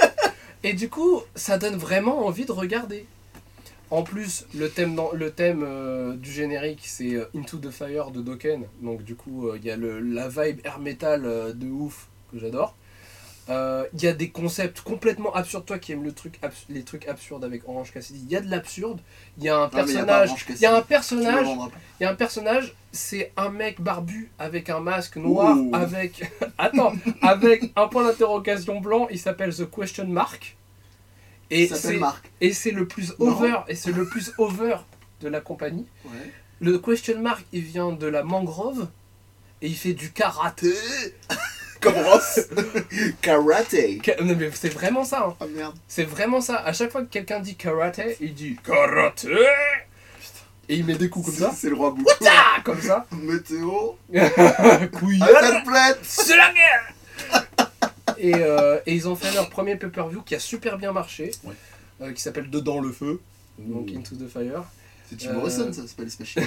Et du coup, ça donne vraiment envie de regarder. En plus, le thème, dans, le thème euh, du générique, c'est euh, Into the Fire de Dokken. Donc du coup, il euh, y a le, la vibe air metal euh, de ouf que j'adore. Il euh, y a des concepts complètement absurdes. Toi qui aimes le truc abs- les trucs absurdes avec Orange Cassidy, il y a de l'absurde. Il y a un Ah, mais y a pas personnage. Orange Il y a un Cassidy. Tu me le personnage. vendras pas. Il y a un personnage, c'est un mec barbu avec un masque noir, Ouh. avec. Attends, avec un point d'interrogation blanc. Il s'appelle The Question Mark. Et Il s'appelle c'est Marc. et c'est le plus Non. over et c'est le plus over de la compagnie. Ouais. Le question mark, il vient de la mangrove et il fait du karaté. Comme Ross. Karaté. Ka- non, mais c'est vraiment ça. Hein. Ah merde. C'est vraiment ça. À chaque fois que quelqu'un dit karaté, il dit karaté. Et il met des coups comme ça. C'est le roi Bouc. Ah, comme ça. Météo. Couillon. Interplate. C'est la guerre. Et, euh, et ils ont fait leur premier pay-per-view qui a super bien marché, Ouais. euh, qui s'appelle Dedans le feu, donc Ouh. Into the Fire. C'est Tim Euh, Morrison, ça, c'est pas les Special.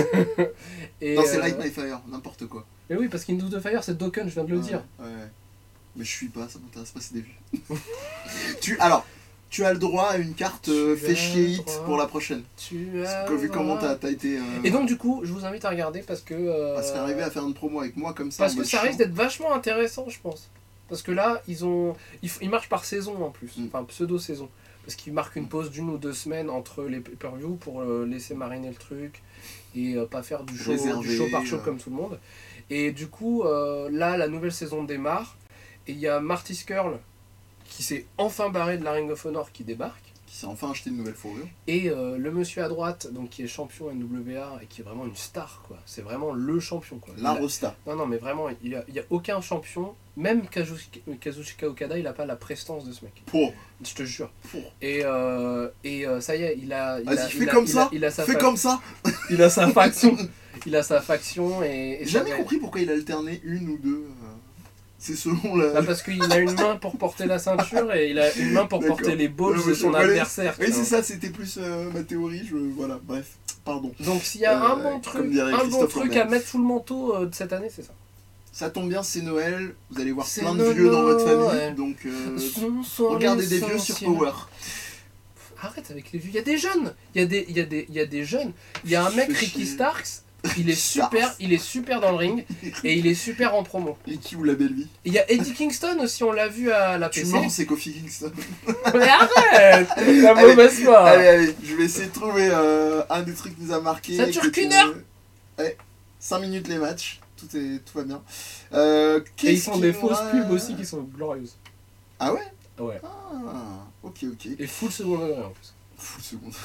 Et, Non, c'est euh, Light My Fire, n'importe quoi. Mais oui, parce qu'Into the Fire, c'est Dokken, je viens de le Ouais, dire. Ouais. Mais je suis pas, ça m'intéresse pas, c'est des vues. tu, alors, tu as le droit à une carte euh, Tu fait as chier le hit droit. pour la prochaine. Tu as Vu comment droit. t'as t'as été. euh, Et donc, du coup, je vous invite à regarder parce que. euh, Parce qu'arriver à faire une promo avec moi comme ça. Parce en que mode ça chiant, risque d'être vachement intéressant, je pense. Parce que là, ils ont. Ils, f- ils marchent par saison en plus, Mm. enfin pseudo-saison. Parce qu'ils marquent une pause d'une ou deux semaines entre les pay-per-view pour euh, laisser mariner le truc et euh, pas faire du show, Réservé, du show par show euh. comme tout le monde. Et du coup, euh, là, la nouvelle saison démarre et il y a Marty Scurll qui s'est enfin barré de la Ring of Honor qui débarque. Qui s'est enfin acheté une nouvelle fourrure. Et euh, le monsieur à droite, donc qui est champion N W A et qui est vraiment une star, quoi. C'est vraiment le champion, quoi. La Il a- Rosta. Non, non, mais vraiment, il n'y a, il y a aucun champion, même Kazuchika, Kazuchika Okada, il n'a pas la prestance de ce mec. Pour. Je te jure. Pour. Et, euh, et euh, ça y est, il a. il a- Vas-y, il fais a- comme il ça. a- il a sa Fais fa- comme ça. Il a sa faction. Il a sa faction et. et J'ai ça jamais va- compris pourquoi il alternait une ou deux. euh, C'est selon la. Bah, parce qu'il a une main pour porter la ceinture et il a une main pour D'accord. porter les balls Ouais, de ouais, son je connais. adversaire. Oui, tu c'est vois. ça, c'était plus euh, ma théorie. Je... Voilà, bref, pardon. Donc s'il y a Euh, un bon comme truc, dirait un bon Christophe truc Lambert. à mettre sous le manteau euh, de cette année, c'est ça. Ça tombe bien, c'est Noël. Vous allez voir C'est plein de vieux dans votre famille. Noël. Donc, euh, Ce sont regardez les des vieux sur essentiels. Power. Arrête avec les vieux. Il y a des jeunes. Il y a des, il y a des, il y a des jeunes. Il y a un mec, Fais Ricky chier. Starks. Il est Starks. super. Il est super dans le ring et il est super en promo. Et qui ou la belle vie? Il y a Eddie Kingston aussi. On l'a vu à la Tu P C. mens, c'est Kofi Kingston. Mais arrête. La Allez, mauvaise foi. Allez, allez, je vais essayer de trouver euh, un des trucs qui nous a marqué. Ça dure que qu'une tu- heure. Ouais, cinq minutes les matchs. Tout, est, tout va bien. Euh, Et ils qu'est-ce font qui des nous fausses a- pubs aussi qui sont glorieuses. Ah ouais? Ouais. Ah, ok, ok. Et full second degré en plus. Full seconde.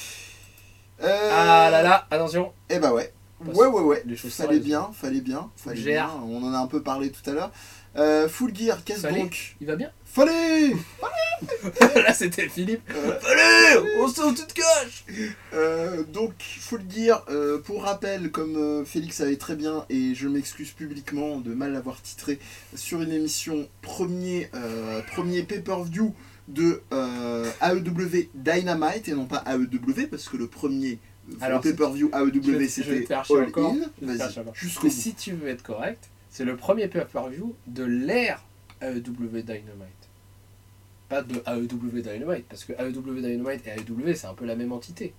Euh, Ah là là. Attention. Eh bah ouais. Parce Ouais, ouais, ouais. les choses Fallait sérieuses. bien, fallait bien. Fallait Gère. bien. On en a un peu parlé tout à l'heure. Euh, Full Gear, qu'est-ce Fallait. donc? Il va bien? Fallait. Là c'était Philippe. Euh, Allez, on se toute cache. Euh, donc, Full Gear, euh, pour rappel, comme euh, Félix savait très bien, et je m'excuse publiquement de mal l'avoir titré, sur une émission premier, euh, premier pay-per-view de euh, A E W Dynamite, et non pas A E W, parce que le premier euh, Alors, pay-per-view A E je vais- W je vais c'était te faire chier All encore. In. Je vais te faire Vas-y, chier encore. jusqu'au Mais bout. si tu veux être correct, c'est le premier pay-per-view de l'ère A E W Dynamite. Pas de A E W Dynamite, parce que A E W Dynamite et A E W c'est un peu la même entité.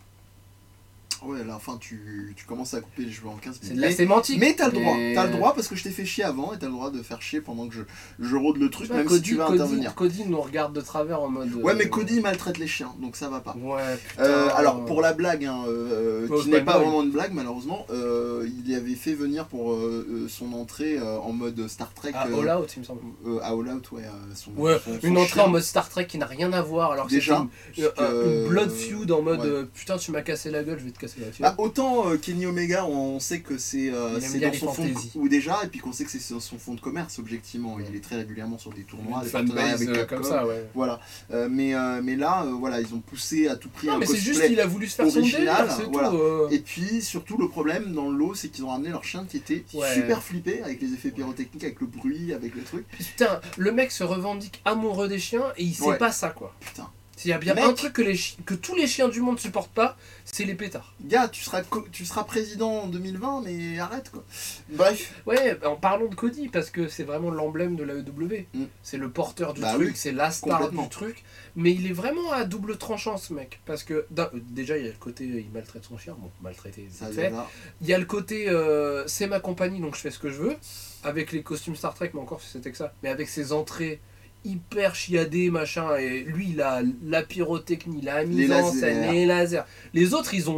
Ouais, là, enfin, tu, tu commences à couper les cheveux en quinze C'est minutes. de la Mais- sémantique. Mais t'as le droit, mais- t'as le droit parce que je t'ai fait chier avant et t'as le droit de faire chier pendant que je, je rôde le truc, Tu vois, même Cody, si tu vas Cody- intervenir. Cody nous regarde de travers en mode. Ouais, mais euh, Cody il maltraite les chiens, donc ça va pas. Ouais, putain. Euh, alors, pour la blague, hein, euh, Oh, qui c'est n'est pas pas une blague. vraiment une blague, malheureusement, euh, il avait fait venir pour euh, euh, son entrée euh, en mode Star Trek. À euh, All Out, il me semble. euh, à All Out, ouais. euh, son, Ouais, son- son une entrée chien. en mode Star Trek qui n'a rien à voir, alors que c'était Déjà, une, puisque, euh, une blood feud en mode ouais. euh, putain, tu m'as cassé la gueule, je vais te casser la gueule. Bah, autant euh, Kenny Omega, on sait que c'est euh, Il aime c'est bien dans les son fond de, fantaisies. ou déjà, et puis qu'on sait que c'est son son fond de commerce, objectivement. Il est très régulièrement sur des tournois, des partenariats fanbase avec euh, Capcom. comme ça, ouais. Voilà. Euh, mais, euh, mais là, euh, voilà, ils ont poussé à tout prix Non, un mais c'est cosplay. juste qu'il a voulu se faire son original, délire, c'est voilà. tout. euh. Et puis, surtout, le problème dans le lot, c'est qu'ils ont ramené leur chien qui était Ouais. super flippé, avec les effets pyrotechniques, avec le bruit, avec le truc. Putain, le mec se revendique amoureux des chiens et il sait Ouais. pas ça, quoi. Putain. S'il y a bien Mec. un truc que, les chi- que tous les chiens du monde supportent pas, c'est les pétards. Gars, tu seras, co- tu seras président en deux mille vingt, mais arrête, quoi. Bref. Ouais, en parlant de Cody, parce que c'est vraiment l'emblème de l'A E W. Mm. C'est le porteur du Bah truc, oui, c'est la star complètement. du truc. Mais il est vraiment à double tranchant, ce mec. Parce que d'un- euh, déjà, il y a le côté, euh, il maltraite son chien. Bon, maltraité, Ça vite fait. va. Il y a le côté, euh, c'est ma compagnie, donc je fais ce que je veux. Avec les costumes Star Trek, mais encore si c'était que ça. Mais avec ses entrées hyper chiadées, machin. Et lui, il a la pyrotechnie, la mise Les en lasers. scène, les lasers. Les autres, ils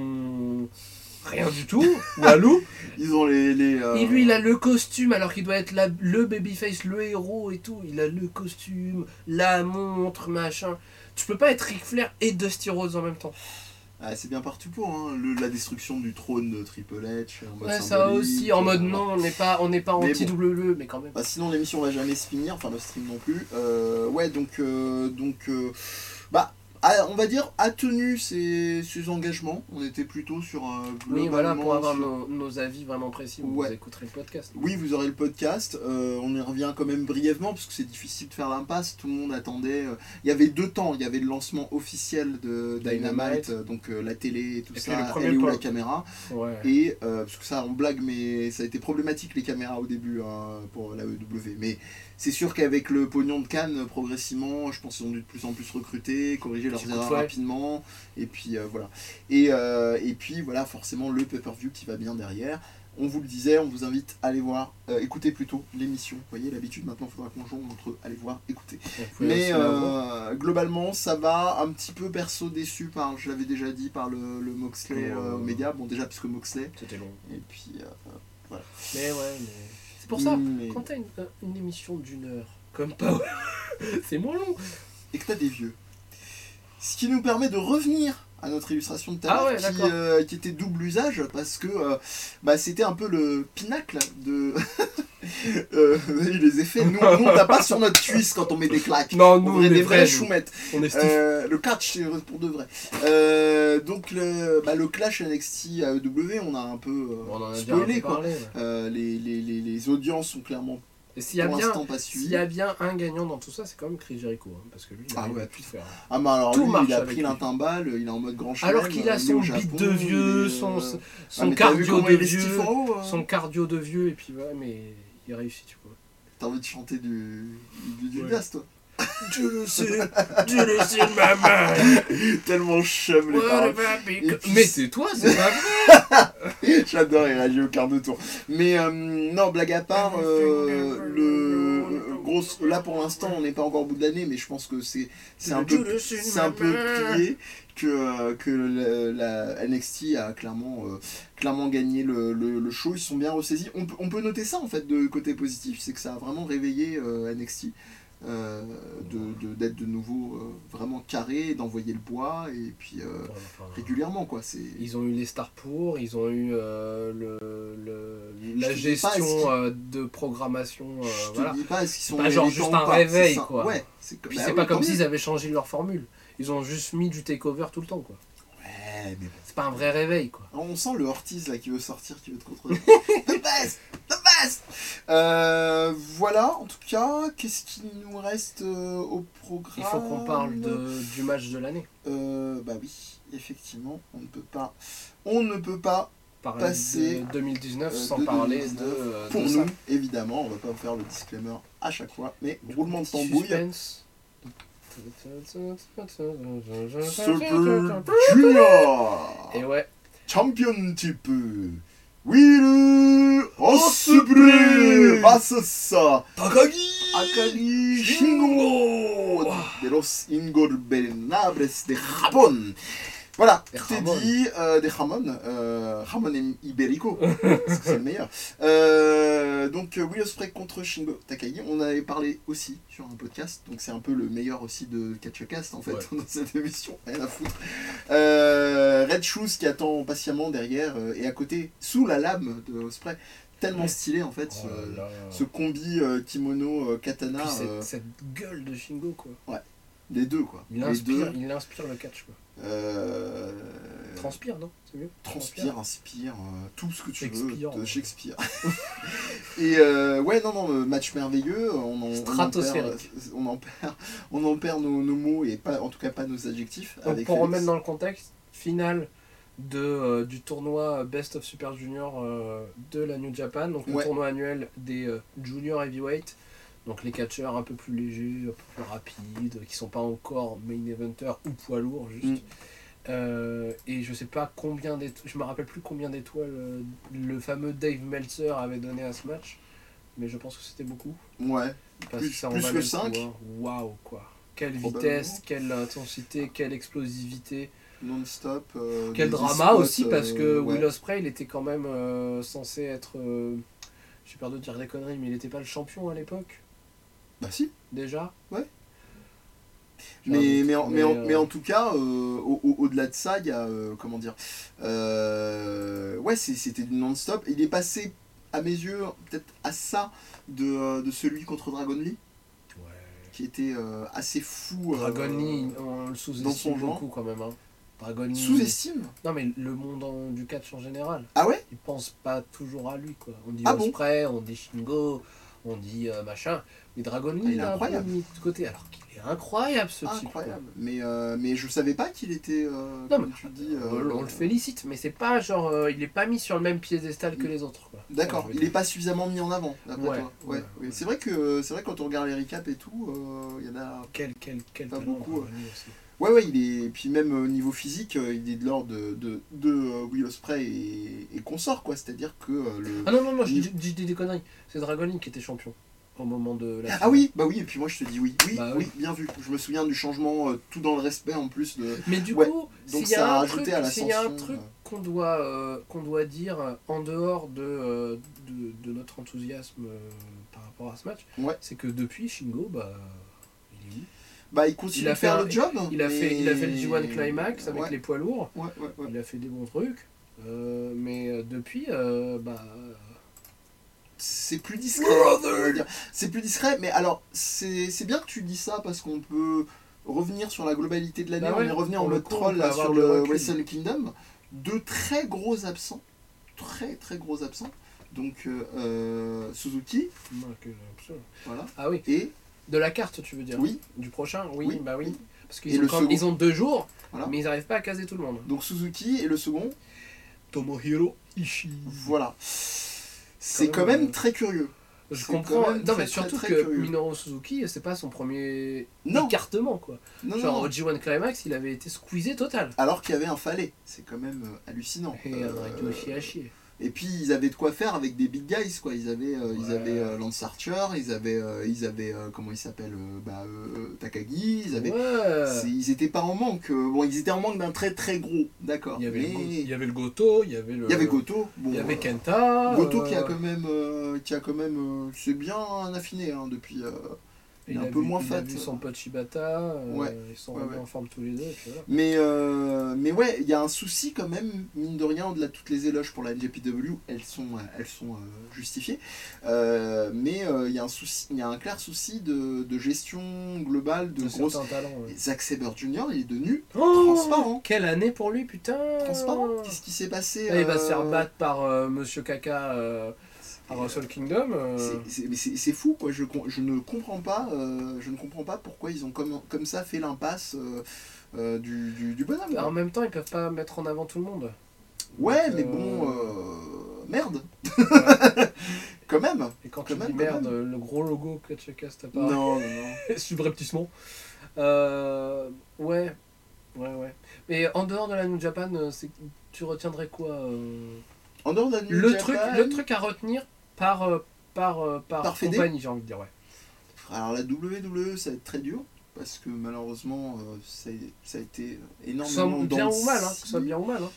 ont rien du tout. Walou. Ils ont les. les euh, Et lui, il a le costume, alors qu'il doit être la- le babyface, le héros et tout. Il a le costume, la montre, machin. Tu peux pas être Ric Flair et Dusty Rhodes en même temps. Ah, c'est bien partout pour, hein. Le- la destruction du trône de Triple H. En mode Ouais, ça symbolique, aussi, en mode euh, non, on n'est pas, on n'est pas Mais anti-W W E, mais quand même. Bah, sinon l'émission va jamais se finir, enfin le stream non plus. Euh, ouais donc euh, donc euh, bah a- on va dire a tenu ses, ses engagements. On était plutôt sur un Oui, voilà, pour avoir sur- nos, nos avis vraiment précis, vous Ouais. écouterez le podcast. Oui, vous aurez le podcast. Euh, on y revient quand même brièvement parce que c'est difficile de faire l'impasse. Tout le monde attendait. euh, Il y avait deux temps. Il y avait le lancement officiel de Dynamite, Dynamite. euh, donc euh, la télé et tout Et puis ça. le premier Elle est où point. la caméra? Ouais. Et euh, parce que ça, on blague, mais ça a été problématique les caméras au début hein, pour la E W. Mais c'est sûr qu'avec le pognon de Cannes, progressivement, je pense qu'ils ont dû de plus en plus recruter, corriger leurs Petit coup de erreurs fouet. rapidement. Et puis euh, voilà. Et, euh, et puis voilà, forcément le pay-per-view qui va bien derrière. On vous le disait, on vous invite à aller voir, euh, écouter plutôt l'émission. Vous voyez, l'habitude maintenant, il faudra qu'on jongle entre aller voir, écouter. Vous pouvez Mais aussi la voir. euh, globalement, ça va un petit peu perso déçu par, je l'avais déjà dit, par le, le Moxley Euh, euh, Omega. Bon, déjà, puisque Moxley. C'était long. Et puis, euh, Mais ouais, mais. C'est pour ça, mais- quand t'as une, euh, une émission d'une heure, comme Power, c'est moins long. et que t'as des vieux. Ce qui nous permet de revenir à notre illustration de tout à Ah l'heure, ouais, qui, d'accord. euh, qui était double usage, parce que euh, bah, c'était un peu le pinacle de... euh, les effets, nous, nous on tape pas sur notre cuisse quand on met des claques. Non, On nous, dirait on est des vrais, vrais nous. choumettes. On est stiff. Euh, le catch, c'est pour de vrai. Euh, donc, le, bah, le clash N X T A E W, on a un peu euh, on en a déjà spoilé, un peu quoi. parlé. Ouais. Euh, les, les, les, les audiences sont clairement Et s'il y a pour bien. l'instant pas S'il suivies. y a bien un gagnant dans tout ça, c'est quand même Chris Jericho, hein, parce que lui, il Ah arrive ouais, à tout faire. Ah bah alors Tout lui, marche il a avec pris lui. l'intimbal, il est en mode grand chelem. Alors qu'il a il est son au beat Japon, de vieux, il est, son, euh, son ah, mais t'as vu cardio comment de il est stiff vieux, en haut, hein son cardio de vieux, et puis ouais, mais il réussit, tu vois. T'as envie de chanter du, du, du Ouais. jazz, toi. Je le sais, je le sais de ma main. Tellement chum les What paroles. about me? Et puis- Mais c'est toi, c'est pas vrai. J'adore, il réagit au quart de tour. Mais euh, non, blague à part, euh, le grosse, là pour l'instant on n'est pas encore au bout de l'année, mais je pense que c'est c'est un peu c'est un peu plié que euh, que la, la N X T a clairement euh, clairement gagné le, le, le show. Ils sont bien ressaisis. On, peut- on peut noter ça en fait de côté positif, c'est que ça a vraiment réveillé euh, N X T. euh, de, de, d'être de nouveau euh, vraiment carré, d'envoyer le bois, et puis euh, Ouais, enfin, régulièrement, quoi. C'est... Ils ont eu les stars pour, ils ont eu euh, le, le, la Je te dis pas, est-ce gestion qu'ils- euh, de programmation. euh, Je te voilà. dis pas, est-ce qu'ils sont pas genre méritants juste ou un pas, réveil, c'est ça. quoi. Ouais, c'est, Puis bah c'est oui, pas tant comme mieux. s'ils avaient changé leur formule. Ils ont juste mis du takeover tout le temps, quoi. Ouais, mais bon. C'est pas un vrai réveil, quoi. Alors, on sent le Ortiz là qui veut sortir, qui veut te contrôler. The best! The best! Euh, voilà, en tout cas, qu'est-ce qu'il nous reste euh, au programme? Il faut qu'on parle de, du match de l'année. Euh, bah oui, effectivement, on ne peut pas. On ne peut pas, Parler Passer, de deux mille dix-neuf euh, sans de parler deux mille dix-neuf. de, euh, pour de nous, ça. évidemment, on va pas faire le disclaimer à chaque fois, mais Du roulement de petit tambouille. suspense. Super Junior Et ouais, Championship Will Ospreay versus Takagi Akagi Shingo de los Ingobernables de Japon. Voilà, Des tout est Ramon. dit, euh, des Ramon, euh, Ramon Iberico, parce que c'est le meilleur. Euh, donc euh, Will Ospreay contre Shingo Takagi, on avait parlé aussi sur un podcast, donc c'est un peu le meilleur aussi de CatchCast en fait, Ouais. dans cette émission, rien à foutre. Euh, Red Shoes qui attend patiemment derrière, euh, et à côté, sous la lame de Ospreay, tellement stylé en fait, Oh ce, là là. ce combi euh, kimono euh, katana, Puis cette, euh, cette gueule de Shingo, quoi. les deux quoi. Il les inspire, deux, il inspire le catch, quoi. euh, Transpire, non? C'est mieux? transpire, inspire, euh, tout ce que tu Shakespeare, veux de ouais. Shakespeare. Et euh, ouais, non, non, le match merveilleux, on en, on en perd, Stratosphérique. on en perd, on en perd nos, nos mots et pas, en tout cas pas nos adjectifs. Donc avec pour Félix. remettre dans le contexte, finale de, euh, du tournoi Best of Super Junior euh, de la New Japan, donc le Ouais. tournoi annuel des euh, Junior Heavyweight, donc les catcheurs un peu plus légers, un peu plus rapides, qui sont pas encore main eventers ou poids lourds juste. Mm. Euh, et je sais pas combien d'étoiles, je me rappelle plus combien d'étoiles euh, le fameux Dave Meltzer avait donné à ce match, mais je pense que c'était beaucoup. Ouais, Parce Plus- que ça en plus valait que le coup, cinq. hein. Waouh, quoi. Quelle Probablement. vitesse, quelle intensité, quelle explosivité. non-stop. euh, Quel des- des drama spots, aussi, parce que euh, ouais. Will Ospreay, il était quand même euh, censé être. euh, J'ai peur de dire des conneries, mais il était pas le champion à l'époque, Bah si. déjà. Ouais. J'ai un Mais, doute, mais, en, mais, en, euh, mais en tout cas, euh, au- au- au-delà de ça, il y a, euh, comment dire, euh, ouais, c'est- c'était du non-stop. Il est passé, à mes yeux, peut-être à ça de, euh, de celui contre Dragon Lee, Ouais. qui était euh, assez fou. euh, Dragon Lee, on le dans sous-estime son genre. beaucoup quand même. Hein. Dragon Lee. Sous-estime. Non, mais le monde en- du catch en général, Ah ouais? il pense pas toujours à lui, quoi. On dit Ah bon Ospreay, on dit Shingo, on dit euh, machin. Mais Dragon Lee, Ah, il est il est un peu incroyable. mis de côté, alors qu'il est incroyable ce type. Incroyable. Mais, euh, mais je savais pas qu'il était, euh, Non, comme mais tu dis. quoi. euh, On, on le félicite, mais c'est pas genre. euh, il est pas mis sur le même piédestal que les autres, quoi. D'accord, Ouais, je il veux est pas suffisamment mis en avant, d'après Ouais, toi. Ouais, ouais, ouais. ouais. C'est vrai que c'est vrai que quand on regarde les recaps et tout, euh, il y en a. Quel, quel, quel Pas talent, beaucoup, Dragon Lee aussi. Ouais, ouais, il est. Et puis même au niveau physique, euh, il est de l'ordre de, de, de euh, Will Ospreay et, et consort, quoi. C'est-à-dire que euh, le. Ah non, non, non, je Il- dis, je dis des conneries. C'est Dragon Lee qui était champion au moment de la. Ah oui, bah oui, et puis moi je te dis oui. Oui, Bah oui, oui. bien vu. Je me souviens du changement, euh, tout dans le respect en plus de. Mais du Ouais, coup, donc s'il y ça a a un rajouté truc, à s'il y a un l'ascension, truc euh. qu'on doit, euh, qu'on doit dire en dehors de, euh, de, de notre enthousiasme euh, par rapport à ce match, Ouais. c'est que depuis Shingo, bah, il est où Bah il continue Il a de faire fait un- le job. il a, mais- fait, il a fait le G un Climax avec ouais, les poids lourds, Ouais, ouais, ouais. il a fait des bons trucs, euh, mais euh, depuis, euh, bah. C'est plus discret. on va dire. C'est plus discret, mais alors, c'est c'est bien que tu dis ça parce qu'on peut revenir sur la globalité de l'année. Bah ouais, on est revenu en pour le mode coup, on troll peut là, avoir sur du le recul. Wrestle Kingdom. Deux très gros absents. Très très gros absents. Donc euh, euh, Suzuki, voilà. Ah oui, Et de la carte, tu veux dire oui, Du prochain Oui, Oui, bah oui. oui. Parce Et qu'ils ont, le quand- second. ils ont deux jours, voilà. mais ils n'arrivent pas à caser tout le monde. Donc Suzuki et le second, Tomohiro Ishii. voilà. C'est Quand quand même, même euh, très curieux. Je C'est comprends. quand même Non, très, mais très, surtout très que curieux. Minoru Suzuki, c'est pas son premier Non. écartement, quoi. Non, Genre non. au G un Climax, il avait été squeezé total. Alors qu'il y avait un falais. C'est quand même euh, hallucinant. Et Euh, un Ryoshi à chier. Et puis ils avaient de quoi faire avec des big guys quoi. Ils avaient, euh, ils Ouais. avaient euh, Lance Archer, ils avaient, euh, ils avaient euh, comment il s'appelle, euh, bah, euh, Takagi. Ils avaient, Ouais. c'est- ils étaient pas en manque. euh, Bon, ils étaient en manque d'un très très gros, d'accord. Il y, avait Mais le Go- il y avait le Goto, il y avait le. il y avait Goto. Bon, Il y avait euh, Kenta. Goto euh, qui a quand même, euh, qui a quand même, euh, c'est bien affiné hein, depuis, euh, il est un a peu vu, moins il fat. a vu son pote Shibata, euh, Ouais. ils sont Ouais, remis ouais. en forme tous les deux. Et puis voilà. Mais, euh, mais ouais, il y a un souci quand même, mine de rien, au-delà de toutes les éloges pour la N J P W, elles sont, elles sont euh, justifiées. Euh, mais euh, il y a un souci, il y a un clair souci de, de gestion globale, de De grosses. certains talents. Ouais. Zack Sabre junior, il est devenu Oh, transparent. quelle année pour lui, putain. Transparent. Qu'est-ce qui s'est passé Là, il va se euh, faire battre par euh, Monsieur Kaka euh, à Wrestle Kingdom. euh. C'est- c'est- mais c'est c'est fou, quoi. Je, com- je ne comprends pas, euh, je ne comprends pas pourquoi ils ont comme, comme ça fait l'impasse euh, euh, du, du, du bonhomme. En quoi. même temps, ils peuvent pas mettre en avant tout le monde. Ouais, Donc, mais euh, bon, euh, merde, Ouais. quand même. Et quand Quand tu même, dis quand merde, même. le gros logo Catchcast apparaît. Non, non, non. Subrepticement. Euh, ouais, ouais, ouais. Mais en dehors de la New Japan, euh, c'est- tu retiendrais quoi euh, En dehors de la New le, Japan, truc, le truc à retenir par, euh, par, euh, par, Par fédé compagnie, j'ai envie de dire, ouais. Alors la W W E, ça va être très dur. Parce que malheureusement, euh, ça, a, ça a été Que ce énormément soit bien dans ou mal, hein, le que ce soit bien ou mal. Hein.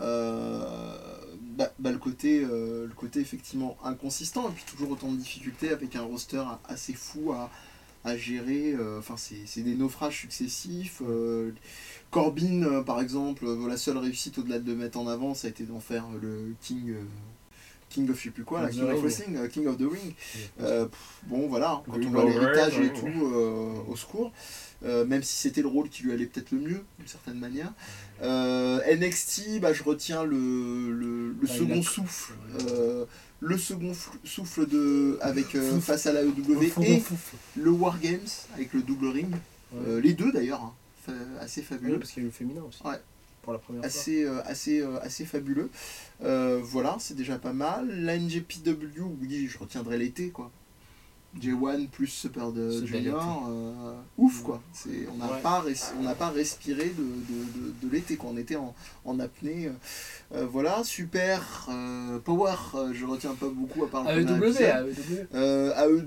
Euh, bah, bah, le côté euh, le côté effectivement inconsistant et puis toujours autant de difficultés avec un roster assez fou à, à gérer. euh, Enfin, c'est c'est des naufrages successifs. euh, Corbin, euh, par exemple, euh, la seule réussite au-delà de le mettre en avant, ça a été d'en faire le King. euh, King of je sais plus quoi, la The King of Ring. Wrestling, euh, King of the Ring. Euh, pff, bon voilà, quand King on voit of l'héritage et Wrestling. tout, euh, au secours. Euh, même si c'était le rôle qui lui allait peut-être le mieux, d'une certaine manière. Euh, N X T, bah, je retiens le, le, le Bah, il second a- souffle. Ouais. euh, le second fl- souffle de, avec, euh, Fouf. face à la E W Fouf, et fouf, fouf. le War Games avec le double ring. Ouais. Euh, les deux d'ailleurs, hein, fa- assez Oui, fabuleux. parce qu'il y a eu le féminin aussi. Ouais. Pour la première fois. Assez, euh, assez, euh, assez fabuleux. Euh, voilà, c'est déjà pas mal. La N J P W, oui, je retiendrai l'été, quoi. J un plus Super de Ce bel Junior, euh, ouf, quoi. C'est, on n'a Ouais. pas, res- on n'a pas respiré de, de, de, de l'été, quoi. On était en, en apnée. Euh, voilà, Super euh, Power, euh, je retiens pas beaucoup à part le A E premier W, épisode. A E W. Euh, A E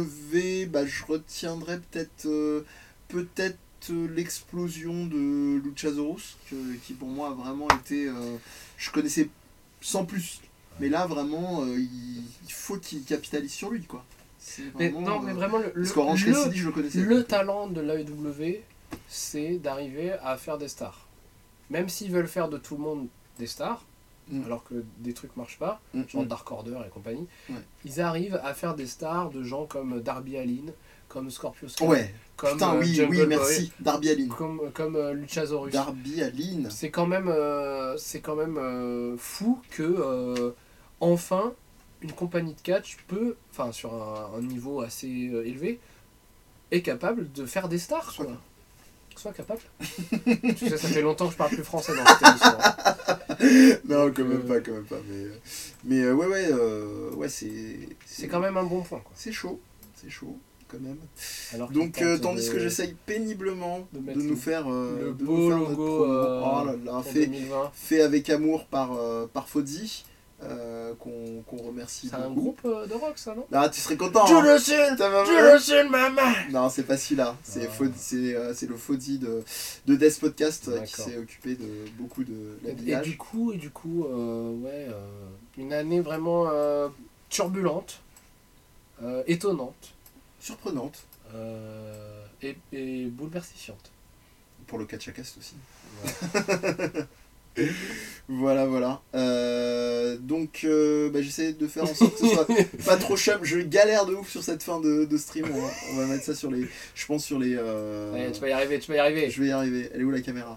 W, bah, je retiendrai peut-être euh, peut-être euh, l'explosion de Luchasaurus, que- qui pour moi a vraiment été... euh, je connaissais sans plus, mais là vraiment, euh, il, il faut qu'il capitalise sur lui, quoi. C'est Mais, vraiment, non, mais euh, vraiment, le, le, parce qu'Orange le- Cassidy, je le connaissais. le talent de l'A E W, c'est d'arriver à faire des stars. Même s'ils veulent faire de tout le monde des stars, Mm. alors que des trucs marchent pas, Mm, genre mm. Dark Order et compagnie, Ouais. ils arrivent à faire des stars de gens comme Darby Allin, comme Scorpio Sky, Ouais, comme putain, euh, oui, Jungle oui, Boy, merci. Darby Allin. comme, comme euh, Luchasaurus. Darby Allin. C'est quand même, euh, c'est quand même euh, fou que, euh, enfin, une compagnie de catch peut, enfin, sur un, un niveau assez euh, élevé, est capable de faire des stars, Soit quoi. Soit capable. Tu sais, ça fait longtemps que je parle plus français dans cette émission. hein. Non, quand même Euh, pas, quand même pas. Mais, euh, mais euh, ouais, ouais, euh, ouais, c'est... C'est quand même un bon point, quoi. C'est chaud, c'est chaud, quand même. Alors qu'ils Donc, euh, tentent tandis de- que j'essaye péniblement de de, mettre nous le- faire, euh, le de nous beau faire notre logo, promo. euh, Oh là là, pour fait, deux mille vingt. fait avec amour par, euh, par Fodzi, euh, qu'on qu'on remercie C'est un beaucoup. groupe euh, de rock, ça, non? Ah, tu serais content, hein. le sais, Ta maman. le sais, maman. Non, c'est pas celui-là. C'est Ah. Fodzi- c'est euh, c'est le Fodzi de, de Death Podcast euh, qui D'accord. s'est occupé de beaucoup de Et, et l'habillage. du coup, et du coup, euh, ouais, euh, une année vraiment euh, turbulente, euh, étonnante Surprenante euh, et, et bouleversifiante. pour le Catchacast aussi. Voilà. Voilà, voilà. Euh, donc, euh, bah, j'essaie de faire en sorte que ce soit pas trop chum. Je galère de ouf sur cette fin de, de stream. On va, on va mettre ça sur les. Je pense sur les. euh, Allez, tu vas y arriver, tu vas y arriver. Je vais y arriver. Elle est où la caméra?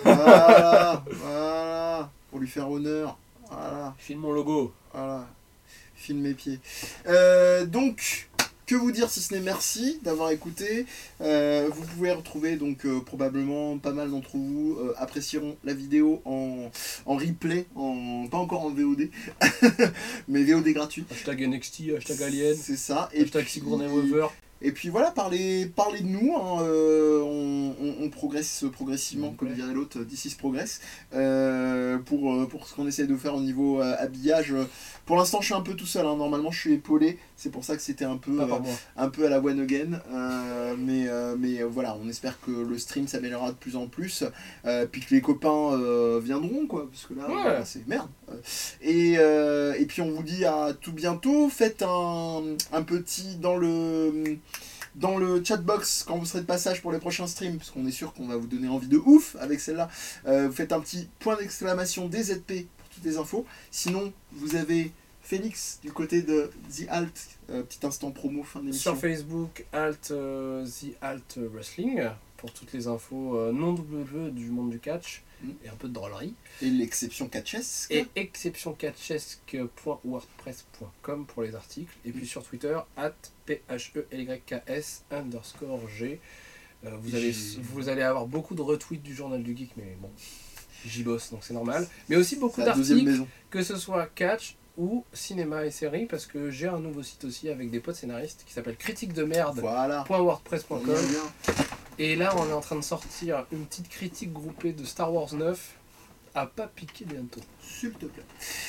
Voilà, voilà. Pour lui faire honneur. Voilà, Filme mon logo. voilà. Filme mes pieds. Euh, donc. Que vous dire si ce n'est merci d'avoir écouté. Euh, vous pouvez retrouver donc euh, probablement pas mal d'entre vous euh, apprécieront la vidéo en, en replay, en, pas encore en V O D, mais V O D gratuit. Hashtag N X T, hashtag Alien, C'est ça. Et hashtag puis, Sigourney Weaver. et puis voilà, parlez, parlez de nous. Hein, euh, on, on- on progresse progressivement, Ouais. comme dirait l'autre, d'ici se progresse. Euh, pour, euh, pour ce qu'on essaie de faire au niveau euh, habillage. Pour l'instant, je suis un peu tout seul. Hein. Normalement, je suis épaulé. C'est pour ça que c'était un peu. Pas euh, par moi. un peu à la one again, euh, mais, euh, mais euh, voilà, on espère que le stream s'améliorera de plus en plus, euh, puis que les copains euh, viendront, quoi, parce que là, Ouais. voilà, c'est merde. Euh, Et, euh, et puis on vous dit à tout bientôt, faites un, un petit dans le dans le chatbox quand vous serez de passage pour les prochains streams, parce qu'on est sûr qu'on va vous donner envie de ouf avec celle-là. Euh, vous faites un petit point d'exclamation D Z P pour toutes les infos. Sinon, vous avez Félix du côté de The Alt, euh, petit instant promo fin d'émission. Sur Facebook, Alt, euh, The Alt Wrestling, pour toutes les infos euh, non W W E du monde du catch, mm. et un peu de drôlerie. Et l'exception catchesque. Et exception catchesque point wordpress point com pour les articles. Et puis sur Twitter, at P H E L Y K S underscore G. Euh, vous, allez, vous allez avoir beaucoup de retweets du Journal du Geek, mais bon, j'y bosse, donc c'est normal. Mais aussi beaucoup d'articles, que ce soit catch ou cinéma et séries, parce que j'ai un nouveau site aussi avec des potes scénaristes qui s'appelle critique de merde point wordpress point com. Et là on est en train de sortir une petite critique groupée de Star Wars neuf à pas piquer bientôt. S'il te plaît.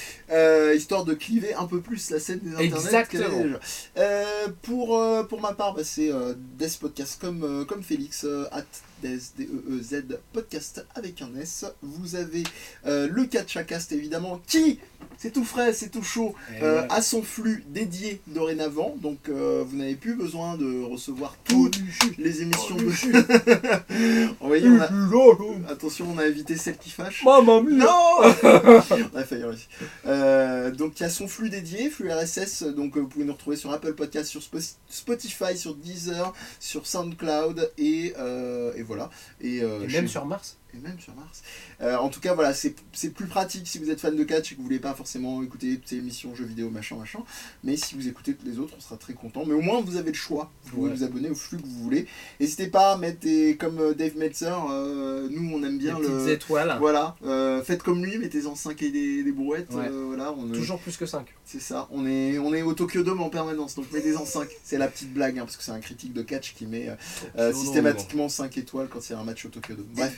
Euh, histoire de cliver un peu plus la scène des internets. Exactement. Euh, pour, euh, pour ma part, bah, c'est euh, Des Podcast comme, euh, comme Félix, euh, at Des, D E E Z Podcast avec un S. Vous avez euh, le Catchacast évidemment, qui, c'est tout frais, c'est tout chaud, euh, ouais. a son flux dédié dorénavant. Donc euh, vous n'avez plus besoin de recevoir toutes oh, les émissions oh, de... on va dire, on a... Attention, on a évité celle qui fâche. Maman mia. Non. On a failli réussir. Euh, donc il y a son flux dédié, flux R S S, donc euh, vous pouvez nous retrouver sur Apple Podcast, sur Spotify, sur Deezer, sur SoundCloud et, euh, et voilà. Et, euh, et même sur Mars. Et même sur Mars. Euh, en tout cas, voilà, c'est, c'est plus pratique si vous êtes fan de catch et que vous voulez pas forcément écouter toutes ces émissions, jeux vidéo, machin, machin. Mais si vous écoutez toutes les autres, on sera très content. Mais au moins, vous avez le choix. Vous pouvez ouais. vous abonner au flux que vous voulez. N'hésitez pas à mettre des, comme Dave Meltzer, euh, nous on aime bien les le. petites étoiles. Voilà. Euh, faites comme lui, mettez-en cinq et des, des brouettes. Ouais. Euh, voilà, on est... Toujours plus que cinq. C'est ça. On est, on est au Tokyo Dome en permanence. Donc mettez-en cinq. C'est la petite blague, hein, parce que c'est un critique de catch qui met euh, systématiquement cinq étoiles quand il y a un match au Tokyo Dome. Bref.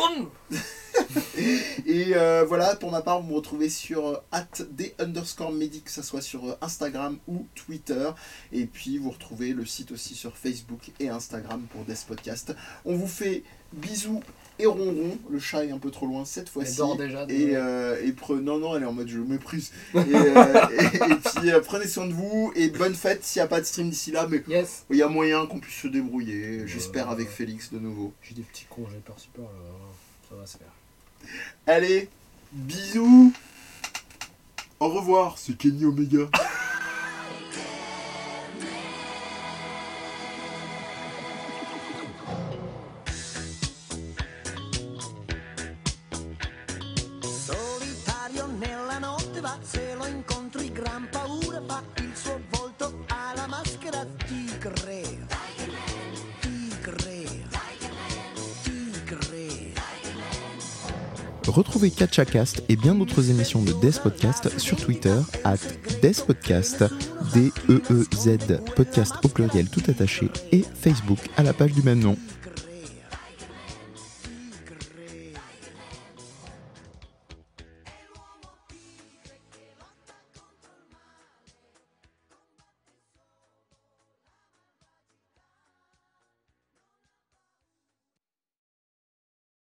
Et euh, voilà, pour ma part, vous me retrouvez sur euh, at d underscore medi, que ça soit sur euh, Instagram ou Twitter. Et puis vous retrouvez le site aussi sur Facebook et Instagram pour Des Podcast. On vous fait bisous et ronron. Le chat est un peu trop loin cette fois-ci. Elle dort déjà. Et, euh, et pre... Non, non, elle est en mode je méprise. Et, euh, et, et puis euh, prenez soin de vous et bonne fête s'il n'y a pas de stream d'ici là. Mais il yes. y a moyen qu'on puisse se débrouiller. Euh, J'espère avec Félix de nouveau. J'ai des petits congés par-ci par-là. Ça va se faire. Allez, bisous. Au revoir, c'est Kenny Omega. Solitario nella notte va, se lo incontri gran paura fa, il suo volto ha la maschera tigre. Retrouvez Catchacast et bien d'autres émissions de Des Podcast sur Twitter, at Des Podcast, D E E Z, podcast au pluriel tout attaché, et Facebook à la page du même nom.